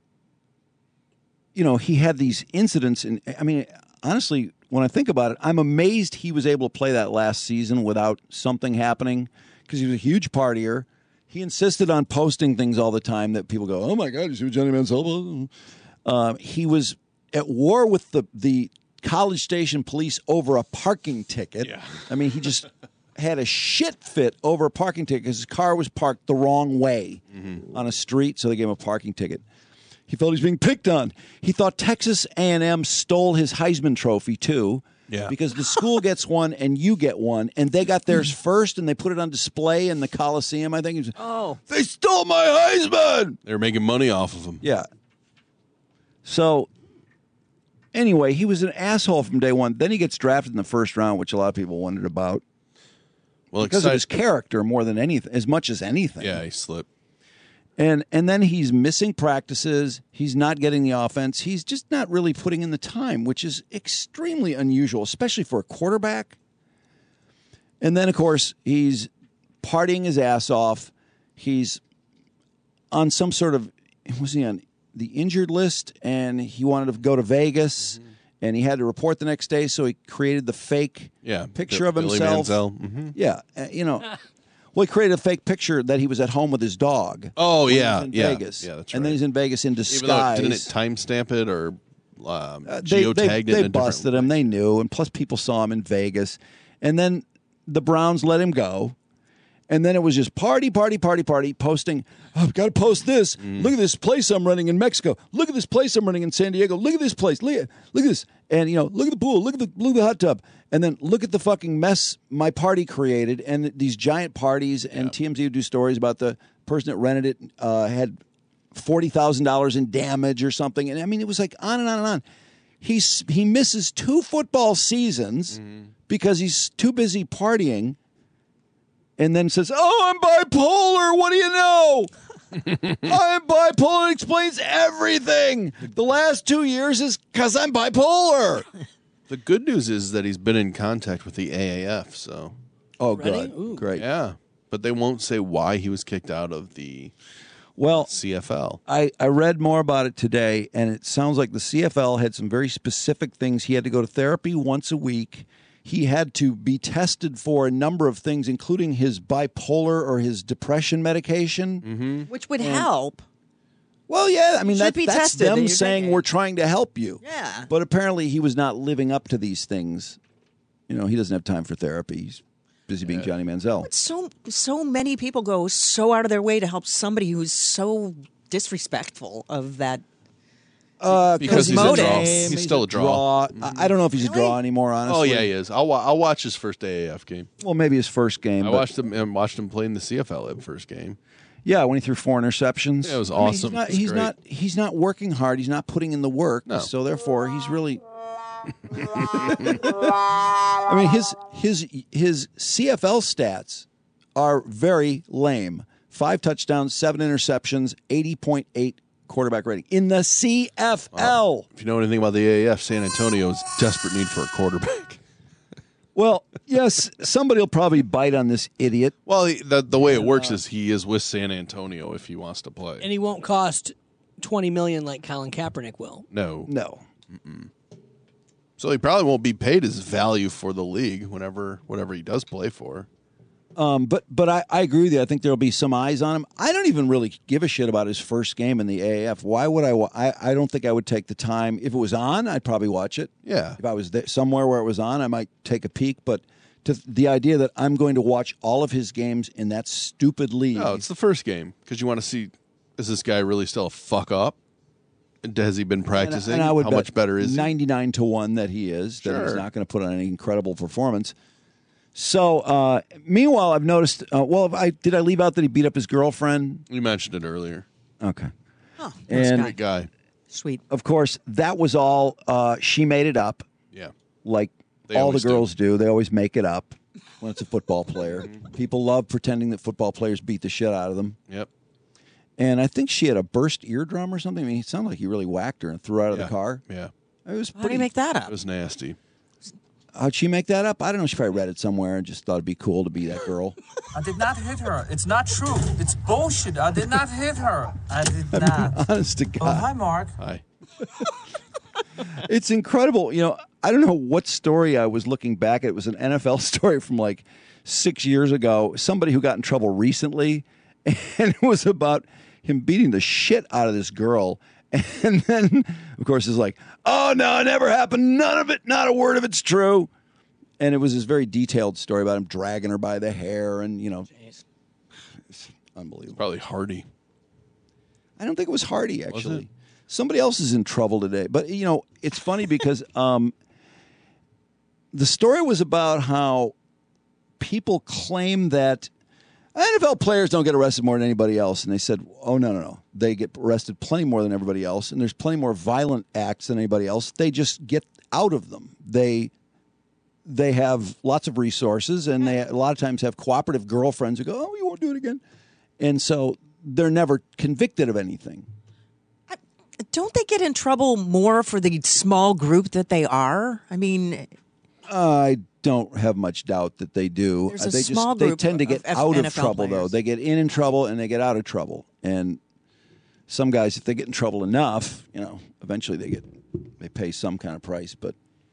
you know, he had these incidents, and I mean, honestly, when I think about it, I'm amazed he was able to play that last season without something happening because he was a huge partier. He insisted on posting things all the time that people go, "Oh my God, you see what Johnny Manziel?" Uh, he was at war with the the College Station police over a parking ticket. Yeah. I mean, he just had a shit fit over a parking ticket because his car was parked the wrong way on a street, so they gave him a parking ticket. He felt he was being picked on. He thought Texas A and M stole his Heisman Trophy, too. Yeah. Because the school gets one and you get one, and they got theirs first, and they put it on display in the Coliseum, I think. He was, Oh. they stole my Heisman! They were making money off of him. Yeah. So, anyway, he was an asshole from day one. Then he gets drafted in the first round, which a lot of people wondered about. Well, because of excite- his character more than anything, as much as anything. Yeah, he slipped. And and then he's missing practices. He's not getting the offense. He's just not really putting in the time, which is extremely unusual, especially for a quarterback. And then, of course, he's partying his ass off. He's on some sort of, was he on the injured list? And he wanted to go to Vegas, mm-hmm. and he had to report the next day, so he created the fake yeah, picture the, of himself. Billy Manziel. Mm-hmm. Yeah, uh, you know. Well, he created a fake picture that he was at home with his dog. Oh, when yeah. he was in yeah. Vegas. Yeah, that's right. And then he's in Vegas in disguise. Even though, didn't it timestamp it or um, uh, they, geotagged they, it? They in a busted him. They knew. And plus, people saw him in Vegas. And then the Browns let him go. And then it was just party, party, party, party, posting, oh, I've got to post this. Mm. Look at this place I'm running in Mexico. Look at this place I'm running in San Diego. Look at this place. Look at, look at this. And, you know, look at the pool. Look at the, look at the hot tub. And then look at the fucking mess my party created and these giant parties. And yeah. T M Z would do stories about the person that rented it uh, had forty thousand dollars in damage or something. And, I mean, it was like on and on and on. He's, he misses two football seasons mm. because he's too busy partying. And then says, oh, I'm bipolar. What do you know? I'm bipolar. It explains everything. The last two years is because I'm bipolar. The good news is that he's been in contact with the A A F. So, oh, good. Ooh. Great. Yeah. But they won't say why he was kicked out of the well C F L. I, I read more about it today, and it sounds like the C F L had some very specific things. He had to go to therapy once a week. He had to be tested for a number of things, including his bipolar or his depression medication. Mm-hmm. Which would and, help. Well, yeah. I mean, that, be that's tested them saying thinking. We're trying to help you. Yeah. But apparently he was not living up to these things. You know, he doesn't have time for therapy. He's busy being yeah. Johnny Manziel. But so, so many people go so out of their way to help somebody who's so disrespectful of that. Uh, because he's a draw. He's, he's still a draw. draw. I don't know if he's really? a draw anymore, honestly. Oh, yeah, he is. I'll, wa- I'll watch his first A A F game. Well, maybe his first game. I but... watched him and watched him play in the C F L at first game. Yeah, when he threw four interceptions. Yeah, it was awesome. I mean, he's, not, he's not he's not working hard. He's not putting in the work. No. So therefore, he's really I mean, his his his C F L stats are very lame. Five touchdowns, seven interceptions, eighty point eight quarterback rating in the C F L. Uh, if you know anything about the A A F, San Antonio's desperate need for a quarterback. Well, yes, somebody will probably bite on this idiot. Well, the the way it works is he is with San Antonio if he wants to play, and he won't cost twenty million like Colin Kaepernick will. No, no. Mm-mm. So he probably won't be paid his value for the league whenever whatever he does play for. Um, but but I, I agree with you. I think there will be some eyes on him. I don't even really give a shit about his first game in the A A F. Why would I, wa- I? I don't think I would take the time. If it was on, I'd probably watch it. Yeah. If I was there, somewhere where it was on, I might take a peek. But to the idea that I'm going to watch all of his games in that stupid league. No, it's the first game because you want to see, is this guy really still a fuck up? Has he been practicing? And, and I would How bet much better is he? ninety-nine to one that he is, Sure. that he's not going to put on any incredible performance. So, uh, meanwhile, I've noticed. Uh, well, I did I leave out that he beat up his girlfriend? You mentioned it earlier. Okay. Oh, and great guy. Sweet. Of course, that was all. Uh, she made it up. Yeah. Like They all the always girls do. They always make it up when it's a football player. People love pretending that football players beat the shit out of them. Yep. And I think she had a burst eardrum or something. I mean, it sounded like he really whacked her and threw her out of Yeah. the car. Yeah. It was How do pretty. you make that up? It was nasty. How'd she make that up? I don't know. She probably read it somewhere and just thought it'd be cool to be that girl. I did not hit her. It's not true. It's bullshit. I did not hit her. I did I not. mean, honest to God. Oh, hi, Mark. Hi. It's incredible. You know, I don't know what story I was looking back at. It was an N F L story from like six years ago. Somebody who got in trouble recently, and it was about him beating the shit out of this girl. And then, of course, it's like, oh, no, it never happened. None of it, not a word of it's true. And it was this very detailed story about him dragging her by the hair and, you know, it's unbelievable. Probably Hardy. I don't think it was Hardy, Was actually. it? Somebody else is in trouble today. But, you know, it's funny because um, the story was about how people claim that N F L players don't get arrested more than anybody else. And they said, oh, no, no, no. They get arrested plenty more than everybody else. And there's plenty more violent acts than anybody else. They just get out of them. They they have lots of resources, and they a lot of times have cooperative girlfriends who go, oh, you won't do it again. And so they're never convicted of anything. Don't they get in trouble more for the small group that they are? I mean, I don't have much doubt that they do. There's a they small just they group tend to get of F- out N of F L trouble players. though. They get in in trouble and they get out of trouble. And some guys, if they get in trouble enough, you know, eventually they get they pay some kind of price. But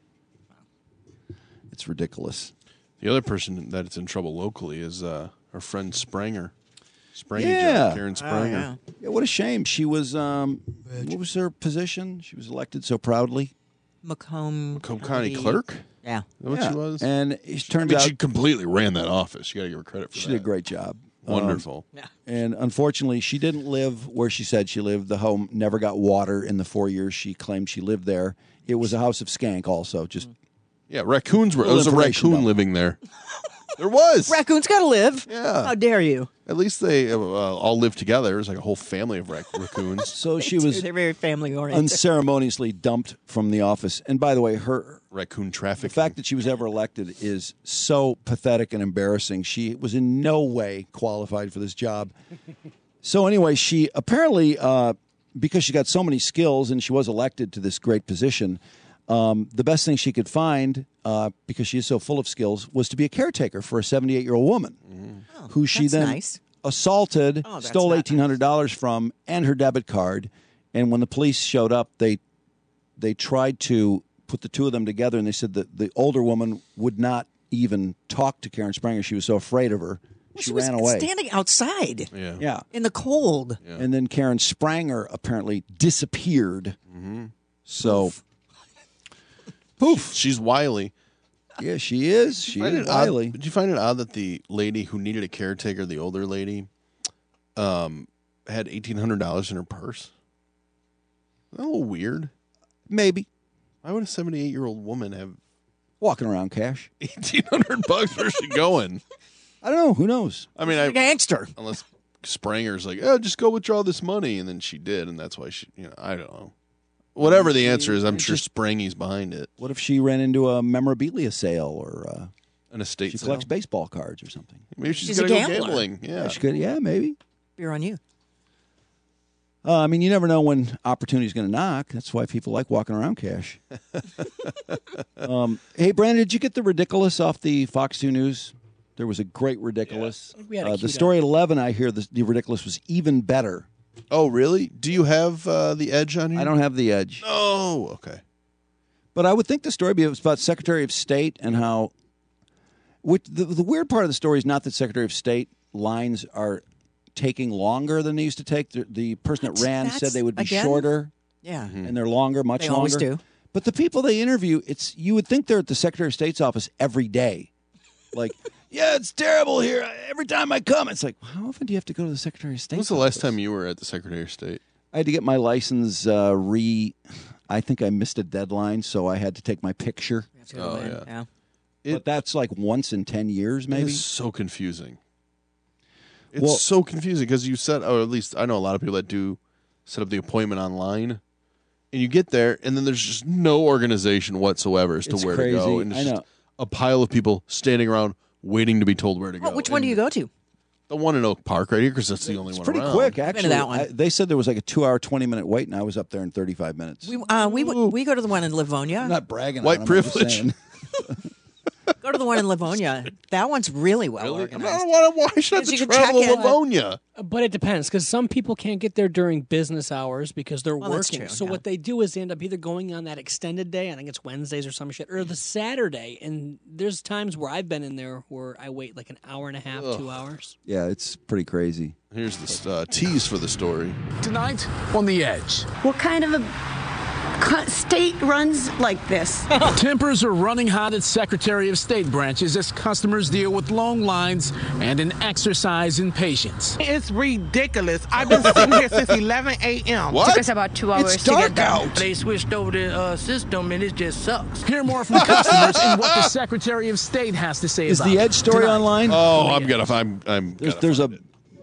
it's ridiculous. The other person that's in trouble locally is uh, our friend Spranger. Spranger, Yeah. Karen Spranger. yeah. Yeah, what a shame. She was, um, what was her position? She was elected so proudly. Macomb, Macomb County Clerk? Yeah. Is that what Yeah. she was? And it She- turns I mean, out she completely ran that office. You got to give her credit for she that. did a great job. Wonderful. Um, and unfortunately, she didn't live where she said she lived. The home never got water in the four years she claimed she lived there. It was a house of skank also. Just Yeah, raccoons were. There Little was a information raccoon about- living there. There was. Raccoons got to live. Yeah. How dare you? At least they uh, all lived together. It was like a whole family of rac- raccoons. So she was They're very family oriented. unceremoniously dumped from the office. And by the way, her raccoon the traffic. fact that she was ever elected is so pathetic and embarrassing. She was in no way qualified for this job. So anyway, she apparently, uh, because she got so many skills and she was elected to this great position, um, the best thing she could find, uh, because she is so full of skills, was to be a caretaker for a seventy-eight-year-old woman Oh, who she that's then nice. assaulted, Oh, that's stole not eighteen hundred dollars from, and her debit card. And when the police showed up, they they tried to put the two of them together, and they said that the older woman would not even talk to Karen Spranger. She was so afraid of her. Well, she, she was ran away. standing outside Yeah. Yeah. in the cold. And then Karen Spranger apparently disappeared. Mm-hmm. So, Poof. She's wily. yeah, she is. She Find is it odd- wily. Did you find it odd that the lady who needed a caretaker, the older lady, um, had eighteen hundred dollars in her purse? Isn't that a little weird? Maybe. Why would a seventy-eight-year-old woman have Walking around cash. eighteen hundred bucks? Where's she going? I don't know. Who knows? I mean, A I, gangster. unless Spranger's like, oh, just go withdraw this money, and then she did, and that's why she, you know, I don't know. Whatever the answer is, I'm sure Sprangy's behind it. What if she ran into a memorabilia sale or uh, An estate she sale. collects baseball cards or something? Maybe she's, She's a gonna go gambler. gambling. Yeah. she could. Yeah, maybe. Beer on you. Uh, I mean, you never know when opportunity's going to knock. That's why people like walking around cash. um, hey, Brandon, did you get the ridiculous off the Fox two News? There was a great ridiculous. We had it Uh, the queued story at eleven, I hear the, the ridiculous was even better. Oh, really? Do you have uh, the edge on here? I don't have the edge. Oh, okay. But I would think the story would be about Secretary of State and how. Which, the, the weird part of the story is not that Secretary of State lines are taking longer than they used to take. The, the person that ran That's- said they would be again? shorter. Yeah. And they're longer, much They longer. always do. But the people they interview, it's you would think they're at the Secretary of State's office every day. Like, yeah, it's terrible here. Every time I come, it's like, how often do you have to go to the Secretary of State? When was the last time you were at the Secretary of State? I had to get my license uh, re. I think I missed a deadline, so I had to take my picture. Oh, yeah. yeah. But that's like once in ten years, maybe. It's so confusing. It's Well- so confusing because you set, or at least I know a lot of people that do set up the appointment online, and you get there, and then there's just no organization whatsoever as to It's where to go, crazy. and it's I just know. a pile of people standing around waiting to be told where to go. Well, which one do And you go to? The one in Oak Park right here, because that's the only It's one pretty around. quick, to actually. that one. I- they said there was like a two-hour, twenty-minute wait, and I was up there in thirty-five minutes. We uh, we w- we go to the one in Livonia. I'm not bragging. White on them, I'm just privilege. saying. Go to the one in Livonia. That one's really well Really? organized. I don't want to. Why should I have Because to you can travel check to in. Livonia? But it depends because some people can't get there during business hours because they're Well, that's working. true, so yeah. what they do is they end up either going on that extended day, I think it's Wednesdays or some shit, or the Saturday. And there's times where I've been in there where I wait like an hour and a half, Ugh. two hours. Yeah, it's pretty crazy. Here's the uh, tease for the story. Tonight on The Edge. What kind of a co- state runs like this? Tempers are running hot at Secretary of State branches as customers deal with long lines and an exercise in patience. It's ridiculous. I've been sitting here since eleven a.m. What? Took us about two hours It's to dark get done. out. They switched over the uh, system and it just sucks. Hear more from customers and what the Secretary of State has to say Is about the it Edge story tonight. online? Oh, I'm gonna. I'm. I'm. There's, gonna there's a find it.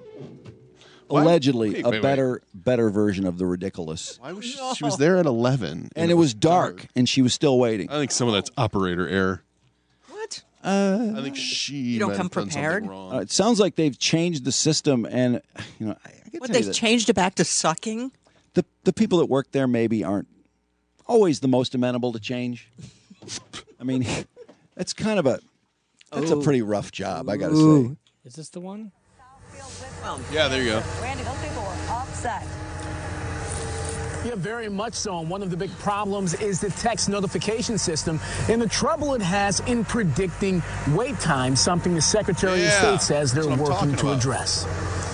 Why- allegedly wait, a wait, wait. better better version of the ridiculous. Why was she? She was there at eleven, And it was dark, and she was still waiting. I think some of that's operator error. What? Uh, I think she You don't might come have done something prepared? wrong. Uh, it sounds like they've changed the system, and you know, I, I can What, tell you they've that changed it back to sucking? the the people that work there maybe aren't always the most amenable to change. I mean, that's kind of a that's a Ooh. pretty rough job, I got to Ooh. say. Is this the one? Yeah, there you go. Randy, those people were upset. Yeah, very much so. And one of the big problems is the text notification system and the trouble it has in predicting wait time, something the Secretary Yeah, of State says they're that's what I'm working talking to about. address.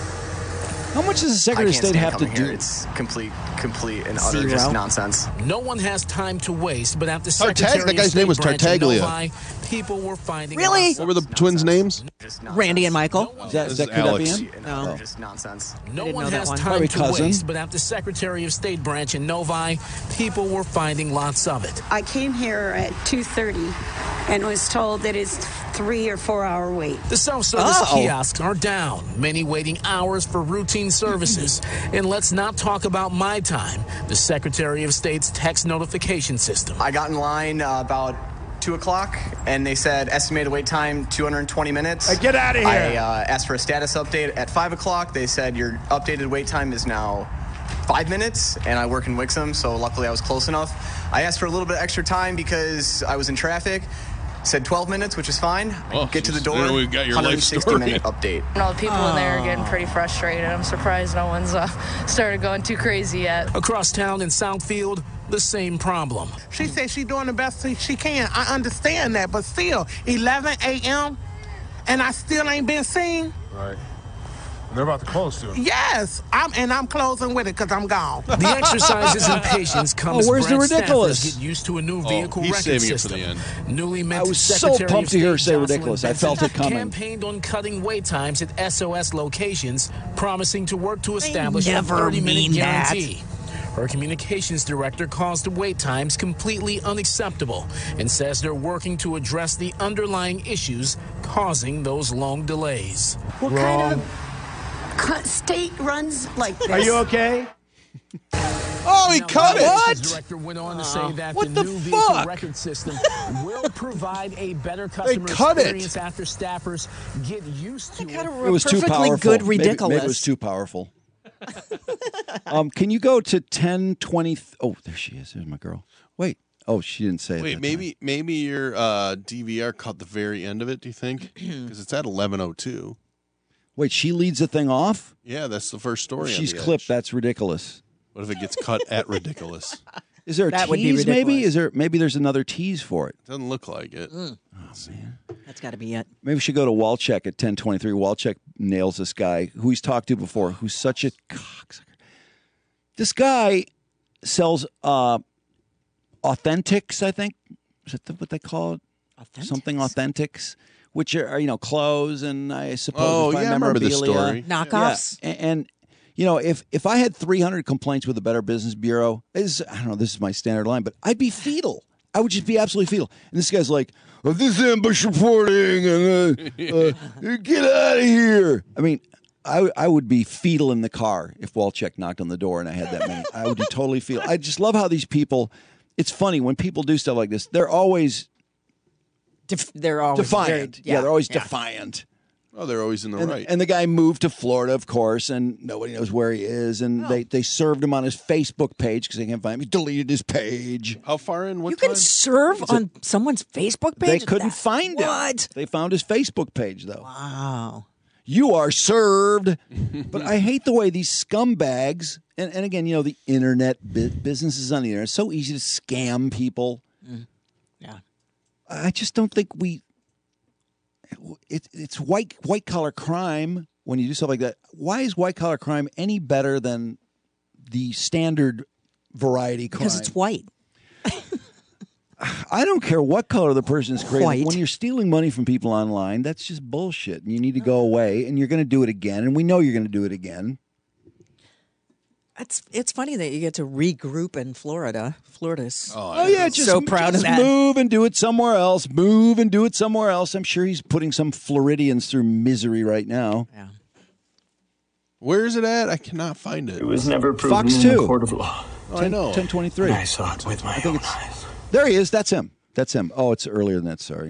How much does the Secretary of State have to do? It's complete, complete and utter Zero. just nonsense. No one has time to waste, but after Tartag- Secretary that guy's of State name was branch in Tartaglia. Novi, people were finding Really? lots What were the twins' names? Randy and Michael? Is that, This is that is could that Alex. be him? No. Just nonsense. No didn't one know that has one. time Probably to cousin. waste, but after Secretary of State branch in Novi, people were finding lots of it. I came here at two thirty and was told that it's three or four hour wait. The self-service Uh-oh. kiosks are down, many waiting hours for routine services. And let's not talk about My Time, the Secretary of State's text notification system. I got in line uh, about two o'clock, and they said estimated wait time two hundred twenty minutes. Hey, get outta here. I uh, asked for a status update at five o'clock. They said your updated wait time is now five minutes, and I work in Wixom, so luckily I was close enough. I asked for a little bit extra time because I was in traffic. Said twelve minutes, which is fine. Oh, Get to the geez. door. I know we've got your life story. one hundred sixty minute update. And all the people in there are getting pretty frustrated. I'm surprised no one's uh, started going too crazy yet. Across town in Southfield, the same problem. She says she's doing the best she can. I understand that, but still, eleven a.m. and I still ain't been seen. Right. They're about to close soon. Yes, I'm and I'm closing with it because I'm gone. The exercises and patience come Oh, as where's the Brad ridiculous? staffers get used to a new Oh, vehicle he's record saving it for system. the end. Newly I minted was so Secretary pumped of to hear her State say Jocelyn ridiculous. I Benson felt it coming. campaigned on cutting wait times at S O S locations, promising to work to establish a never thirty-minute mean that. guarantee. Her communications director calls the wait times completely unacceptable and says they're working to address the underlying issues causing those long delays. What kind of co- state runs like this? Are you okay? Oh, he cut The it. director went on to say that What the the new vehicle fuck? record system will provide a better customer cut it. experience after staffers get used to it. It was too Perfectly powerful. good Maybe- Maybe, ridiculous. it was too powerful. um, can you go to ten twenty? Th- oh, there she is. There's my girl. Wait. Oh, she didn't say it. Wait, that maybe maybe your uh, D V R caught the very end of it. Do you think? Because it's at eleven oh two. time. Wait, she leads the thing off? Yeah, that's the first story. on She's the clipped. edge. That's ridiculous. What if it gets cut at ridiculous? Is there a That would be tease? Maybe ridiculous. is there? Maybe there's another tease for it. Doesn't look like it. Oh man. That's got to be it. Maybe we should go to Walcheck at ten twenty-three. Walcheck nails this guy who he's talked to before, who's such a cocksucker. This guy sells uh, authentics, I think. Is that what they call it? Authentics? Something authentics, which are, you know, clothes and I suppose Oh, by yeah, I remember this memorabilia. story. Knockoffs? Yeah. And, and, you know, if, if I had three hundred complaints with the Better Business Bureau, is I don't know, this is my standard line, but I'd be fetal. I would just be absolutely fetal. And this guy's like, oh, this ambush reporting, and uh, uh, get out of here. I mean, I, I would be fetal in the car if Walcheck knocked on the door and I had that many. I would be totally fetal. I just love how these people, it's funny, when people do stuff like this, they're always Def- they're always defiant. very- yeah, they're always yeah. defiant. Oh, they're always in the And, right. and the guy moved to Florida, of course, and nobody knows where he is. And they, they served him on his Facebook page because they can't find him. He deleted his page. How far in? What You time? can serve It's a- on someone's Facebook page? They couldn't That- find what? him. They found his Facebook page, though. Wow. You are served. But I hate the way these scumbags, and, and again, you know, the internet, bu- businesses on the internet, it's so easy to scam people. Yeah. I just don't think we. It, it's white white collar crime when you do stuff like that. Why is white collar crime any better than the standard variety crime? Because it's white. I don't care what color the person is creating. White. When you're stealing money from people online, that's just bullshit. And you need to go away. And you're going to do it again. And we know you're going to do it again. It's it's funny that you get to regroup in Florida. Florida's Oh yeah, just so proud just of that. Move and do it somewhere else. Move and do it somewhere else. I'm sure he's putting some Floridians through misery right now. Yeah. Where is it at? I cannot find it. It was never proven Fox in two. a court of law. Oh, I know. ten twenty-three. I saw it with my own eyes. There he is. That's him. That's him. Oh, it's earlier than that. Sorry.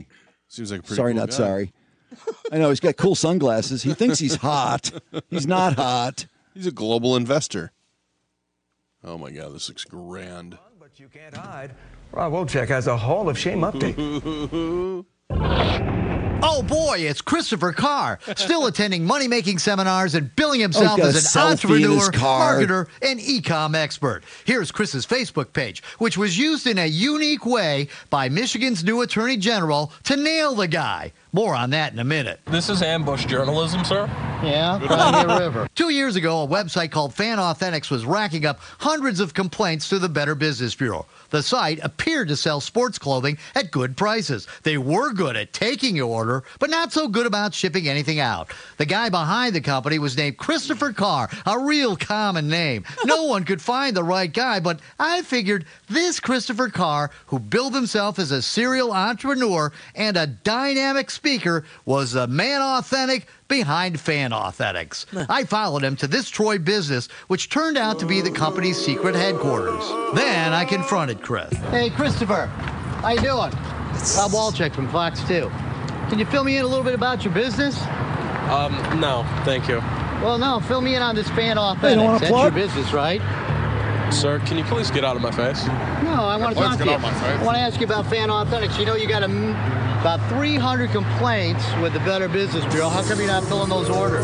Seems like a pretty sorry, cool not guy. sorry. I know he's got cool sunglasses. He thinks he's hot. He's not hot. He's a global investor. Oh my God, this looks grand. But you can't hide. Rob Wolchek has a Hall of Shame update. Oh boy, it's Christopher Carr, still attending money-making seminars and billing himself got a as an selfie in entrepreneur, his car. marketer, and e-com expert. Here's Chris's Facebook page, which was used in a unique way by Michigan's new Attorney General to nail the guy. More on that in a minute. This is ambush journalism, sir. Yeah, Pioneer River. Two years ago, a website called Fan Authentics was racking up hundreds of complaints to the Better Business Bureau. The site appeared to sell sports clothing at good prices. They were good at taking your order, but not so good about shipping anything out. The guy behind the company was named Christopher Carr, a real common name. No one could find the right guy, but I figured this Christopher Carr, who billed himself as a serial entrepreneur and a dynamic speaker, was the man authentic behind Fan Authentics. I followed him to this Troy business, which turned out to be the company's secret headquarters. Then I confronted Chris. Hey, Christopher. How you doing? Rob Wolchek from Fox two. Can you fill me in a little bit about your business? Um, no, thank you. Well, no, fill me in on this Fan Authentics. Hey, you don't wanna That's plug? your business, right? Sir, can you please get out of my face? No, I want to Let's talk get to you. off my face. I want to ask you about Fan Authentics. You know you got a, about three hundred complaints with the Better Business Bureau. How come you're not filling those orders?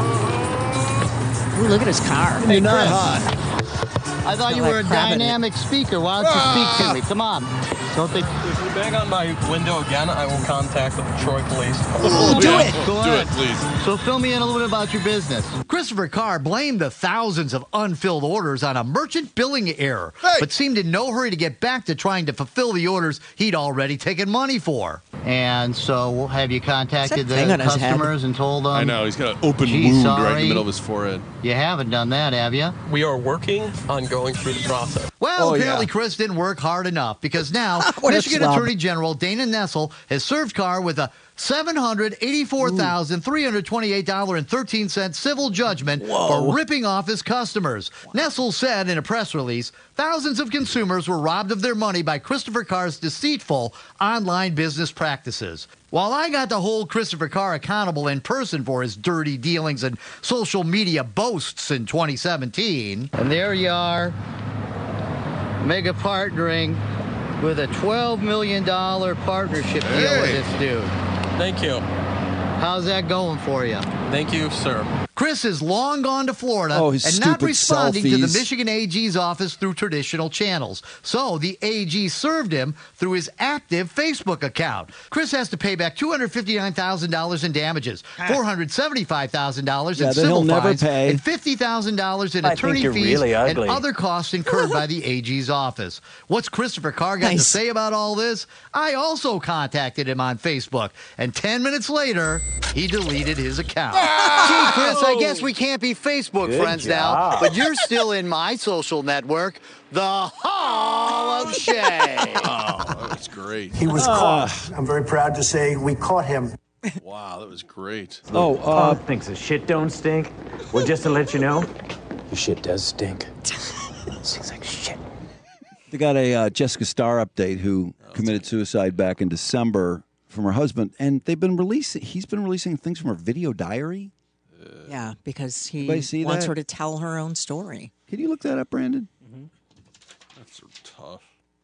Ooh, look at his car. Hey, You're not Chris. hot. I thought Smell you were like a crab in it. dynamic speaker. Why don't you speak to me? Come on. Don't think. If you bang on my window again, I will contact the Troy police. Do it. Go Do ahead. it, please. So fill me in a little bit about your business. Christopher Carr blamed the thousands of unfilled orders on a merchant billing error, but seemed in no hurry to get back to trying to fulfill the orders he'd already taken money for. And so have you contacted Is that thing the on his head? customers and told them? I know, he's got an open Gee, wound right in sorry. the middle of his forehead. You haven't done that, have you? We are working on going through the process. Well, Oh, apparently yeah. Chris didn't work hard enough because now What a Michigan slob. Attorney General Dana Nessel has served Carr with a seven hundred eighty-four thousand three hundred twenty-eight dollars and thirteen cents civil judgment for ripping off his customers. Nessel said in a press release, thousands of consumers were robbed of their money by Christopher Carr's deceitful online business practices. While I got to hold Christopher Carr accountable in person for his dirty dealings and social media boasts in twenty seventeen, and there you are, mega partnering with a twelve million dollars partnership deal Hey. with this dude. Thank you. How's that going for you? Thank you, sir. Chris has long gone to Florida Oh, his and not stupid responding to the selfies. Michigan A G's office through traditional channels. So the A G served him through his active Facebook account. Chris has to pay back two hundred fifty-nine thousand dollars in damages, four hundred seventy-five thousand dollars in Yeah, then civil he'll never fines, pay. and fifty thousand dollars in I think attorney you're fees really and ugly. other costs incurred by the A G's office. What's Christopher Carr got to Nice. say about all this? I also contacted him on Facebook, and ten minutes later, he deleted his account. Gee, Chris, I guess we can't be Facebook Good friends now, job. but you're still in my social network, the Hall of Shame. Oh, that's great. He was caught. I'm very proud to say we caught him. Wow, that was great. Oh, uh, Punk thinks the shit don't stink. Well, just to let you know, your shit does stink. Stinks like shit. they got a uh, Jessica Starr update who committed suicide back in December from her husband, and they've been releasing. He's been releasing things from her video diary. Yeah, because he Anybody see wants that? her to tell her own story. Can you look that up, Brandon? That's tough.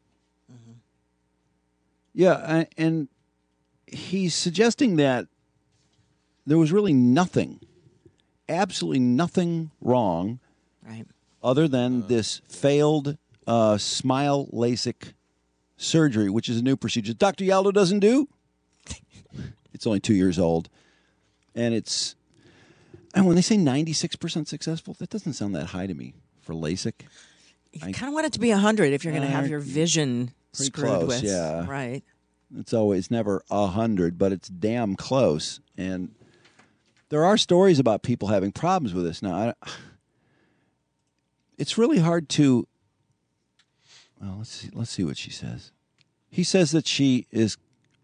Yeah, a- and he's suggesting that there was really nothing, absolutely nothing wrong, Right. other than this failed uh, smile LASIK surgery, which is a new procedure Doctor Yaldo doesn't do. It's only two years old, and it's and when they say ninety-six percent successful, that doesn't sound that high to me for LASIK. You kind of want it to be one hundred if you're going to have Uh, your vision Pretty screwed close, with. yeah. Right. It's always never a hundred, but it's damn close. And there are stories about people having problems with this. Now, I, it's really hard to. Well, let's see. Let's see what she says. He says that she is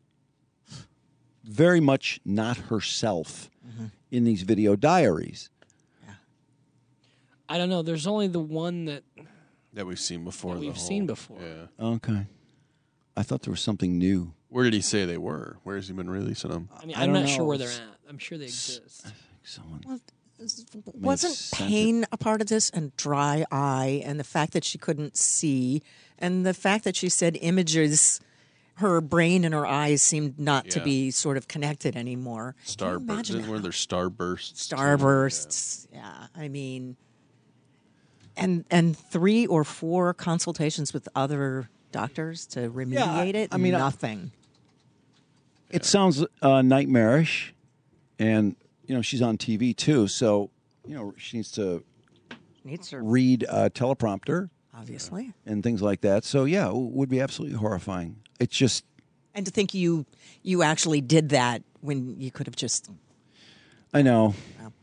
very much not herself Mm-hmm. in these video diaries. I don't know. There's only the one that That we've seen before. that the we've whole- seen before. Yeah. Okay, I thought there was something new. Where did he say they were? Where has he been releasing them? I mean, I I'm don't not sure know. where they're at. I'm sure they exist. Someone. Well, wasn't pain a part of this, and dry eye, and the fact that she couldn't see, and the fact that she said images, her brain and her eyes seemed not to Yeah. be sort of connected anymore. Starburst. imagine Didn't were there starbursts? Starbursts. Yeah. I mean, and and three or four consultations with other doctors to remediate it. I mean, I- nothing. It sounds uh, nightmarish, and you know she's on T V too, so you know she needs to Needs to read a teleprompter, obviously, and things like that. So yeah, it would be absolutely horrifying. It's just and to think you you actually did that when you could have just. I know.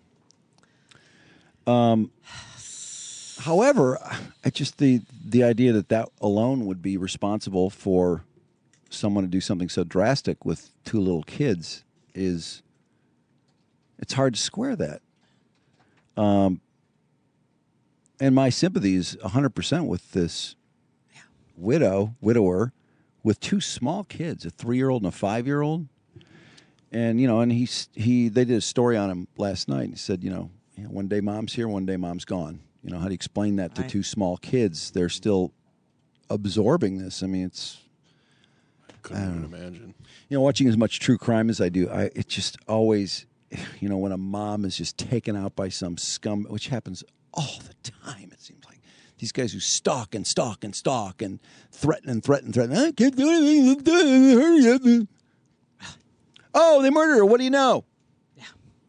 Um. However, I just the the idea that that alone would be responsible for someone to do something so drastic with two little kids is it's hard to square that. Um, and my sympathy is one hundred percent with this widow, widower, with two small kids, a three-year-old and a five-year-old. And, you know, and he's, he, they did a story on him last night. And he said, you know, you know, one day mom's here, one day mom's gone. You know, how do you explain that to Right. two small kids? They're still absorbing this. I mean, it's, Couldn't even imagine. you know, watching as much true crime as I do, I it just always, you know, when a mom is just taken out by some scum, which happens all the time, it seems like. These guys who stalk and stalk and stalk and threaten and threaten and threaten. I can't do anything. Hurry up. Oh, they murdered her. What do you know? Yeah.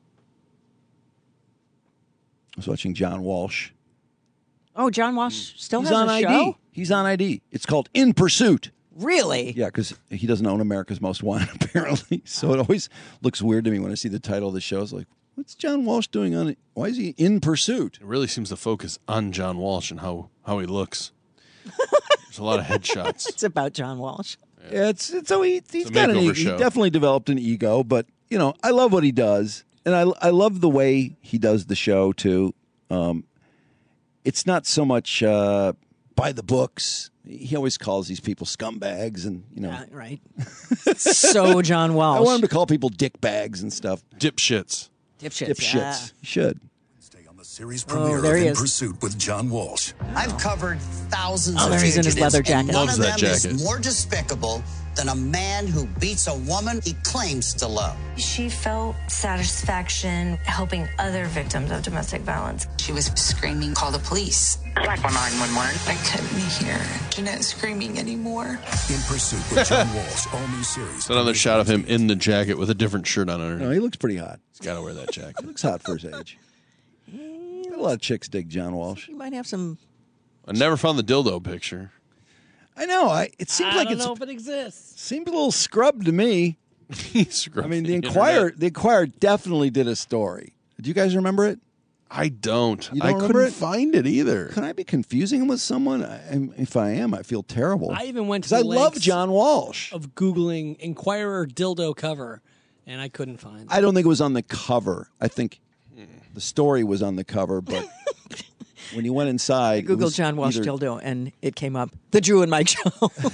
I was watching John Walsh. Oh, John Walsh still He's has on a I D. show? He's on I D. It's called In Pursuit. Really? Yeah, because he doesn't own America's Most Wanted, apparently. So it always looks weird to me when I see the title of the show. It's like, what's John Walsh doing on it? Why is he in pursuit? It really seems to focus on John Walsh and how, how he looks. There's a lot of headshots. It's about John Walsh. Yeah, it's, it's so he, he's a got an makeover ego. He show. definitely developed an ego, but you know, I love what he does, and I I love the way he does the show too. Um, it's not so much uh, by the books. He always calls these people scumbags, and you know, Yeah, right. So John Walsh. I want him to call people dick bags and stuff. Dipshits. Dipshits. Dipshits. Yeah. He should. Series Oh, premiere there of he In is. Pursuit with John Walsh. I've covered thousands Oh, of there he's in his fugitives, leather jacket. and none Loves of that them jacket. is more despicable than a man who beats a woman he claims to love. She felt satisfaction helping other victims of domestic violence. She was screaming, call the police. Like nine one one. I couldn't hear Jeanette screaming anymore. In Pursuit with John Walsh, all new series. It's another shot of him in the jacket with a different shirt on underneath. No, he looks pretty hot. He's got to wear that jacket. He looks hot for his age. A lot of chicks dig John Walsh. You might have some. I never found the dildo picture. I know. I it seems I like don't it's know if it exists. seems a little scrubbed to me. I mean, the Enquirer, the Enquirer definitely did a story. Do you guys remember it? I don't. You I don't couldn't remember it? find it either. Can I be confusing him with someone? I, if I am, I feel terrible. I even went to 'Cause the I love lengths John Walsh. of Googling Enquirer dildo cover, and I couldn't find it. I don't think it was on the cover. I think the story was on the cover, but when you went inside, it Google was John Walsh either- dildo, and it came up. The Drew and Mike Show.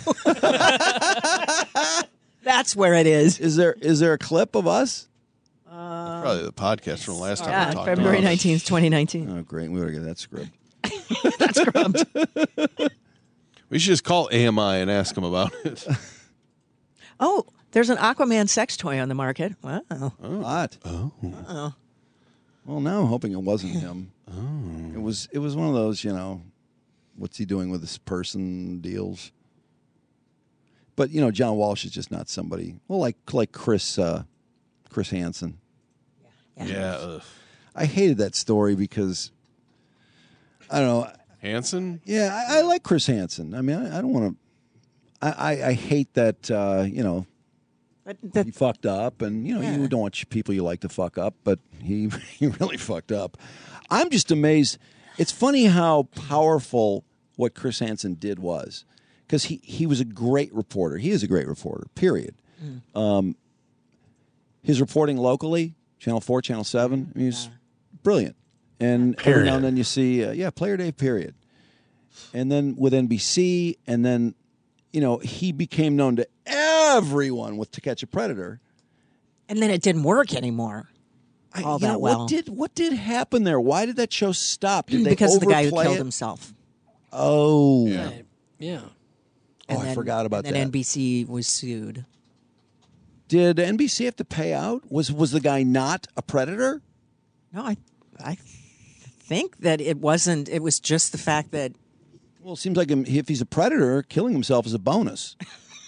That's where it is. Is there is there a clip of us? Uh, Probably the podcast from last time we yeah, talked February about it. nineteenth, twenty nineteen. Oh, great. We better get that script. That's scrubbed. We should just call A M I and ask them about it. Oh, there's an Aquaman sex toy on the market. Wow. Hot. Oh. Oh. Well, now I'm hoping it wasn't him. Oh. It was it was one of those, you know, what's he doing with this person deals. But, you know, John Walsh is just not somebody. Well, like like Chris uh, Chris Hansen. Yeah. ugh. I hated that story because I don't know. Hanson? Yeah, I, I like Chris Hansen. I mean, I, I don't want to. I, I, I hate that. Uh, you know, he fucked up, and you know, Yeah. you don't want people you like to fuck up, but he he really fucked up. I'm just amazed. It's funny how powerful what Chris Hansen did was, because he he was a great reporter. He is a great reporter. Period. Mm. Um, his reporting locally, Channel Four, Channel Seven, I mean, he's brilliant. And every now and then you see, uh, yeah, Player Dave, period. And then with N B C, and then, you know, he became known to everyone with To Catch a Predator. And then it didn't work anymore. I, all you that know, well. What did what did happen there? Why did that show stop? Did they because of the guy who overplay killed it? himself. Oh. Yeah. yeah. Oh, I forgot about and then that. N B C was sued. Did N B C have to pay out? Was was the guy not a predator? No, I I think that it wasn't. It was just the fact that. Well, it seems like him, if he's a predator, killing himself is a bonus.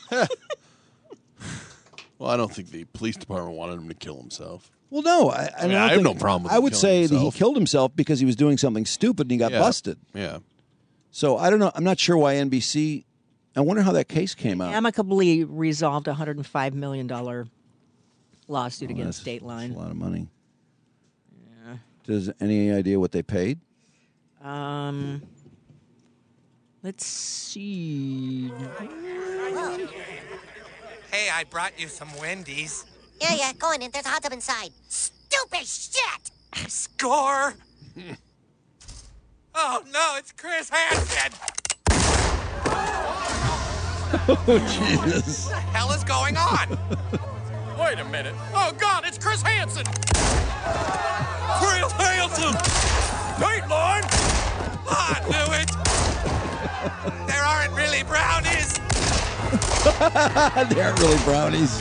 Well, I don't think the police department wanted him to kill himself. Well, no, I, I mean, don't I have think- no problem with I him would killing say that he himself. killed himself because he was doing something stupid and he got Yeah. busted. Yeah. So I don't know. I'm not sure why N B C. I wonder how that case came out. Amicably resolved a one hundred five million dollars lawsuit Oh, against that's- Dateline. that's a lot of money. Yeah. Does any idea what they paid? Um, let's see. Hey, I brought you some Wendy's. Yeah, yeah, go on in. There's a hot tub inside. Stupid shit! Score! Oh, no, it's Chris Hansen! Oh, Jesus. What the hell is going on? Wait a minute. Oh, God, it's Chris Hansen! Chris Hansen! Dateline! I knew it! There aren't really brownies! They aren't really brownies.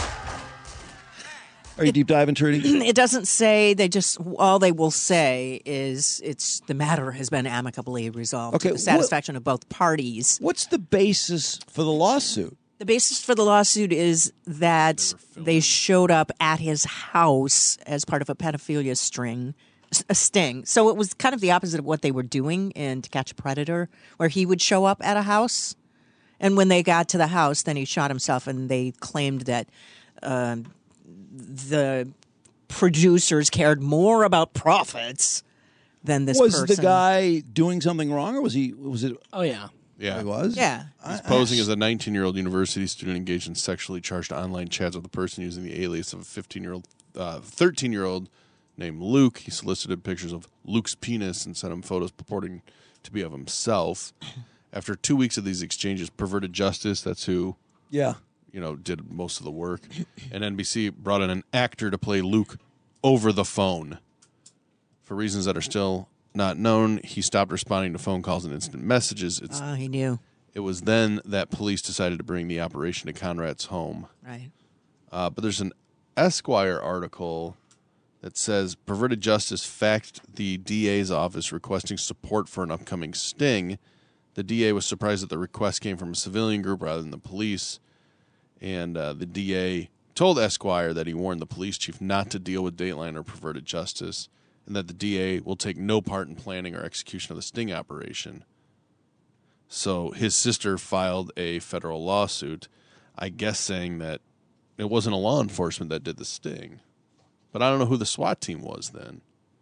Are you deep diving, Trudy? It doesn't say. They just all they will say is it's the matter has been amicably resolved Okay, to the what- satisfaction of both parties. What's the basis for the lawsuit? The basis for the lawsuit is that they showed up at his house as part of a pedophilia string, a sting. So it was kind of the opposite of what they were doing in To Catch a Predator, where he would show up at a house, and when they got to the house, then he shot himself, and they claimed that um, the producers cared more about profits than this was person. the guy doing something wrong, or was he? Was it? Oh yeah, Yeah. He was. Yeah. He's posing as a nineteen-year-old university student engaged in sexually charged online chats with a person using the alias of a fifteen-year-old, uh, thirteen-year-old named Luke. He solicited pictures of Luke's penis and sent him photos purporting to be of himself. After two weeks of these exchanges, Perverted Justice, that's who, Yeah. you know, did most of the work, and N B C brought in an actor to play Luke over the phone. For reasons that are still not known, he stopped responding to phone calls and instant messages. It's Oh, he knew. It was then that police decided to bring the operation to Conrad's home. Right. Uh, but there's an Esquire article that says Perverted Justice faxed the D A's office requesting support for an upcoming sting. The D A was surprised that the request came from a civilian group rather than the police. And uh, the D A told Esquire that he warned the police chief not to deal with Dateline or Perverted Justice, and that the D A will take no part in planning or execution of the sting operation. So his sister filed a federal lawsuit, I guess saying that it wasn't a law enforcement that did the sting. But I don't know who the SWAT team was then.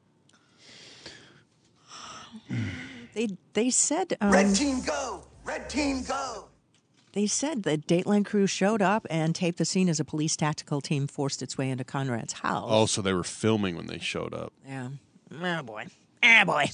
They they said um, Red team go! Red team go! They said the Dateline crew showed up and taped the scene as a police tactical team forced its way into Conrad's house. Oh, so they were filming when they showed up. Yeah. Oh, boy. Ah, boy.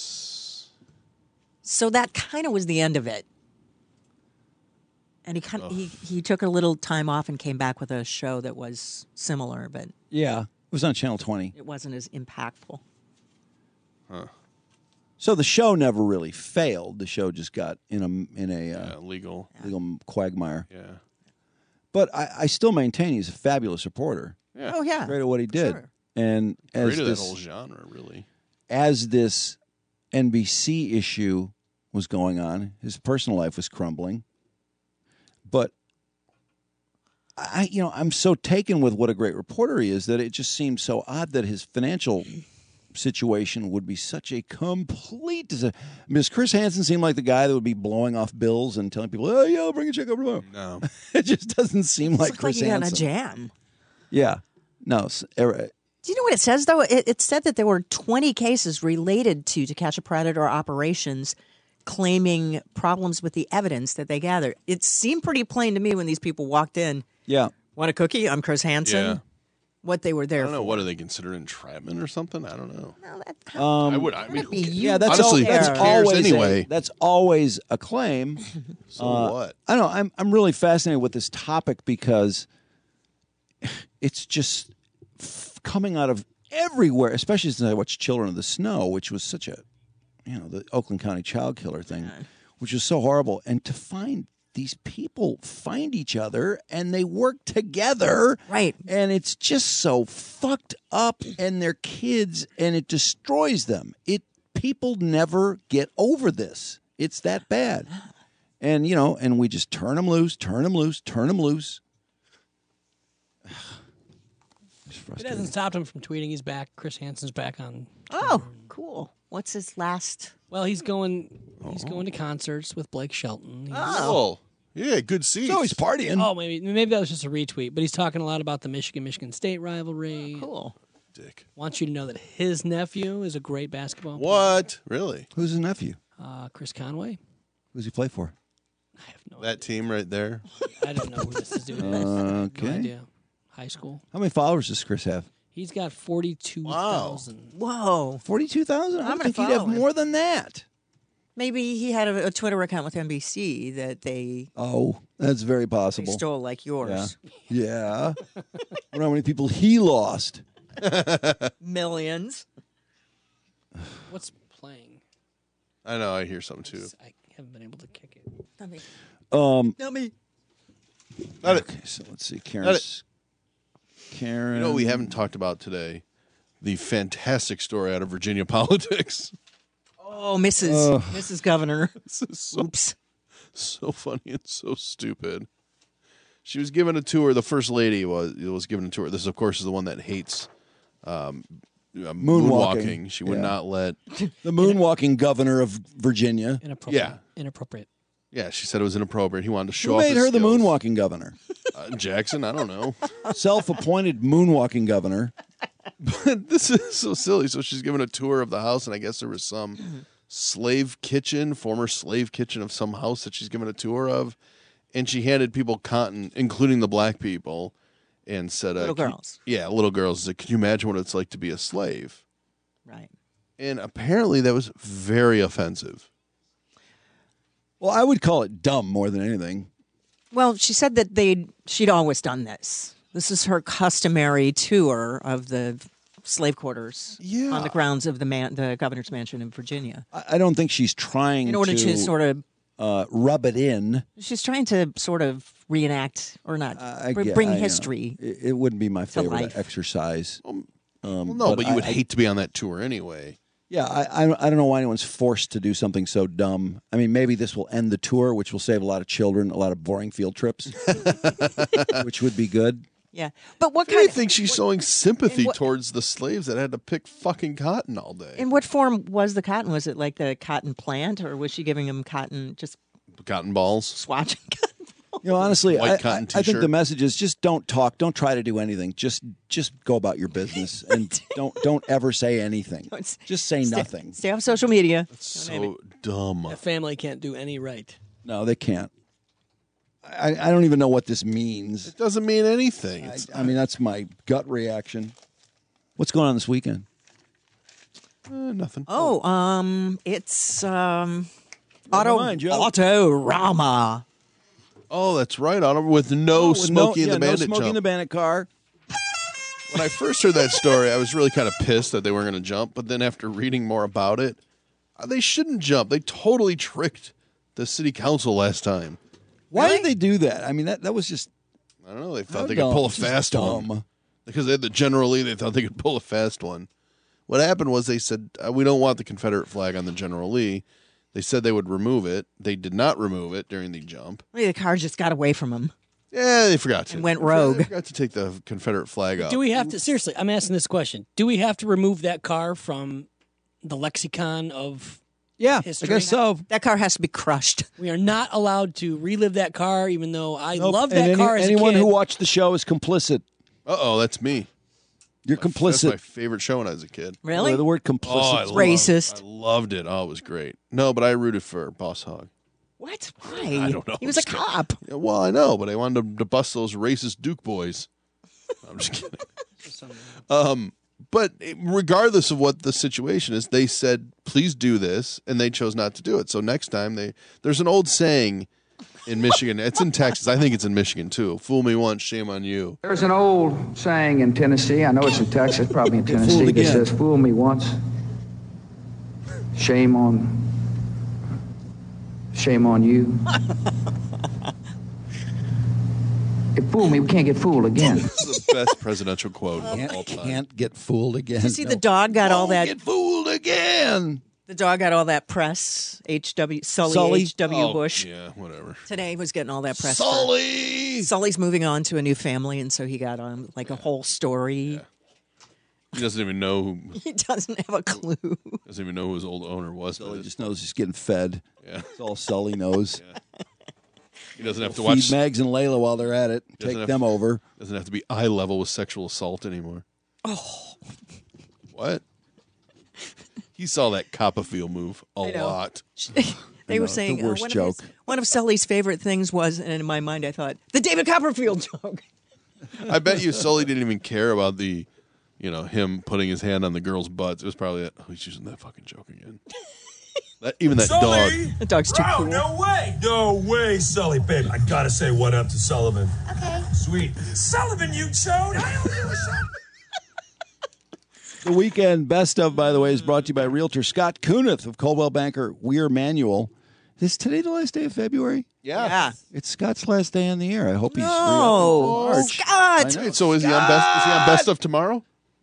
So that kind of was the end of it. And he kind of, he, he took a little time off and came back with a show that was similar, but Yeah. It was on Channel twenty. it wasn't as impactful. Huh. So the show never really failed. The show just got in a in a uh, Yeah, legal. legal quagmire. Yeah. But I, I still maintain he's a fabulous reporter. Yeah. Oh, yeah. Great at what he did. Sure. And as Created that this, whole genre, really. as this N B C issue was going on, his personal life was crumbling. But I, you know, I'm so taken with what a great reporter he is that it just seems so odd that his financial situation would be such a complete disaster. I mean, does Chris Hansen seem like the guy that would be blowing off bills and telling people, "Oh yeah, I'll bring a check over tomorrow"? No, it just doesn't seem like Looks Chris like he got in a Hansen. jam. Yeah, no. s- er- Do you know what it says, though? It, it said that there were twenty cases related to To Catch a Predator operations claiming problems with the evidence that they gathered. It seemed pretty plain to me when these people walked in. Yeah. Want a cookie? I'm Chris Hansen. Yeah. what they were there I don't know. for. What are they considered entrapment or something? I don't know. No, that, Um, I would. I mean, who be cares? yeah, that's honestly, al- that's who cares always anyway. A, that's always a claim. So Uh, what? I don't know. I'm I'm really fascinated with this topic because it's just f- coming out of everywhere, especially since I watched Children of the Snow, which was such a, you know, the Oakland County child killer thing, which was so horrible. And to find these people find each other and they work together. Right. And it's just so fucked up and they're kids and it destroys them. It people never get over this. It's that bad. And, you know, and we just turn them loose, turn them loose, turn them loose. It hasn't stopped him from tweeting. He's back. Chris Hansen's back on. Oh, cool. What's his last? Well, he's going. He's going to concerts with Blake Shelton. He's, Oh, yeah, good seats. So he's partying. Oh, maybe maybe that was just a retweet, but he's talking a lot about the Michigan Michigan State rivalry. Oh, cool. Dick. Wants you to know that his nephew is a great basketball player. What? Really? Who's his nephew? Uh, Chris Conway. Who's he play for? That team right there. I don't know who this is doing. Okay. No idea. High school. How many followers does Chris have? He's got forty-two thousand. Whoa. forty-two thousand? I I'm don't gonna think he'd have follow him. more than that. Maybe he had a, a Twitter account with N B C that they, Oh, that's very they possible. stole like yours. Yeah. I wonder how many people he lost. Millions. What's playing? I know. I hear something too. I haven't been able to kick it. Not me. Um, Not me. Not it. okay, so let's see. Not Karen's, Karen. You know what we haven't talked about today? The fantastic story out of Virginia politics. Oh, Missus Ugh. Missus Governor. This is so, Oops. so funny and so stupid. She was given a tour. The first lady was was given a tour. This, of course, is the one that hates um, uh, Moonwalking. moonwalking. She would Yeah. not let. The moonwalking governor of Virginia. Inappropriate. Yeah. Inappropriate. Yeah, she said it was inappropriate. He wanted to show Who off made his her the skills. moonwalking governor? Uh, Jackson, I don't know. Self-appointed moonwalking governor. But this is so silly. So she's given a tour of the house, and I guess there was some slave kitchen, former slave kitchen of some house that she's given a tour of, and she handed people cotton, including the black people, and said, uh, Little "Can- girls. yeah, little girls. Said, can you imagine what it's like to be a slave?" Right. And apparently that was very offensive. Well, I would call it dumb more than anything. Well, she said that they she'd always done this. This is her customary tour of the slave quarters Yeah. on the grounds of the man, the governor's mansion in Virginia. I I don't think she's trying In order to sort of, uh, rub it in. she's trying to sort of reenact or not I br- get- bring I, you know, history. it, it wouldn't be my favorite life. exercise. Um, Well, no, but, you I- would I- hate to be on that tour anyway. Yeah, I, I I don't know why anyone's forced to do something so dumb. I mean, maybe this will end the tour, which will save a lot of children a lot of boring field trips, which would be good. Yeah, but what I really kind? think she's showing sympathy in what- towards the slaves that had to pick fucking cotton all day. In what form was the cotton? Was it like the cotton plant, or was she giving them cotton just Cotton balls. swatching? You know, honestly, White I, cotton I, I think t-shirt. the message is just don't talk, don't try to do anything. Just just go about your business and don't don't ever say anything. Just say Stay- nothing. Stay off social media. So dumb. A family can't do any right. No, they can't. I, I don't even know what this means. It doesn't mean anything. I, It's- I mean, that's my gut reaction. What's going on this weekend? Uh, nothing. Oh, um, it's um, Never Auto mind, Joe. Autorama. Oh, that's right. On with no Oh, with Smokey no, and the yeah, Bandit no Smokey jump. and the Bandit car. When I first heard that story, I was really kind of pissed that they weren't going to jump. But then after reading more about it, uh, they shouldn't jump. They totally tricked the city council last time. Why did they do that? I mean, that that was just I don't know. They thought How they dumb. could pull a Just fast dumb. one. Because they had the General Lee, they thought they could pull a fast one. What happened was they said, uh, we don't want the Confederate flag on the General Lee. They said they would remove it. They did not remove it during the jump. Maybe the car just got away from him. Yeah, they forgot to. And went They forgot- rogue. They forgot to take the Confederate flag up. Do we have to seriously? I'm asking this question. Do we have to remove that car from the lexicon of yeah, history? I guess so. That car has to be crushed. We are not allowed to relive that car, even though I Nope. love And that any- car as anyone a kid. who watched the show is complicit. Uh oh, that's me. You're That's complicit. my favorite show when I was a kid. Really? The, the word complicit. Oh, I is loved- Racist. I loved it. Oh, it was great. No, but I rooted for Boss Hogg. What? Why? I don't know. He was a I'm just kidding. cop. Yeah, well, I know, but I wanted to, to bust those racist Duke boys. I'm just kidding. Um, but regardless of what the situation is, they said, please do this, and they chose not to do it. So next time, they there's an old saying in Michigan. It's in Texas. I think it's in Michigan, too. Fool me once, shame on you. There's an old saying in Tennessee, I know it's in Texas, probably in Tennessee, that again. says, fool me once, shame on, shame on you. If fool me, we can't get fooled again. This is the best presidential quote of Can't, all time. can't get fooled again. Did you see No. the dog got all Won't that? Get fooled again. The dog got all that press. H W Sully, Sully? H W Oh, Bush. Yeah, whatever. Today was getting all that press. for- Sully. Sully's moving on to a new family, and so he got on like a whole story. He doesn't even know who He doesn't have a clue. doesn't even know who his old owner was. Sully but just knows he's getting fed. Yeah. That's all Sully knows. He doesn't have to Feed watch. Mags and Layla while they're at it. doesn't Take have them to- over. Doesn't have to be eye level with sexual assault anymore. Oh, What? He saw that Copperfield move a I know. lot. they know, were the saying uh, worst one, joke. Of his, one of Sully's favorite things was, and in my mind, I thought the David Copperfield joke. I bet you Sully didn't even care about the, you know, him putting his hand on the girl's butts. It was probably that, oh, he's using that fucking joke again. That, even that Sully! dog. The dog's too Wow, cool. no way. No way, Sully, babe. I gotta say what up to Sullivan. Okay. Sweet. Sullivan, you chode. I owe you a shot. The weekend best of, by the way, is brought to you by Realtor Scott Kunith of Coldwell Banker Weir Manual. Is today the last day of February? Yeah. Yeah. It's Scott's last day on the air. I hope he's No, free up in March. Scott. I know. So is he on best? Is he on best of tomorrow?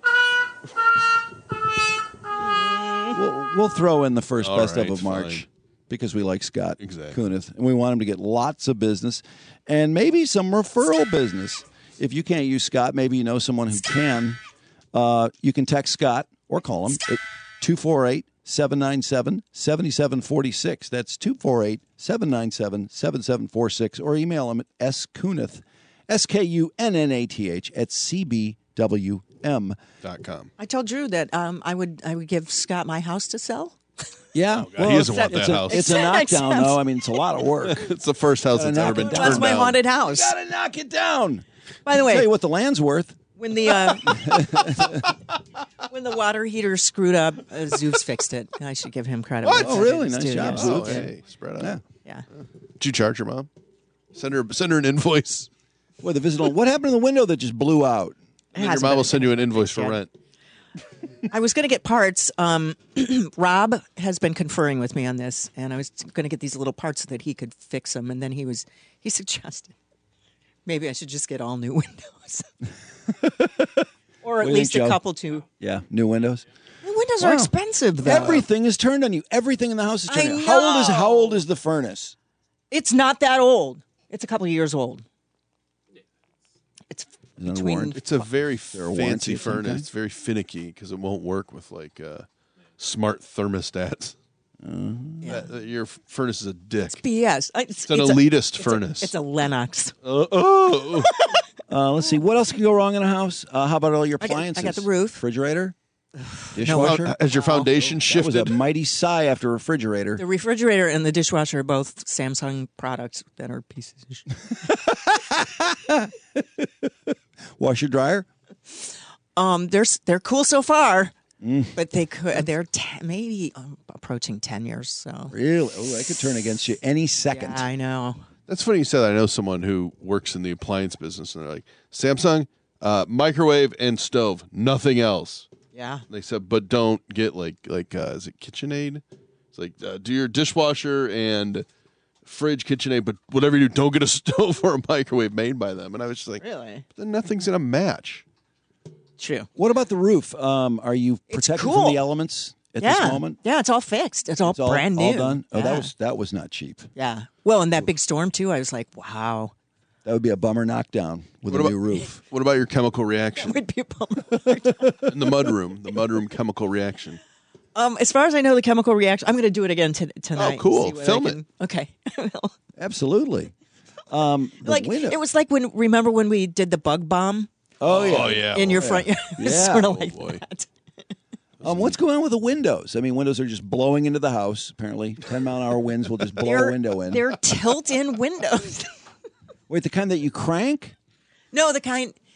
We'll, we'll throw in the first All best right, of of March fine. because we like Scott Exactly. Kunith, and we want him to get lots of business and maybe some referral business. If you can't use Scott, maybe you know someone who can. Uh, you can text Scott or call him at two four eight, seven nine seven, seven seven four six. That's two four eight, seven nine seven, seven seven four six. Or email him at skunith, S K U N N A T H, at C B W M dot com. I told Drew that um, I would I would give Scott my house to sell. Yeah. Oh, God, he doesn't want it's that a, house. It's a Makes knockdown, sense. though. I mean, it's a lot of work. It's the first house Gotta that's ever knock been it down. turned That's my down. haunted house. Gotta knock it down. By the Tell you way, what the land's worth. when the uh, when the water heater screwed up, uh, Zeus fixed it. I should give him credit. What? where Oh, really? credit is Nice due. job, Yeah. Oh, Zeus. hey, spread out. Yeah. Yeah. Did you charge your mom? Send her send her an invoice. Boy, the visit on. What happened to the window that just blew out? And then your hasn't mom been will send you an invoice for yet. rent. I was going to get parts. Um, Rob has been conferring with me on this, and I was going to get these little parts so that he could fix them. And then he was he suggested maybe I should just get all new windows, or at What do you least think, a Joe? couple to. Yeah, new windows. The windows Wow. are expensive, though. Everything is turned on you. Everything in the house is turned I on. How old is know. how old is the furnace? It's not that old. It's a couple of years old. It's Is it on between. warranty? It's a very there a warranty fancy of some furnace. kind? It's very finicky because it won't work with like uh, smart thermostats. Yeah. Uh, your f- furnace is a dick. B S. It's, It's an a- elitist it's a- furnace. it's a Lennox. Uh, oh, Uh, let's see. What else can go wrong in a house? Uh, how about all your I got- I appliances? got the roof. refrigerator, dishwasher. Has your foundation That was shifted? a mighty sigh after refrigerator. The refrigerator and the dishwasher are both Samsung products that are pieces of shit. Washer dryer. Um, they're s- they're cool so far, Mm. but they could they're ten, maybe um, approaching ten years. So Really? Oh, that could turn against you any second. yeah, I know. That's funny you said that. I know someone who works in the appliance business, and they're like, Samsung, uh, microwave and stove, nothing else. Yeah. They said, but don't get like like uh, is it KitchenAid? It's like uh, do your dishwasher and fridge, KitchenAid, but whatever you do, don't get a stove or a microwave made by them. And I was just like, Really? then nothing's gonna match. True. What about the roof? Um, are you protected cool. from the elements at yeah. this moment? Yeah, it's all fixed. It's all It's all, brand new. all done. Oh, Yeah. that was that was not cheap. Yeah. Well, and that big storm too. I was like, wow. That would be a bummer knockdown with What a about, new roof. What about your chemical reaction Would be a bummer. in the mudroom? The mudroom chemical reaction. Um, as far as I know, the chemical reaction. I'm going to do it again t- tonight. Oh, cool. See what I Film can- Okay. Absolutely. Um, the like window. it was like when remember when we did the bug bomb Oh yeah. Oh yeah. in your yeah. front yard? It was Yeah. sort Oh, of like boy. that. Um, what's going on with the windows? I mean, windows are just blowing into the house. Apparently, ten mile an hour winds will just blow They're, a window in. they're tilt-in windows. Wait, the kind that you crank? No, the kind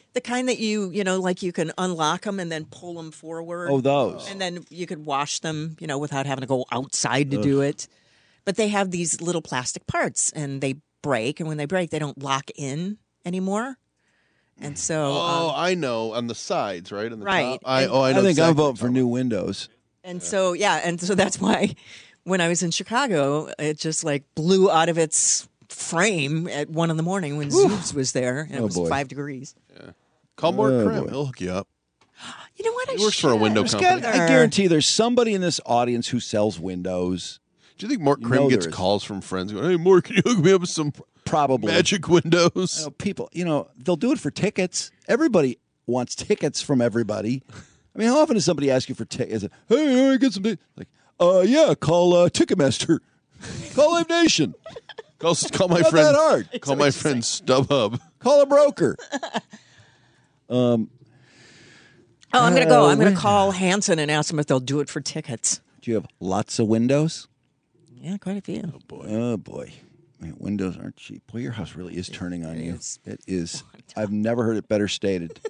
The kind that you, you know, like you can unlock them and then pull them forward. Oh, those. And then you could wash them, you know, without having to go outside to Ugh. do it. But they have these little plastic parts and they break. And when they break, they don't lock in anymore. And so. Oh, um, I know. On the sides, right? On the Right. top. I, And- oh, I know. I think I'm exactly. voting for new windows. And so, yeah. And so that's why when I was in Chicago, it just like blew out of its frame at one in the morning when Zeus was there. And it Oh, was boy. five degrees. Yeah. Call Mark Oh, Krim. boy. He'll hook you up. You know what? I He works for a should. window There's company. got- I guarantee there's somebody in this audience who sells windows. Do you think Mark You Krim know gets there is. calls from friends going, hey, Mark, can you hook me up with some Probably. magic windows? You know, people, you know, they'll do it for tickets. Everybody wants tickets from everybody. I mean, how often does somebody ask you for tickets? Hey, I get some tickets. Like, uh, yeah, call uh, Ticketmaster. Call Live Nation. Call, call my Not friend. that hard. Call my friend StubHub. Call a broker. um, Oh, I'm going to go. I'm going Uh, to call Hanson and ask them if they'll do it for tickets. do you have lots of windows? Yeah, quite a few. Oh, boy. Oh, boy. Man, windows aren't cheap. Boy, your house really is turning on you. It is. I've never heard it better stated.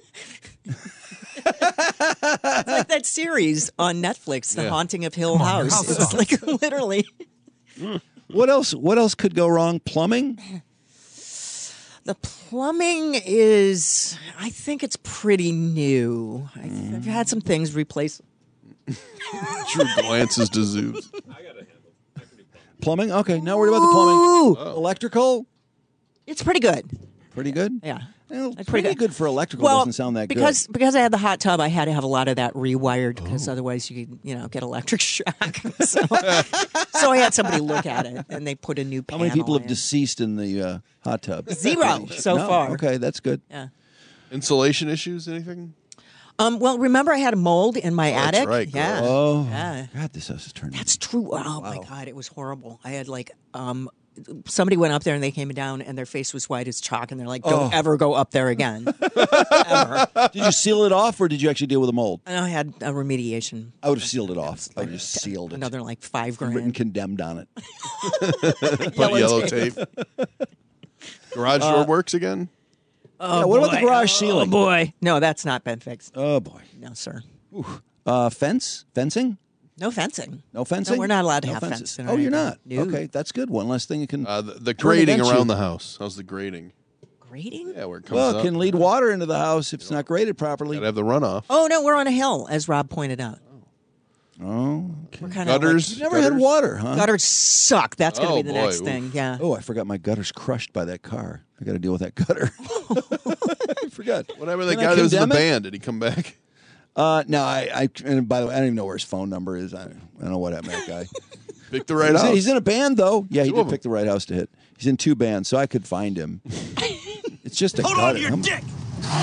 It's like that series on Netflix, The Yeah. Haunting of Hill Come on, your House. house It's like literally. What else? What else could go wrong? Plumbing? The plumbing is, I think it's pretty new. I th- I've had some things replaced. Drew glances to Zeus. Plumbing? Okay, not worried about the plumbing. Electrical? It's pretty good. Pretty good? Yeah. Well, It's pretty pretty good. for electrical Well, doesn't sound that because good. because I had the hot tub, I had to have a lot of that rewired because Oh. otherwise you could, you know, get electric shock. so, so I had somebody look at it and they put a new How panel many people have in. deceased in the uh, hot tub? Zero so No? far. Okay, that's good. Yeah. Insulation issues? Anything? Um, well, remember I had a mold in my Oh, that's attic? right, girl. Yeah. Oh, Yeah. God, this house is turning. That's true. Oh my God, it was horrible. I had like um somebody went up there and they came down and their face was white as chalk and they're like, don't Oh. ever go up there again. Ever. Did you seal it off or did you actually deal with the mold? And I had a remediation. I would have sealed it off. I would have just sealed it. Another like five grand. Written condemned on it. Put Yellow yellow tape. tape. Garage Uh, door works again? Oh, Yeah, what about the boy. garage Oh, ceiling? boy. No, that's not been fixed. Oh, boy. No, sir. Uh, fence? Fencing? No fencing. No fencing? No, we're not allowed to No have fences. fence in Oh, our you're neighborhood. not? No. Okay, that's good. One less thing you can. Uh, the the turn grading against around you. the house. How's the grading? Grading? Yeah, where it comes Well, up. it can lead water into the house if it's not graded properly. Gotta have the runoff. Oh, no, we're on a hill, as Rob pointed out. Oh, We're kind of Gutters? you never had Gutters? water, huh? Gutters suck. That's going to Oh, be the boy. next Oof. thing. Yeah. Oh, I forgot my gutter's crushed by that car. I got to deal with that gutter. I forgot. What happened to the Can I guy that was in the condemn it? band? Did he come back? Uh, no, I, I. And by the way, I don't even know where his phone number is. I, I don't know what happened to that guy. Pick the right he's, house. he's in a band though. Yeah, he Two did of 'em. pick the right house to hit. He's in two bands, so I could find him. It's just a Hold gutter. on to your I'm- dick!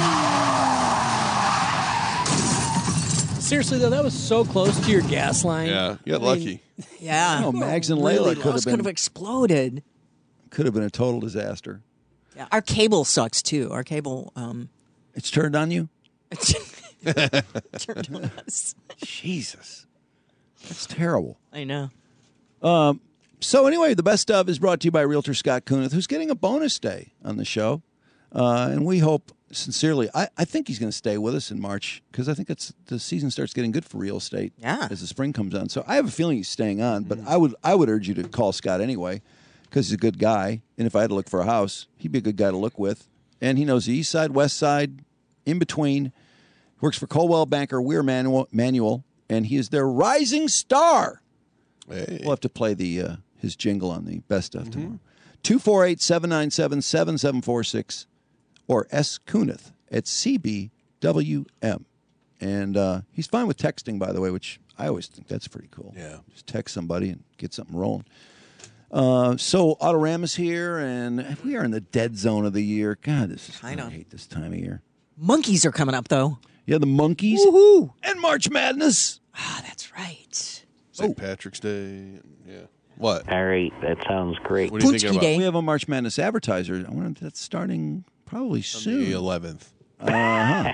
Seriously though, that was so close to your gas line. Yeah, you got I mean, lucky. Yeah. No, Mags and Really Layla could have close, could have been exploded. could have been a total disaster. Yeah. Our cable sucks too. Our cable um It's turned on you. turned on us. Jesus, that's terrible. I know. Um, so anyway, the best of is brought to you by Realtor Scott Kunith, who's getting a bonus day on the show, uh, and we hope sincerely. I, I think he's going to stay with us in March because I think it's the season starts getting good for real estate. Yeah. As the spring comes on, so I have a feeling he's staying on. But I would I would urge you to call Scott anyway because he's a good guy, and if I had to look for a house, he'd be a good guy to look with, and he knows the east side, west side, in between. Works for Coldwell Banker Weir Manual, Manual, and he is their rising star. Hey. We'll have to play the uh, his jingle on the best of tomorrow. two four eight, seven nine seven, seven seven four six or S. Kunith at C B W M. And uh, he's fine with texting, by the way, which I always think that's pretty cool. Yeah. Just text somebody and get something rolling. Uh, so Autorama's here, and we are in the dead zone of the year. God, this is I know. I hate this time of year. Monkeys are coming up though. Yeah, the Monkeys Woohoo! and March Madness. Ah, that's right. Saint Patrick's Day. and- Yeah. What? All right, that sounds great. What are you thinking Punchki about? Day. We have a March Madness advertiser. I wonder if that's starting probably On soon. the eleventh. Uh-huh.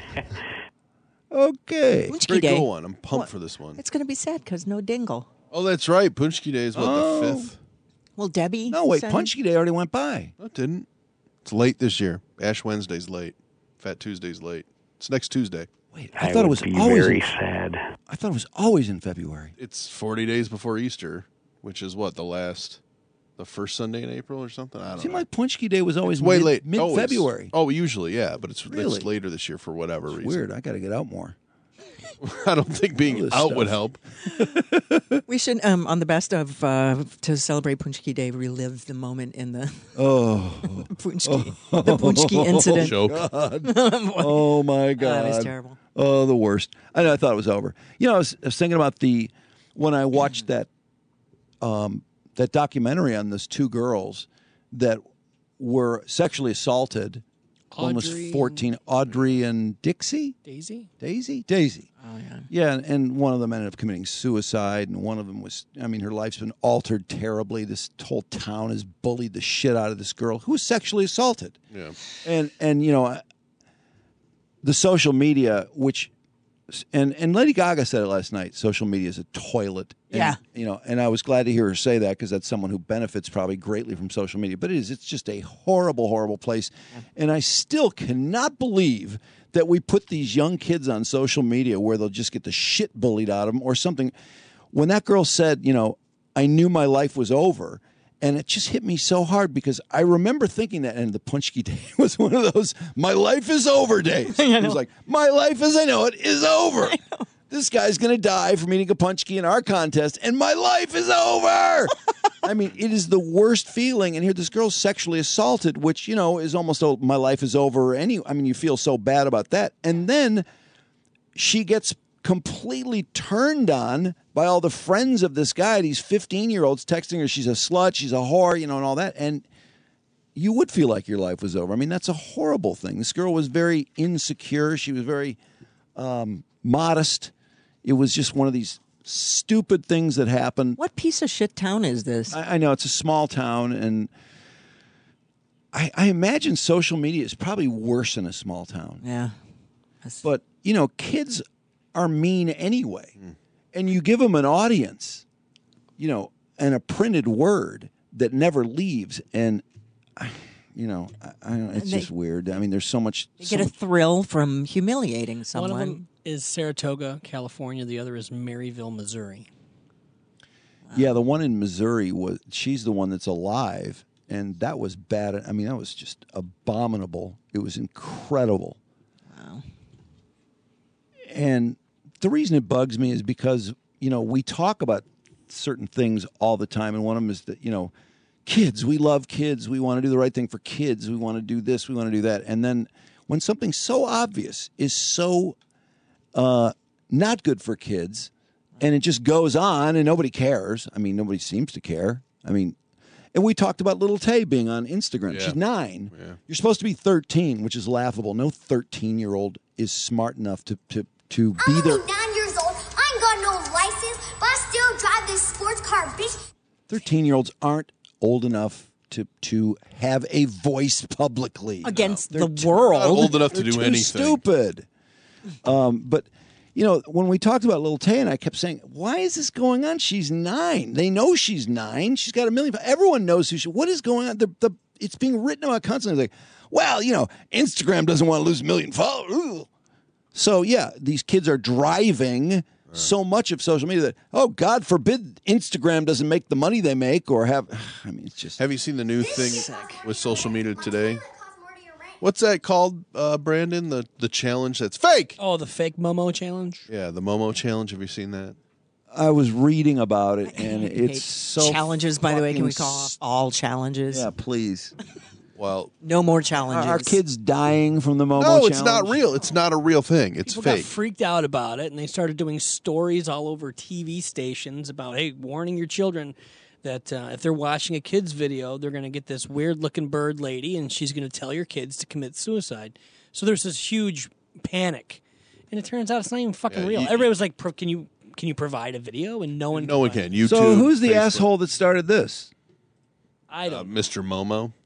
Okay. Punchki Pretty Day. cool one. I'm pumped What? for this one. It's going to be sad because no dingle. Oh, that's right. Punchki Day is what, Oh. the fifth? Well, Debbie. No, wait, sent- Punchki Day already went by. No, it didn't. It's late this year. Ash Wednesday's late. Fat Tuesday's late. It's next Tuesday. Wait, I, I thought it was be always very in, sad. I thought it was always in February. It's forty days before Easter, which is what, the last, the first Sunday in April or something? I don't It seemed know. like Punchki Day was always It's way mid, late. mid-February. Always. Oh, usually, yeah, but it's, Really? it's later this year for whatever It's reason. weird. I got to get out more. I don't think being All out this would stuff. help. We should, um, on the best of, uh, to celebrate Punchki Day, relive the moment in the Oh, Punchki, the Punchki incident. Joke. God. Oh my God, that was terrible. Oh, the worst. I, I thought it was over. You know, I was, I was thinking about the when I watched that um, that documentary on those two girls that were sexually assaulted. One was Audrey fourteen. Audrey and Dixie? Daisy? Daisy? Daisy. Oh, yeah. Yeah, and, and one of them ended up committing suicide, and one of them was, I mean, her life's been altered terribly. This whole town has bullied the shit out of this girl who was sexually assaulted. Yeah. And, and you know, the social media, which, and, and Lady Gaga said it last night, social media is a toilet. And, Yeah. You know, and I was glad to hear her say that because that's someone who benefits probably greatly from social media. But it is, it's just a horrible, horrible place. And I still cannot believe that we put these young kids on social media where they'll just get the shit bullied out of them or something. When that girl said, you know, I knew my life was over, and it just hit me so hard because I remember thinking that, and the Punchki Day was one of those, my life is over days. It was like, my life as I know it is over. This guy's going to die from eating a Punchki in our contest, and my life is over. I mean, it is the worst feeling. And here this girl's sexually assaulted, which, you know, is almost, oh, my life is over. Any, I mean, you feel so bad about that. And then she gets completely turned on by all the friends of this guy, these fifteen-year-olds texting her she's a slut, she's a whore, you know, and all that. And you would feel like your life was over. I mean, that's a horrible thing. This girl was very insecure. She was very um, modest. It was just one of these stupid things that happened. What piece of shit town is this? I, I know it's a small town, and I, I imagine social media is probably worse in a small town. Yeah. But, you know, kids are mean anyway. Mm. And you give them an audience, you know, and a printed word that never leaves. And, you know, I, I don't know, it's they, just weird. I mean, there's so much. You so get a much, thrill from humiliating someone. One of them is Saratoga, California. The other is Maryville, Missouri. Yeah, the one in Missouri, was she's the one that's alive. And that was bad. I mean, that was just abominable. It was incredible. Wow. And the reason it bugs me is because, you know, we talk about certain things all the time. And one of them is that, you know, kids, we love kids. We want to do the right thing for kids. We want to do this. We want to do that. And then when something so obvious is so uh, not good for kids and it just goes on and nobody cares. I mean, nobody seems to care. I mean, and we talked about little Tay being on Instagram. Yeah. She's nine. Yeah. You're supposed to be thirteen, which is laughable. No thirteen-year-old is smart enough to, to, to be I'm there. only nine years old. I ain't got no license, but I still drive this sports car, bitch. thirteen-year-olds aren't old enough to to have a voice publicly. Against No. the world. Not old enough to They're do too anything. stupid. Um, but, you know, when we talked about Little Tay, and I kept saying, why is this going on? She's nine. They know she's nine. She's got a million. Everyone knows who she. What is going on? The, the, it's being written about constantly. Like, well, you know, Instagram doesn't want to lose a million followers. Ooh. So, yeah, these kids are driving so much of social media that, oh, God forbid Instagram doesn't make the money they make or have. I mean, it's just. Have you seen the new thing with social media today? What's that called, uh, Brandon? The the challenge that's fake. Oh, the fake Momo challenge? Yeah, the Momo challenge. Have you seen that? I was reading about it, and I hate it's so challenges, by the way. Can we fucking call off all challenges? Yeah, please. Well, no more challenges. Are kids dying from the Momo no, challenge? it's not real. It's not a real thing. It's People fake. got freaked out about it, and they started doing stories all over T V stations about, hey, warning your children that uh, if they're watching a kid's video, they're going to get this weird-looking bird lady, and she's going to tell your kids to commit suicide. So there's this huge panic, and it turns out it's not even fucking Yeah, real. you- Everybody was like, "Pro- "Can you can you provide a video?" And no one, No one can. YouTube. So who's the Facebook. asshole that started this? I don't. Uh, Mister Momo.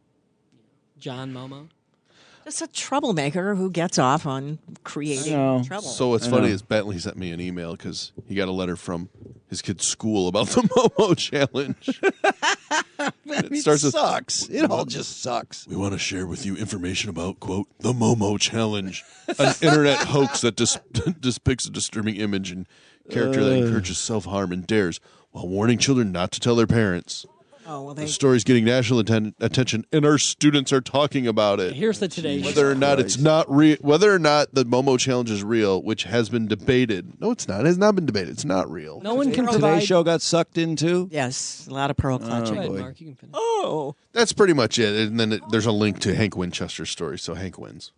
John Momo. Just a troublemaker who gets off on creating trouble. So what's I funny know. is Bentley sent me an email because he got a letter from his kid's school about the Momo challenge. It It starts with sucks. It all just sucks. We want to share with you information about, quote, the Momo Challenge, an internet hoax that dis- depicts a disturbing image and character that Uh. encourages self-harm and dares while warning children not to tell their parents. Oh, well, The they, story's getting national atten- attention, and our students are talking about it. Here's the Today Show. Whether or not it's not real, whether or not the Momo Challenge is real, which has been debated. No, it's not. It has not been debated. It's not real. No one can Today's provide. Show got sucked into. yes, a lot of pearl clutching. Go ahead, boy. Mark. You can finish. Oh, That's pretty much it. And then it, there's a link to Hank Winchester's story, so Hank wins.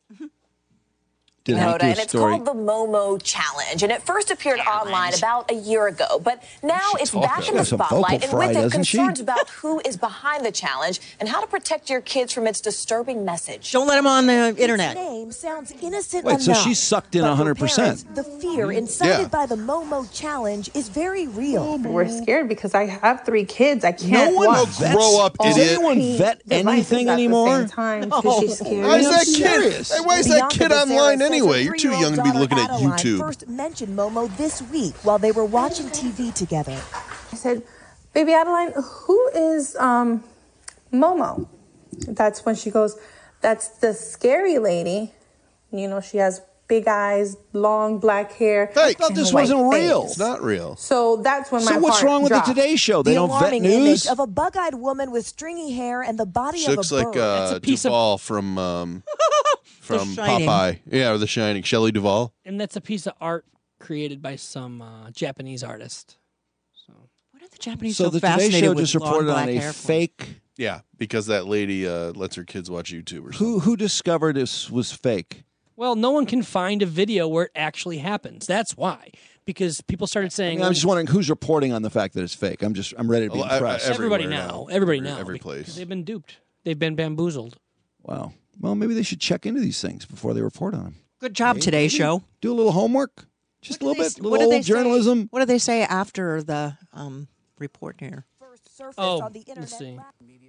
Did Hank do a and it's story? called the Momo Challenge, and it first appeared online about a year ago, but now it's talk back that in way. the She has some vocal spotlight, and fry, with it, doesn't she? concerns about who is behind the challenge and how to protect your kids from its disturbing message. don't let them on the internet. Name sounds innocent Wait, so enough, she's sucked in but for one hundred percent. parents, the fear incited Yeah. by the Momo Challenge is very real. We're scared because I have three kids. I No can't one watch vets- Grow up, Does idiot. anyone vet anything at anymore? the same time because she's scared. Why is I'm that serious. kid? Hey, why is that Bianca kid Becerra online says her anyway? You're too young to be three-year-old looking at daughter Adeline YouTube. First mentioned Momo this week while they were watching T V together. I said, "Baby Adeline, who is um, Momo?" That's when she goes, "That's the scary lady. You know, she has big eyes, long black hair." Hey, I thought and this a white wasn't real. face. It's not real. So that's when my So what's heart wrong with dropped. the Today Show? They the don't vet alarming news. image of a bug-eyed woman with stringy hair and the body She of looks a like bird. uh, a piece of- Duvall from um, from Shining. Popeye. Yeah, or The Shining. Shelley Duvall. And that's a piece of art created by some uh, Japanese artist. So What are the Japanese So so the Today fascinated Show with just long reported on black a hair for? fake. Yeah, because that lady uh, lets her kids watch YouTube or something. Who who discovered this was fake? Well, no one can find a video where it actually happens. That's why. Because people started I saying, mean, I'm just wondering who's reporting on the fact that it's fake. I'm just I'm ready to be Well, I- I- impressed. everybody everywhere now. now. Everybody Every- now. every because place. They've been duped. They've been bamboozled. Wow. Well, maybe they should check into these things before they report on them. Good job, Today Show. Do a little homework. Just a What little did bit. they- little what did old they say- journalism. What did they say after the um, report here? Oh, on the let's see.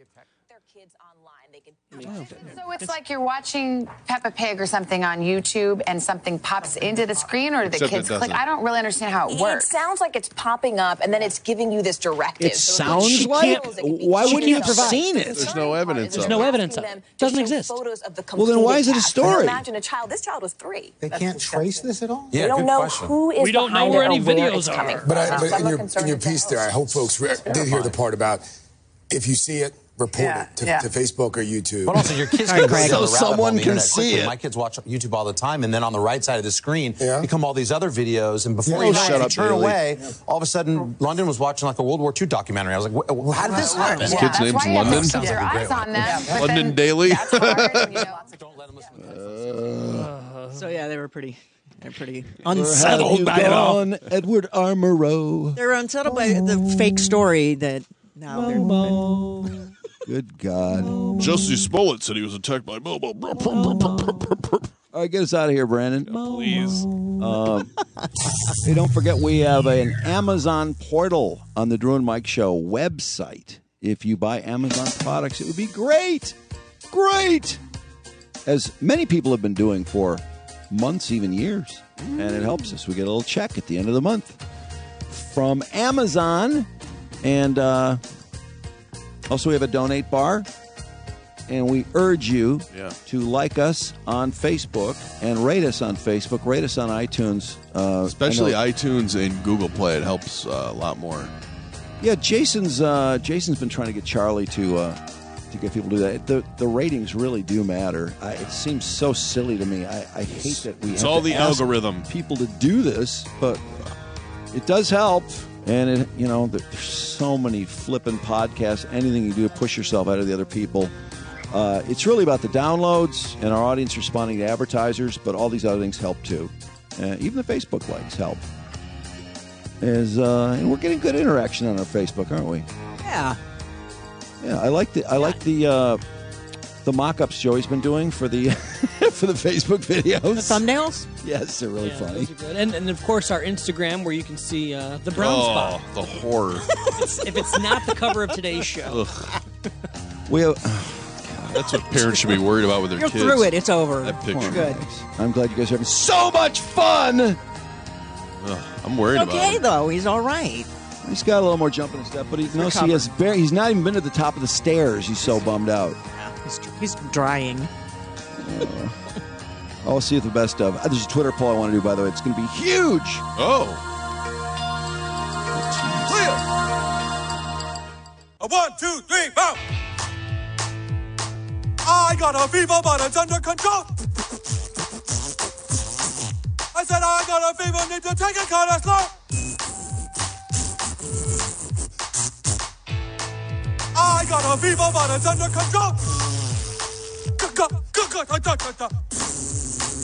So it's like you're watching Peppa Pig or something on YouTube and something pops into the screen, or do the Except it kids click? doesn't. I don't really understand how it It works. sounds like it's popping up, and then it's giving you this directive. It So sounds she like. feels it can be Why cheating wouldn't you have yourself. seen it? There's no evidence There's of no it. evidence of it. Them to Doesn't show exist. Photos of the Well, then why is it a completed task. Can you story? Imagine a child. This child was three. They can't trace this at all? They don't know who is We don't know behind where it or any where videos it's are. coming from. But, I, Some but in are your concerned in your it's a piece there, I hoax. hope folks re- did hear the part about if you see it, report Yeah, it to, yeah. to Facebook or YouTube. But also, your kids Sorry, can go Craig. down the So rabbit hole on someone the can internet see quickly. it. My kids watch YouTube all the time, and then on the right side of the screen Yeah. become all these other videos. And before Yeah. you know Shut it, you up, turn Bailey. away, all of a sudden, London was watching like a World War Two documentary. I was like, "Wh- wh- how did this happen? His kid's name's why you have to London. keep your eyes on them. but London then Daily. that's hard, and, you know, So yeah, they were pretty, they're pretty Where have unsettled you by it all. gone, Edward R. Murrow. They're unsettled by the fake story that now they're. Good God. Jesse Smollett said he was attacked by Momo. All right, get us out of here, Brandon. Please. Um, hey, don't forget we have an Amazon portal on the Drew and Mike Show website. If you buy Amazon products, it would be great. Great. As many people have been doing for months, even years. And it helps us. We get a little check at the end of the month from Amazon. And uh, also we have a donate bar. And we urge you Yeah. to like us on Facebook and rate us on Facebook. Rate us on iTunes. Uh, Especially I know- iTunes and Google Play. It helps uh, a lot more. Yeah, Jason's uh, Jason's been trying to get Charlie to uh, to get people to do that. The the ratings really do matter. I, it seems so silly to me. I, I hate that we It's have all to the ask algorithm. people to do this, but it does help. And it, you know, there's so many flipping podcasts. Anything you do to push yourself out of the other people. Uh, it's really about the downloads and our audience responding to advertisers, but all these other things help too. Uh, even the Facebook likes help. As uh, and we're getting good interaction on our Facebook, aren't we? Yeah. Yeah, I like the I like the uh, the mock-ups Joey's been doing for the for the Facebook videos. The thumbnails? Yes, they're really Yeah, funny. those are good. And, and of course, our Instagram, where you can see uh, the brown oh, spot. the horror. If it's, if it's not the cover of today's show. Ugh. We have, That's what parents should be worried about with their You're kids. through it. It's over. That picture. Good. I'm glad you guys are having so much fun. Ugh, I'm worried It's okay, about it. though. He's all right. He's got a little more jump in his step, but he knows he has very, he's not even been to the top of the stairs. He's so bummed out. Yeah, he's, he's drying. Uh, I'll see you at the best of. There's a Twitter poll I want to do, by the way. It's going to be huge. Oh. A one, two, three, four. I got a fever, but it's under control. I said I got a fever, need to take it kind of slow. I got a fever, but it's under control.